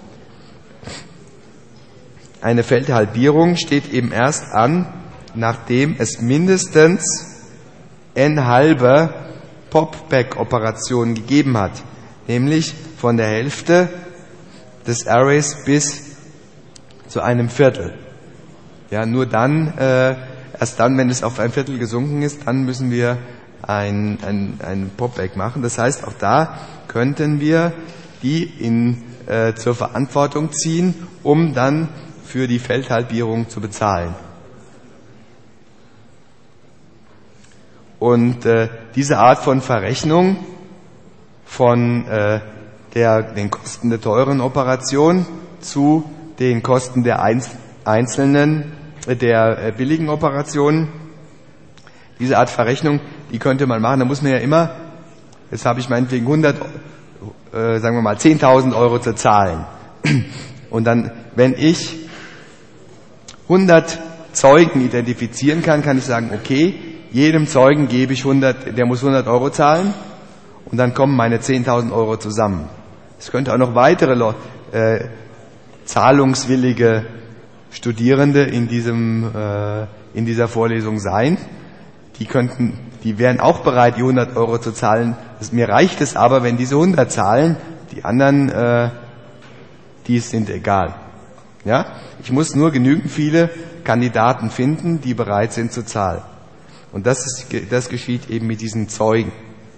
Eine Feldhalbierung steht eben erst an, nachdem es mindestens n halbe Pop-Back-Operationen gegeben hat, nämlich von der Hälfte des Arrays bis zu einem Viertel. Ja, nur dann, erst dann, wenn es auf ein Viertel gesunken ist, dann müssen wir ein Pop-Back machen. Das heißt, auch da könnten wir die zur Verantwortung ziehen, um dann für die Feldhalbierung zu bezahlen. Und diese Art von Verrechnung von den Kosten der teuren Operation zu den Kosten der der billigen Operationen, diese Art Verrechnung, die könnte man machen. Da muss man ja immer, jetzt habe ich meinetwegen 10.000 Euro zu zahlen. Und dann, wenn ich 100 Zeugen identifizieren kann, kann ich sagen, okay, jedem Zeugen gebe ich 100, der muss 100 Euro zahlen und dann kommen meine 10.000 Euro zusammen. Es könnte auch noch weitere zahlungswillige Studierende in dieser Vorlesung sein. Die wären auch bereit, die 100 Euro zu zahlen. Mir reicht es aber, wenn diese 100 zahlen, die anderen, die sind egal. Ja? Ich muss nur genügend viele Kandidaten finden, die bereit sind zu zahlen. Und das geschieht eben mit diesen Zeugen.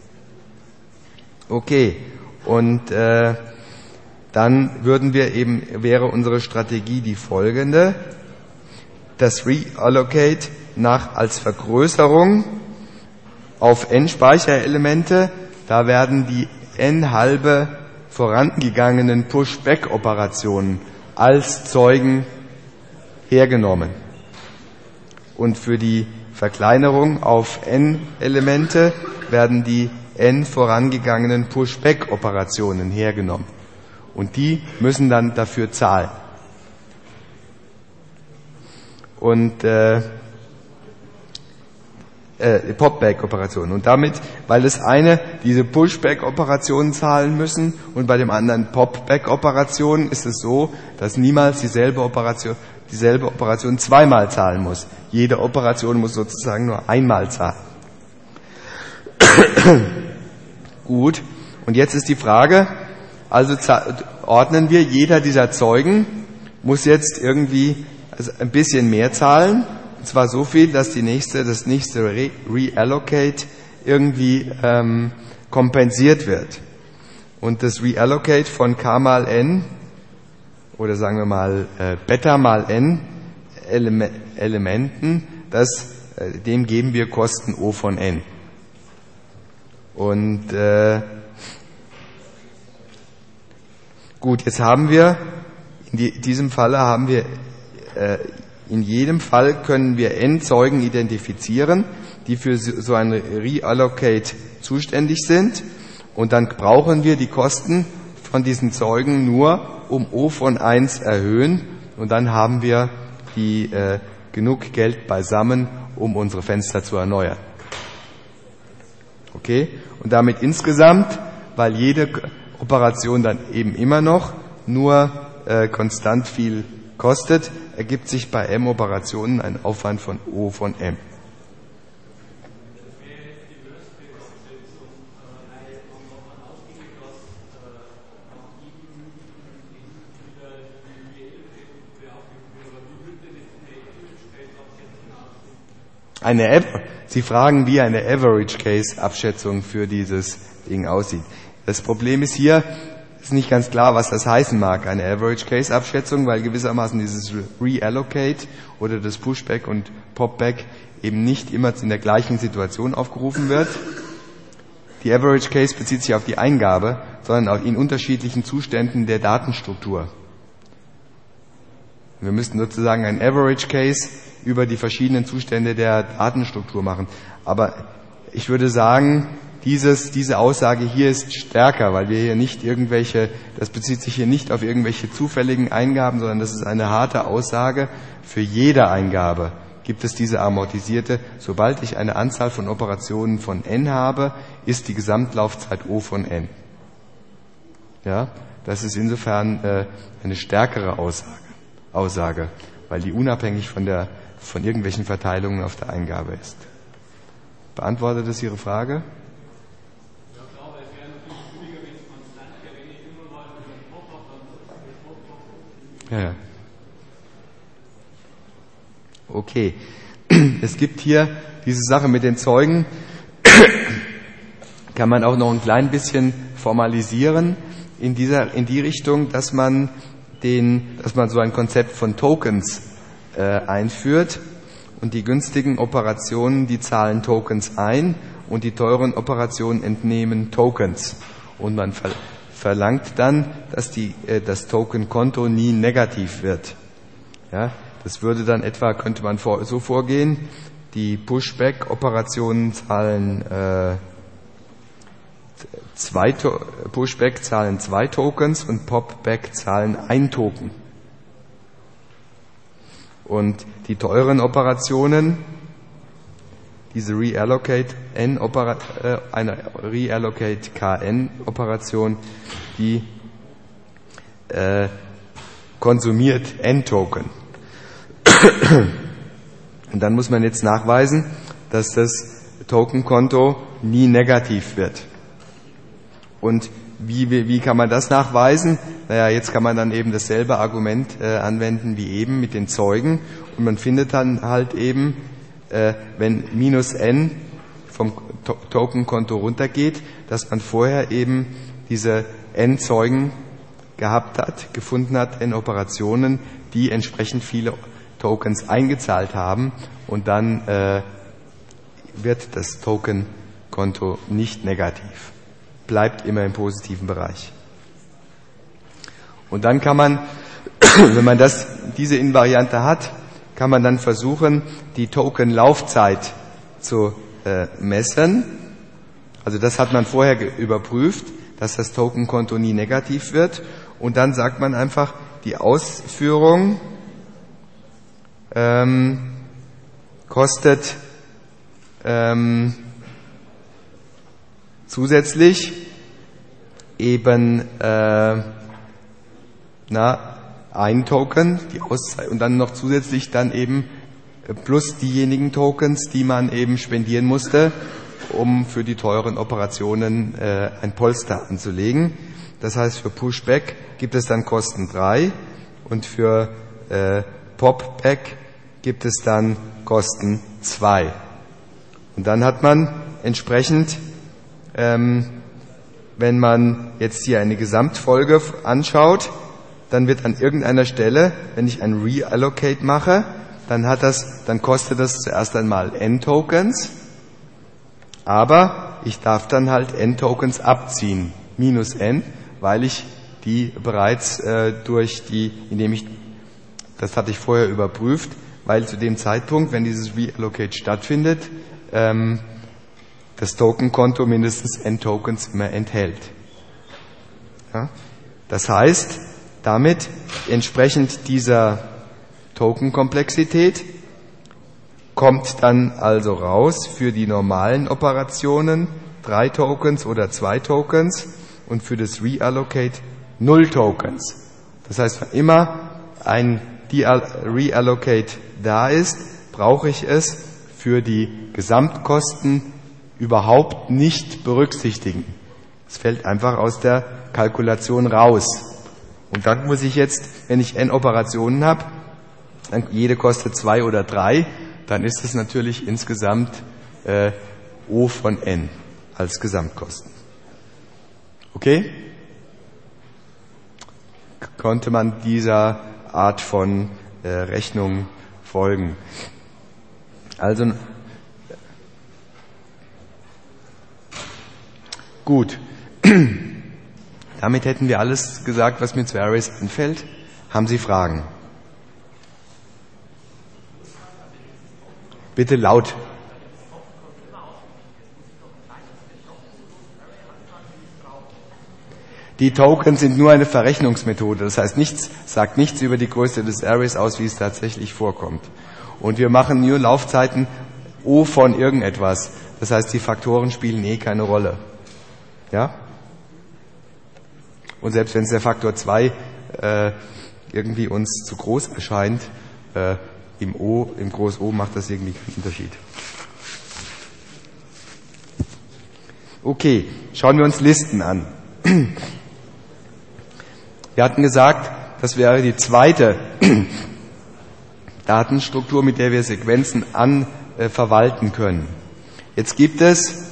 Okay. Und dann wäre unsere Strategie die folgende: Das Reallocate als Vergrößerung auf n Speicherelemente, da werden die n halbe vorangegangenen Push-Back-Operationen als Zeugen hergenommen. Und für die Verkleinerung auf n Elemente werden die n vorangegangenen Push-Back-Operationen hergenommen. Und die müssen dann dafür zahlen. Und Pop-Back-Operationen. Und damit, weil das eine diese Push-Back-Operationen zahlen müssen und bei dem anderen Pop-Back-Operationen, ist es so, dass niemals dieselbe Operation zweimal zahlen muss. Jede Operation muss sozusagen nur einmal zahlen. Gut. Und jetzt ist die Frage, also ordnen wir, jeder dieser Zeugen muss jetzt irgendwie ein bisschen mehr zahlen. Und zwar so viel, dass das nächste Reallocate irgendwie kompensiert wird. Und das Reallocate von k mal n, oder sagen wir mal Beta mal n Elementen, dem geben wir Kosten O von n. Und gut, jetzt haben wir, in diesem Falle haben wir in jedem Fall können wir n Zeugen identifizieren, die für so ein Reallocate zuständig sind, und dann brauchen wir die Kosten von diesen Zeugen nur um O von 1 erhöhen, und dann haben wir genug Geld beisammen, um unsere Fenster zu erneuern. Okay? Und damit insgesamt, weil jede Operation dann eben immer noch nur konstant viel kostet, ergibt sich bei m Operationen ein Aufwand von O von m. Sie fragen, wie eine Average-Case-Abschätzung für dieses Ding aussieht. Das Problem ist hier, ist nicht ganz klar, was das heißen mag, eine Average-Case-Abschätzung, weil gewissermaßen dieses Reallocate oder das Pushback und Popback eben nicht immer in der gleichen Situation aufgerufen wird. Die Average-Case bezieht sich auf die Eingabe, sondern auch in unterschiedlichen Zuständen der Datenstruktur. Wir müssten sozusagen ein Average-Case über die verschiedenen Zustände der Datenstruktur machen. Aber ich würde sagen, diese Aussage hier ist stärker, weil wir hier nicht das bezieht sich hier nicht auf irgendwelche zufälligen Eingaben, sondern das ist eine harte Aussage. Für jede Eingabe gibt es diese amortisierte. Sobald ich eine Anzahl von Operationen von n habe, ist die Gesamtlaufzeit O von n. Ja, das ist insofern eine stärkere Aussage, weil die unabhängig von irgendwelchen Verteilungen auf der Eingabe ist. Beantwortet das Ihre Frage? Ja. Okay. Es gibt hier diese Sache mit den Zeugen, kann man auch noch ein klein bisschen formalisieren in die Richtung, dass man so ein Konzept von Tokens einführt, und die günstigen Operationen, die zahlen Tokens ein, und die teuren Operationen entnehmen Tokens. Und man verlangt dann, dass das Tokenkonto nie negativ wird. Ja, das würde dann könnte man so vorgehen, die Pushback-Operationen zahlen Pushback zahlen 2 Tokens und Popback zahlen 1 Token. Und die teuren Operationen, diese Reallocate eine Reallocate KN Operation, die konsumiert N Token. Und dann muss man jetzt nachweisen, dass das Tokenkonto nie negativ wird. Und wie kann man das nachweisen? Naja, jetzt kann man dann eben dasselbe Argument anwenden wie eben mit den Zeugen, und man findet dann halt eben, wenn minus n vom Tokenkonto runtergeht, dass man vorher eben diese n Zeugen gefunden hat, n Operationen, die entsprechend viele Tokens eingezahlt haben, und dann wird das Tokenkonto nicht negativ. Bleibt immer im positiven Bereich. Und dann kann man, wenn man diese Invariante hat, kann man dann versuchen, die Tokenlaufzeit zu messen. Also das hat man vorher überprüft, dass das Tokenkonto nie negativ wird. Und dann sagt man einfach, die Ausführung kostet zusätzlich eben ein Token, und dann noch zusätzlich dann eben plus diejenigen Tokens, die man eben spendieren musste, um für die teuren Operationen ein Polster anzulegen. Das heißt, für Pushback gibt es dann Kosten 3 und für Popback gibt es dann Kosten 2. Und dann hat man entsprechend, wenn man jetzt hier eine Gesamtfolge anschaut, dann wird an irgendeiner Stelle, wenn ich ein Reallocate mache, dann kostet das zuerst einmal n Tokens, aber ich darf dann halt n Tokens abziehen, minus n, weil ich die bereits indem ich Das hatte ich vorher überprüft, weil zu dem Zeitpunkt, wenn dieses Reallocate stattfindet, das Tokenkonto mindestens n Tokens immer enthält. Ja? Das heißt, damit entsprechend dieser Tokenkomplexität kommt dann also raus für die normalen Operationen 3 Tokens oder 2 Tokens und für das Reallocate 0 Tokens. Das heißt, wenn immer ein Reallocate da ist, brauche ich es für die Gesamtkosten überhaupt nicht berücksichtigen. Es fällt einfach aus der Kalkulation raus. Und dann muss ich jetzt, wenn ich n Operationen habe, dann jede kostet 2 oder 3, dann ist es natürlich insgesamt O von n als Gesamtkosten. Okay? Konnte man dieser Art von Rechnung folgen? Also gut. Damit hätten wir alles gesagt, was mir zu Arrays einfällt. Haben Sie Fragen? Bitte laut. Die Tokens sind nur eine Verrechnungsmethode. Das heißt, sagt nichts über die Größe des Arrays aus, wie es tatsächlich vorkommt. Und wir machen nur Laufzeiten O von irgendetwas. Das heißt, die Faktoren spielen keine Rolle. Ja? Und selbst wenn es der Faktor 2 irgendwie uns zu groß erscheint, im Groß O macht das irgendwie keinen Unterschied. Okay, schauen wir uns Listen an. Wir hatten gesagt, das wäre die zweite Datenstruktur, mit der wir Sequenzen verwalten können. Jetzt gibt es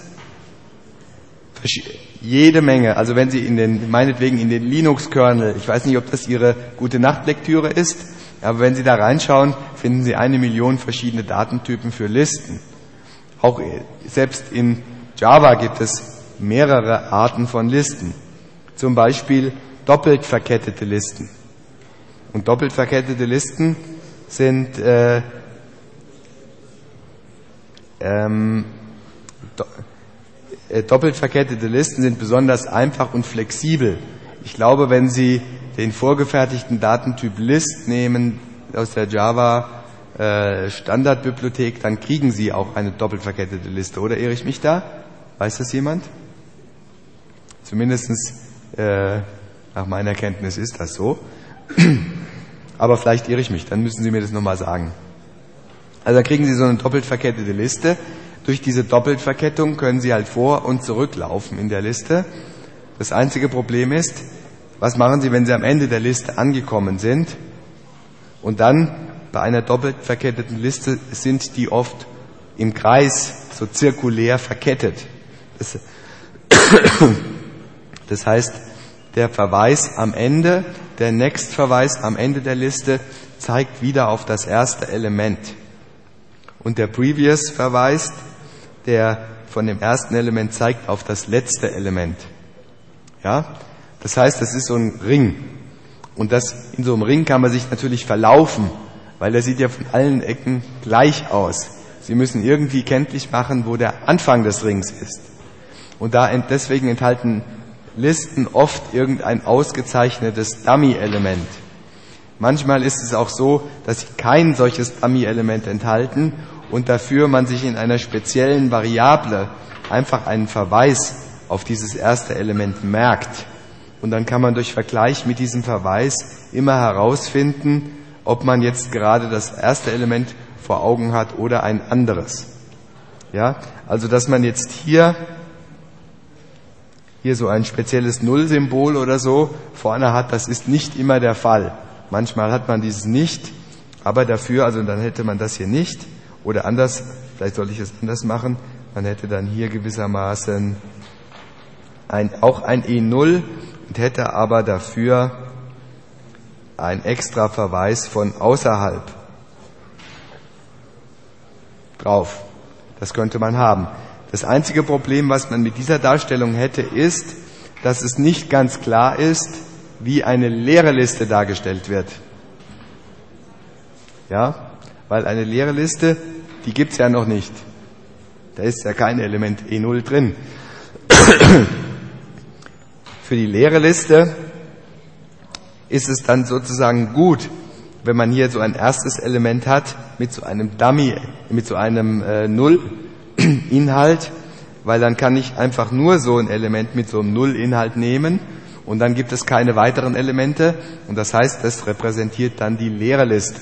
jede Menge, also wenn Sie meinetwegen in den Linux-Kernel, ich weiß nicht, ob das Ihre Gute-Nacht-Lektüre ist, aber wenn Sie da reinschauen, finden Sie 1 Million verschiedene Datentypen für Listen. Auch selbst in Java gibt es mehrere Arten von Listen. Zum Beispiel doppelt verkettete Listen. Und doppelt verkettete Listen sind doppelt verkettete Listen sind besonders einfach und flexibel. Ich glaube, wenn Sie den vorgefertigten Datentyp List nehmen aus der Java Standardbibliothek, dann kriegen Sie auch eine doppelt verkettete Liste. Oder irre ich mich da? Weiß das jemand? Zumindest nach meiner Kenntnis ist das so. Aber vielleicht irre ich mich, dann müssen Sie mir das nochmal sagen. Also dann kriegen Sie so eine doppelt verkettete Liste. Durch diese Doppeltverkettung können Sie halt vor- und zurücklaufen in der Liste. Das einzige Problem ist, was machen Sie, wenn Sie am Ende der Liste angekommen sind und dann bei einer doppelt verketteten Liste sind die oft im Kreis so zirkulär verkettet. Das heißt, der Verweis am Ende, der Next-Verweis am Ende der Liste zeigt wieder auf das erste Element. Und der Previous-Verweis, der von dem ersten Element zeigt auf das letzte Element. Ja? Das heißt, das ist so ein Ring. Und in so einem Ring kann man sich natürlich verlaufen, weil der sieht ja von allen Ecken gleich aus. Sie müssen irgendwie kenntlich machen, wo der Anfang des Rings ist. Und deswegen enthalten Listen oft irgendein ausgezeichnetes Dummy-Element. Manchmal ist es auch so, dass sie kein solches Dummy-Element enthalten und dafür man sich in einer speziellen Variable einfach einen Verweis auf dieses erste Element merkt. Und dann kann man durch Vergleich mit diesem Verweis immer herausfinden, ob man jetzt gerade das erste Element vor Augen hat oder ein anderes. Ja, also dass man jetzt hier so ein spezielles Null-Symbol oder so vorne hat, das ist nicht immer der Fall. Manchmal hat man dieses nicht, aber dafür, also dann hätte man das hier nicht. Oder anders, vielleicht sollte ich es anders machen, man hätte dann hier gewissermaßen auch ein E0 und hätte aber dafür ein extra Verweis von außerhalb drauf. Das könnte man haben. Das einzige Problem, was man mit dieser Darstellung hätte, ist, dass es nicht ganz klar ist, wie eine leere Liste dargestellt wird. Ja? Weil eine leere Liste, die gibt's ja noch nicht. Da ist ja kein Element E0 drin. Für die leere Liste ist es dann sozusagen gut, wenn man hier so ein erstes Element hat mit so einem Dummy, mit so einem Null-Inhalt, weil dann kann ich einfach nur so ein Element mit so einem Null-Inhalt nehmen und dann gibt es keine weiteren Elemente und das heißt, das repräsentiert dann die leere Liste.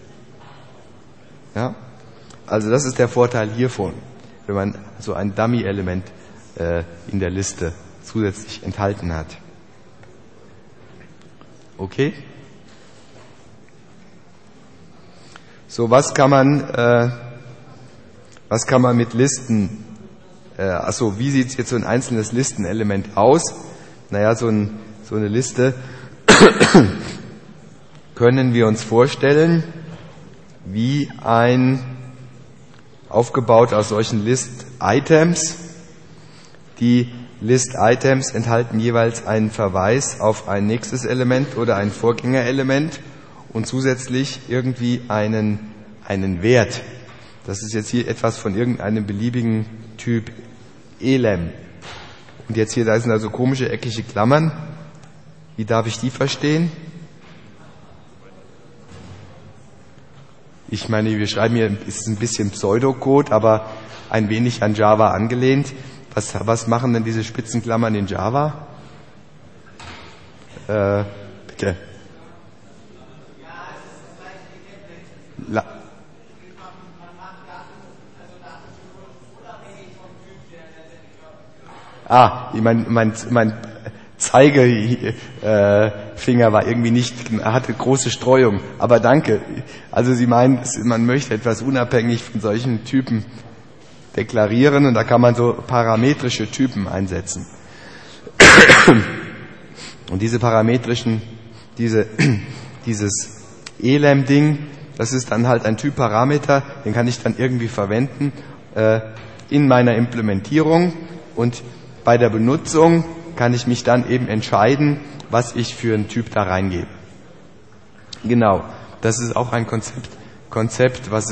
Ja? Also das ist der Vorteil hiervon, wenn man so ein Dummy-Element in der Liste zusätzlich enthalten hat. Okay? So, was kann man mit Listen, wie sieht jetzt so ein einzelnes Listenelement aus? Naja, so eine Liste können wir uns vorstellen, wie aufgebaut aus solchen List-Items. Die List-Items enthalten jeweils einen Verweis auf ein nächstes Element oder ein Vorgängerelement und zusätzlich irgendwie einen Wert. Das ist jetzt hier etwas von irgendeinem beliebigen Typ elem. Und jetzt hier, da sind also komische eckige Klammern. Wie darf ich die verstehen? Ich meine, wir schreiben hier, es ist ein bisschen Pseudocode, aber ein wenig an Java angelehnt. Was machen denn diese Spitzenklammern in Java? Bitte. Mein Zeigefinger war irgendwie nicht, hatte große Streuung. Aber danke. Also Sie meinen, man möchte etwas unabhängig von solchen Typen deklarieren und da kann man so parametrische Typen einsetzen. Und diese parametrischen, dieses elem-Ding, das ist dann halt ein Typparameter, den kann ich dann irgendwie verwenden in meiner Implementierung und bei der Benutzung kann ich mich dann eben entscheiden, was ich für einen Typ da reingebe. Genau, das ist auch ein Konzept, was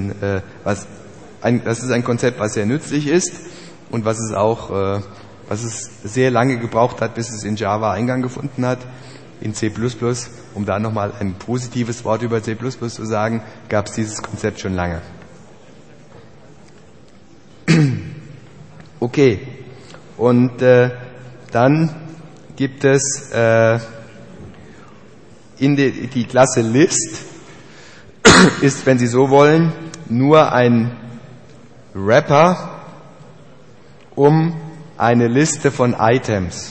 sehr nützlich ist und was es sehr lange gebraucht hat, bis es in Java Eingang gefunden hat. In C++, um da nochmal ein positives Wort über C++ zu sagen, gab es dieses Konzept schon lange. Okay, und dann gibt es die Klasse List, ist, wenn Sie so wollen, nur ein Wrapper um eine Liste von Items.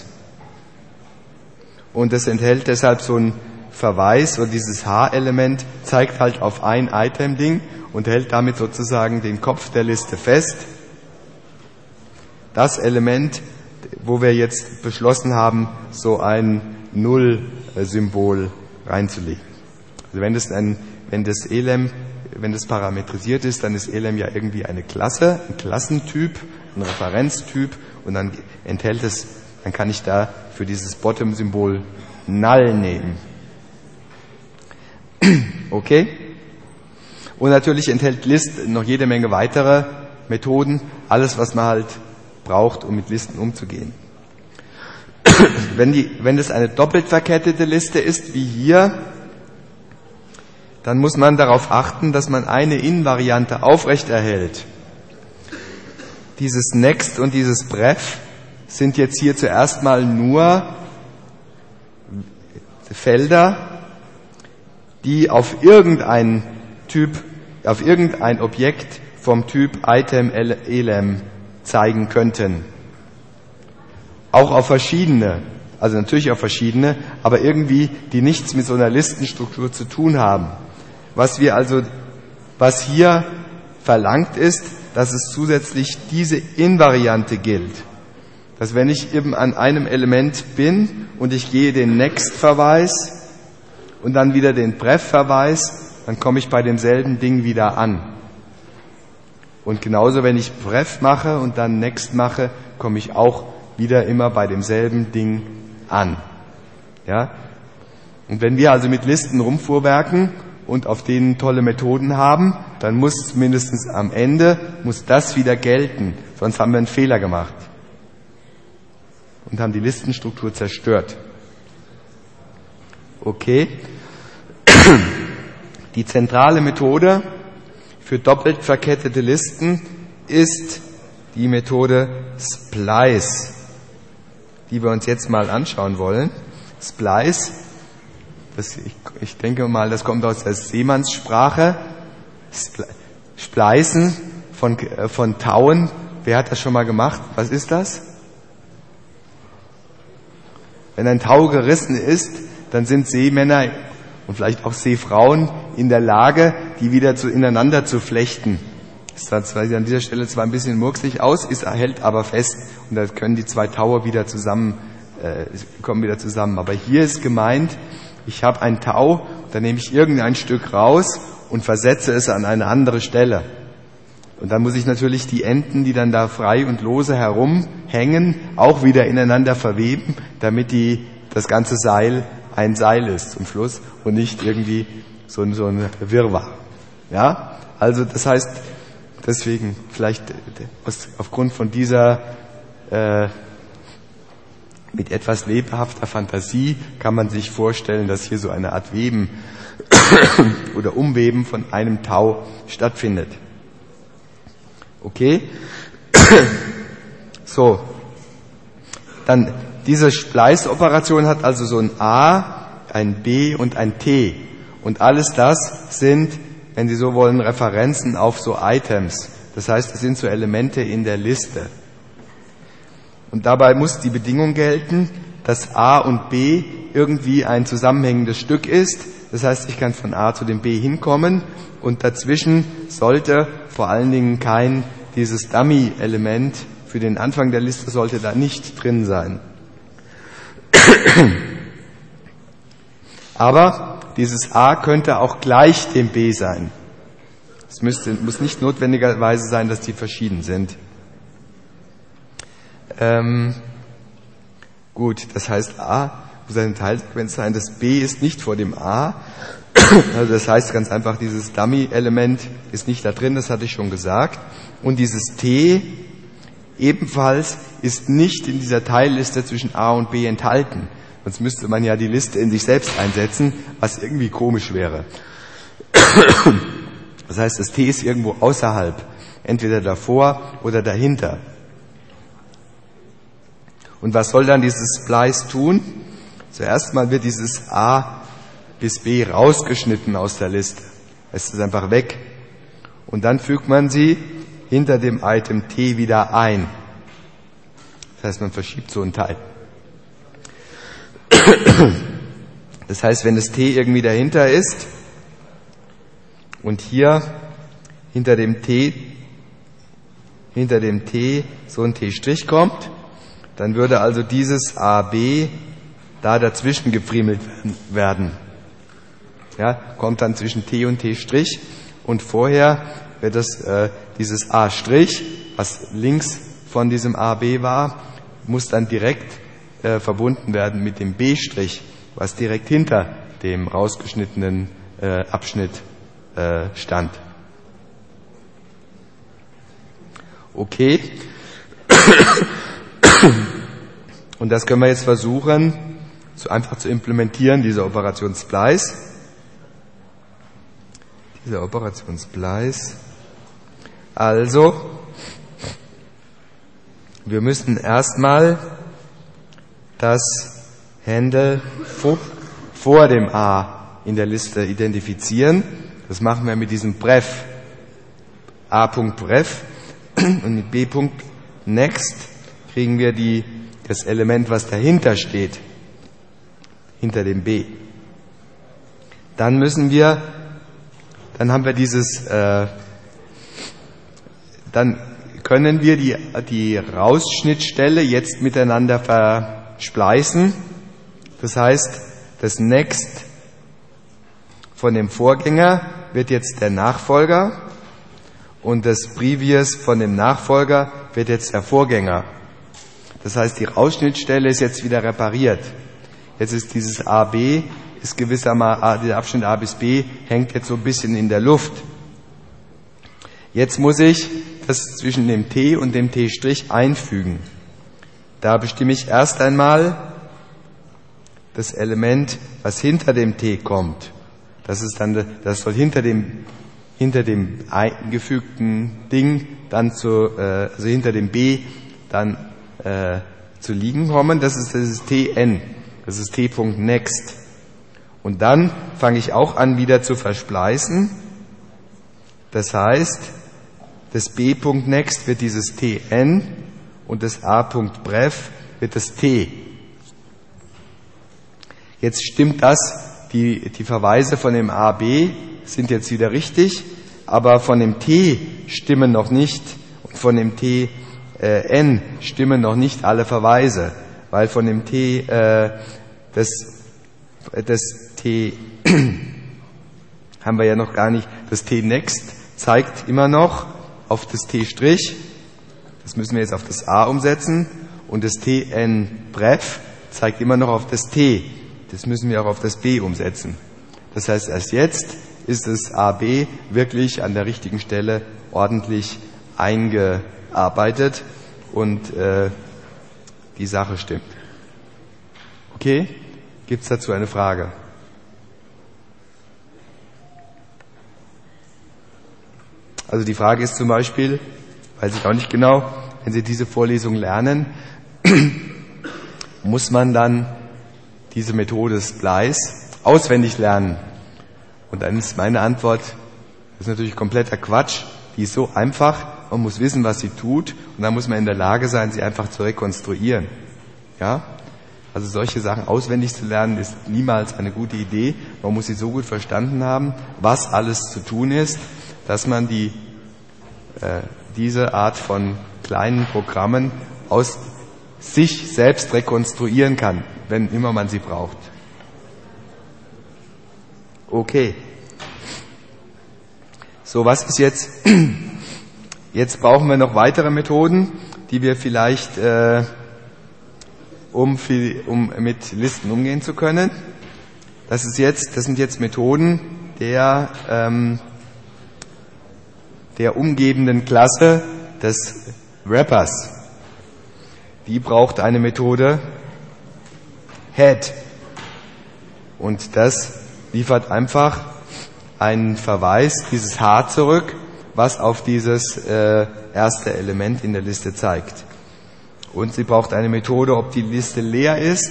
Und es enthält deshalb so einen Verweis, und dieses H-Element zeigt halt auf ein Item-Ding und hält damit sozusagen den Kopf der Liste fest. Das Element, wo wir jetzt beschlossen haben, so ein Null-Symbol reinzulegen. Also wenn das elem, wenn das parametrisiert ist, dann ist elem ja irgendwie eine Klasse, ein Klassentyp, ein Referenztyp und dann enthält es, dann kann ich da für dieses Bottom-Symbol null nehmen. Okay? Und natürlich enthält List noch jede Menge weitere Methoden, alles was man halt braucht, um mit Listen umzugehen. Wenn es eine doppelt verkettete Liste ist, wie hier, dann muss man darauf achten, dass man eine In-Variante aufrechterhält. Dieses Next und dieses Bref sind jetzt hier zuerst mal nur Felder, die auf irgendein Objekt vom Typ Item elem zeigen könnten. Auch auf verschiedene, also natürlich auf verschiedene, aber irgendwie, die nichts mit so einer Listenstruktur zu tun haben. Was hier verlangt ist, dass es zusätzlich diese In-Variante gilt. Dass wenn ich eben an einem Element bin und ich gehe den Next-Verweis und dann wieder den Bref-Verweis, dann komme ich bei demselben Ding wieder an. Und genauso, wenn ich Bref mache und dann Next mache, komme ich auch wieder immer bei demselben Ding an. Ja? Und wenn wir also mit Listen rumfuhrwerken und auf denen tolle Methoden haben, dann muss mindestens am Ende das wieder gelten. Sonst haben wir einen Fehler gemacht und haben die Listenstruktur zerstört. Okay. Die zentrale Methode für doppelt verkettete Listen ist die Methode Splice, die wir uns jetzt mal anschauen wollen. Splice, ich denke mal, das kommt aus der Seemannssprache. Splicen von Tauen. Wer hat das schon mal gemacht? Was ist das? Wenn ein Tau gerissen ist, dann sind Seemänner und vielleicht auch Seefrauen in der Lage, die wieder ineinander zu flechten. Das sieht an dieser Stelle zwar ein bisschen murksig aus, hält aber fest und da können die zwei Taue wieder kommen wieder zusammen. Aber hier ist gemeint, ich habe ein Tau, dann nehme ich irgendein Stück raus und versetze es an eine andere Stelle. Und dann muss ich natürlich die Enden, die dann da frei und lose herumhängen, auch wieder ineinander verweben, damit das ganze Seil ein Seil ist zum Schluss und nicht irgendwie so ein Wirrwarr. Ja? Also das heißt, deswegen vielleicht aufgrund von dieser mit etwas lebhafter Fantasie kann man sich vorstellen, dass hier so eine Art Weben oder Umweben von einem Tau stattfindet. Okay? So. Dann, diese Splice-Operation hat also so ein A, ein B und ein T. Und alles das sind, wenn Sie so wollen, Referenzen auf so Items. Das heißt, es sind so Elemente in der Liste. Und dabei muss die Bedingung gelten, dass A und B irgendwie ein zusammenhängendes Stück ist. Das heißt, ich kann von A zu dem B hinkommen und dazwischen sollte vor allen Dingen dieses Dummy-Element für den Anfang der Liste sollte da nicht drin sein. Aber dieses A könnte auch gleich dem B sein. Es muss nicht notwendigerweise sein, dass die verschieden sind. Gut, das heißt A muss eine Teilsequenz sein, das B ist nicht vor dem A. Also das heißt ganz einfach, dieses Dummy-Element ist nicht da drin, das hatte ich schon gesagt. Und dieses T ebenfalls ist nicht in dieser Teilliste zwischen A und B enthalten. Sonst müsste man ja die Liste in sich selbst einsetzen, was irgendwie komisch wäre. Das heißt, das T ist irgendwo außerhalb, entweder davor oder dahinter. Und was soll dann dieses Splice tun? Zuerst mal wird dieses A bis B rausgeschnitten aus der Liste. Es ist einfach weg. Und dann fügt man sie hinter dem Item T wieder ein. Das heißt, man verschiebt so einen Teil. Das heißt, wenn das T irgendwie dahinter ist und hier hinter dem T so ein T' kommt, dann würde also dieses AB da dazwischen gefriemelt werden. Ja, kommt dann zwischen T und T' und vorher wird dieses A', was links von diesem AB war, muss dann direkt verbunden werden mit dem B', was direkt hinter dem rausgeschnittenen Abschnitt stand. Okay. Und das können wir jetzt versuchen, einfach zu implementieren, diese Operation Splice. Also, wir müssen erstmal das Handle vor dem A in der Liste identifizieren. Das machen wir mit diesem Bref. A.Bref und mit B.Next kriegen wir das Element, was dahinter steht, hinter dem B. Dann haben wir dann können wir die Rausschnittstelle jetzt miteinander verspleißen. Das heißt, das Next von dem Vorgänger wird jetzt der Nachfolger und das Previous von dem Nachfolger wird jetzt der Vorgänger. Das heißt, die Rausschnittstelle ist jetzt wieder repariert. Jetzt ist dieses AB ist gewissermaßen, der Abschnitt A bis B hängt jetzt so ein bisschen in der Luft. Jetzt muss ich das zwischen dem T und dem T' einfügen. Da bestimme ich erst einmal das Element, was hinter dem T kommt. Das soll hinter dem eingefügten Ding dann also hinter dem B dann zu liegen kommen. Das ist Tn. Das ist T.next. Und dann fange ich auch an, wieder zu verspleißen. Das heißt, das B.next wird dieses Tn und das A.bref wird das T. Jetzt stimmt das, die Verweise von dem AB sind jetzt wieder richtig, aber von dem T stimmen noch nicht und von dem Tn stimmen noch nicht alle Verweise, weil von dem T, das T haben wir ja noch gar nicht, das T-next zeigt immer noch auf das T', das müssen wir jetzt auf das A umsetzen, und das Tn-bref zeigt immer noch auf das T, das müssen wir auch auf das B umsetzen. Das heißt, erst jetzt ist das AB wirklich an der richtigen Stelle ordentlich eingearbeitet und die Sache stimmt. Okay? Gibt es dazu eine Frage? Also die Frage ist zum Beispiel, weiß ich auch nicht genau, wenn Sie diese Vorlesung lernen, muss man dann diese Methode Splice auswendig lernen? Und dann ist meine Antwort, das ist natürlich kompletter Quatsch, die ist so einfach, man muss wissen, was sie tut, und dann muss man in der Lage sein, sie einfach zu rekonstruieren. Ja? Also solche Sachen auswendig zu lernen, ist niemals eine gute Idee. Man muss sie so gut verstanden haben, was alles zu tun ist, dass man diese Art von kleinen Programmen aus sich selbst rekonstruieren kann, wenn immer man sie braucht. Okay. So, was ist jetzt? Jetzt brauchen wir noch weitere Methoden, die wir vielleicht, um mit Listen umgehen zu können. Das sind jetzt Methoden der umgebenden Klasse des Wrappers. Die braucht eine Methode Head. Und das liefert einfach einen Verweis, dieses H zurück, was auf dieses erste Element in der Liste zeigt. Und sie braucht eine Methode, ob die Liste leer ist.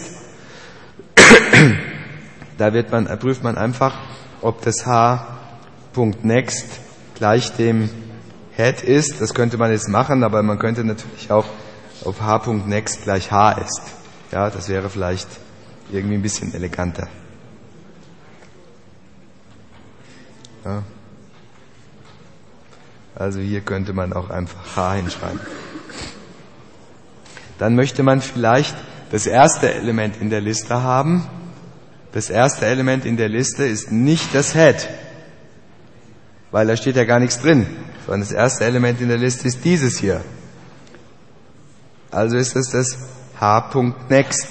Da prüft man einfach, ob das H.next gleich dem Head ist. Das könnte man jetzt machen, aber man könnte natürlich auch auf H.next gleich H ist. Ja, das wäre vielleicht irgendwie ein bisschen eleganter. Ja. Also hier könnte man auch einfach H hinschreiben. Dann möchte man vielleicht das erste Element in der Liste haben. Das erste Element in der Liste ist nicht das Head, weil da steht ja gar nichts drin, sondern das erste Element in der Liste ist dieses hier. Also ist es das H.next.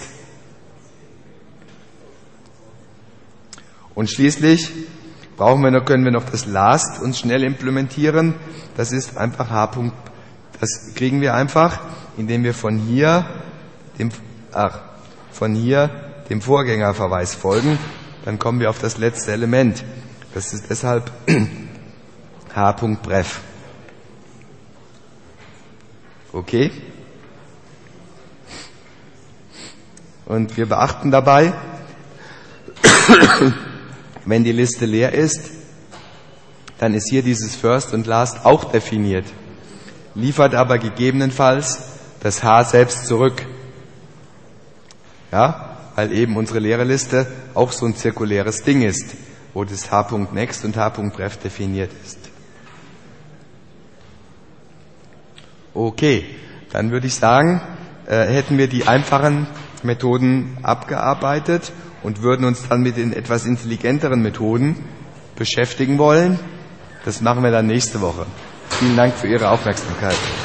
Und schließlich können wir noch das Last uns schnell implementieren. Das ist einfach H. Das kriegen wir einfach, indem wir von hier dem Vorgängerverweis folgen. Dann kommen wir auf das letzte Element. Das ist deshalb H.bref. Okay? Und wir beachten dabei, wenn die Liste leer ist, dann ist hier dieses First und Last auch definiert, liefert aber gegebenenfalls das H selbst zurück. Ja, weil eben unsere leere Liste auch so ein zirkuläres Ding ist, wo das H.next und H.bref definiert ist. Okay, dann würde ich sagen, hätten wir die einfachen Methoden abgearbeitet und würden uns dann mit den etwas intelligenteren Methoden beschäftigen wollen. Das machen wir dann nächste Woche. Vielen Dank für Ihre Aufmerksamkeit.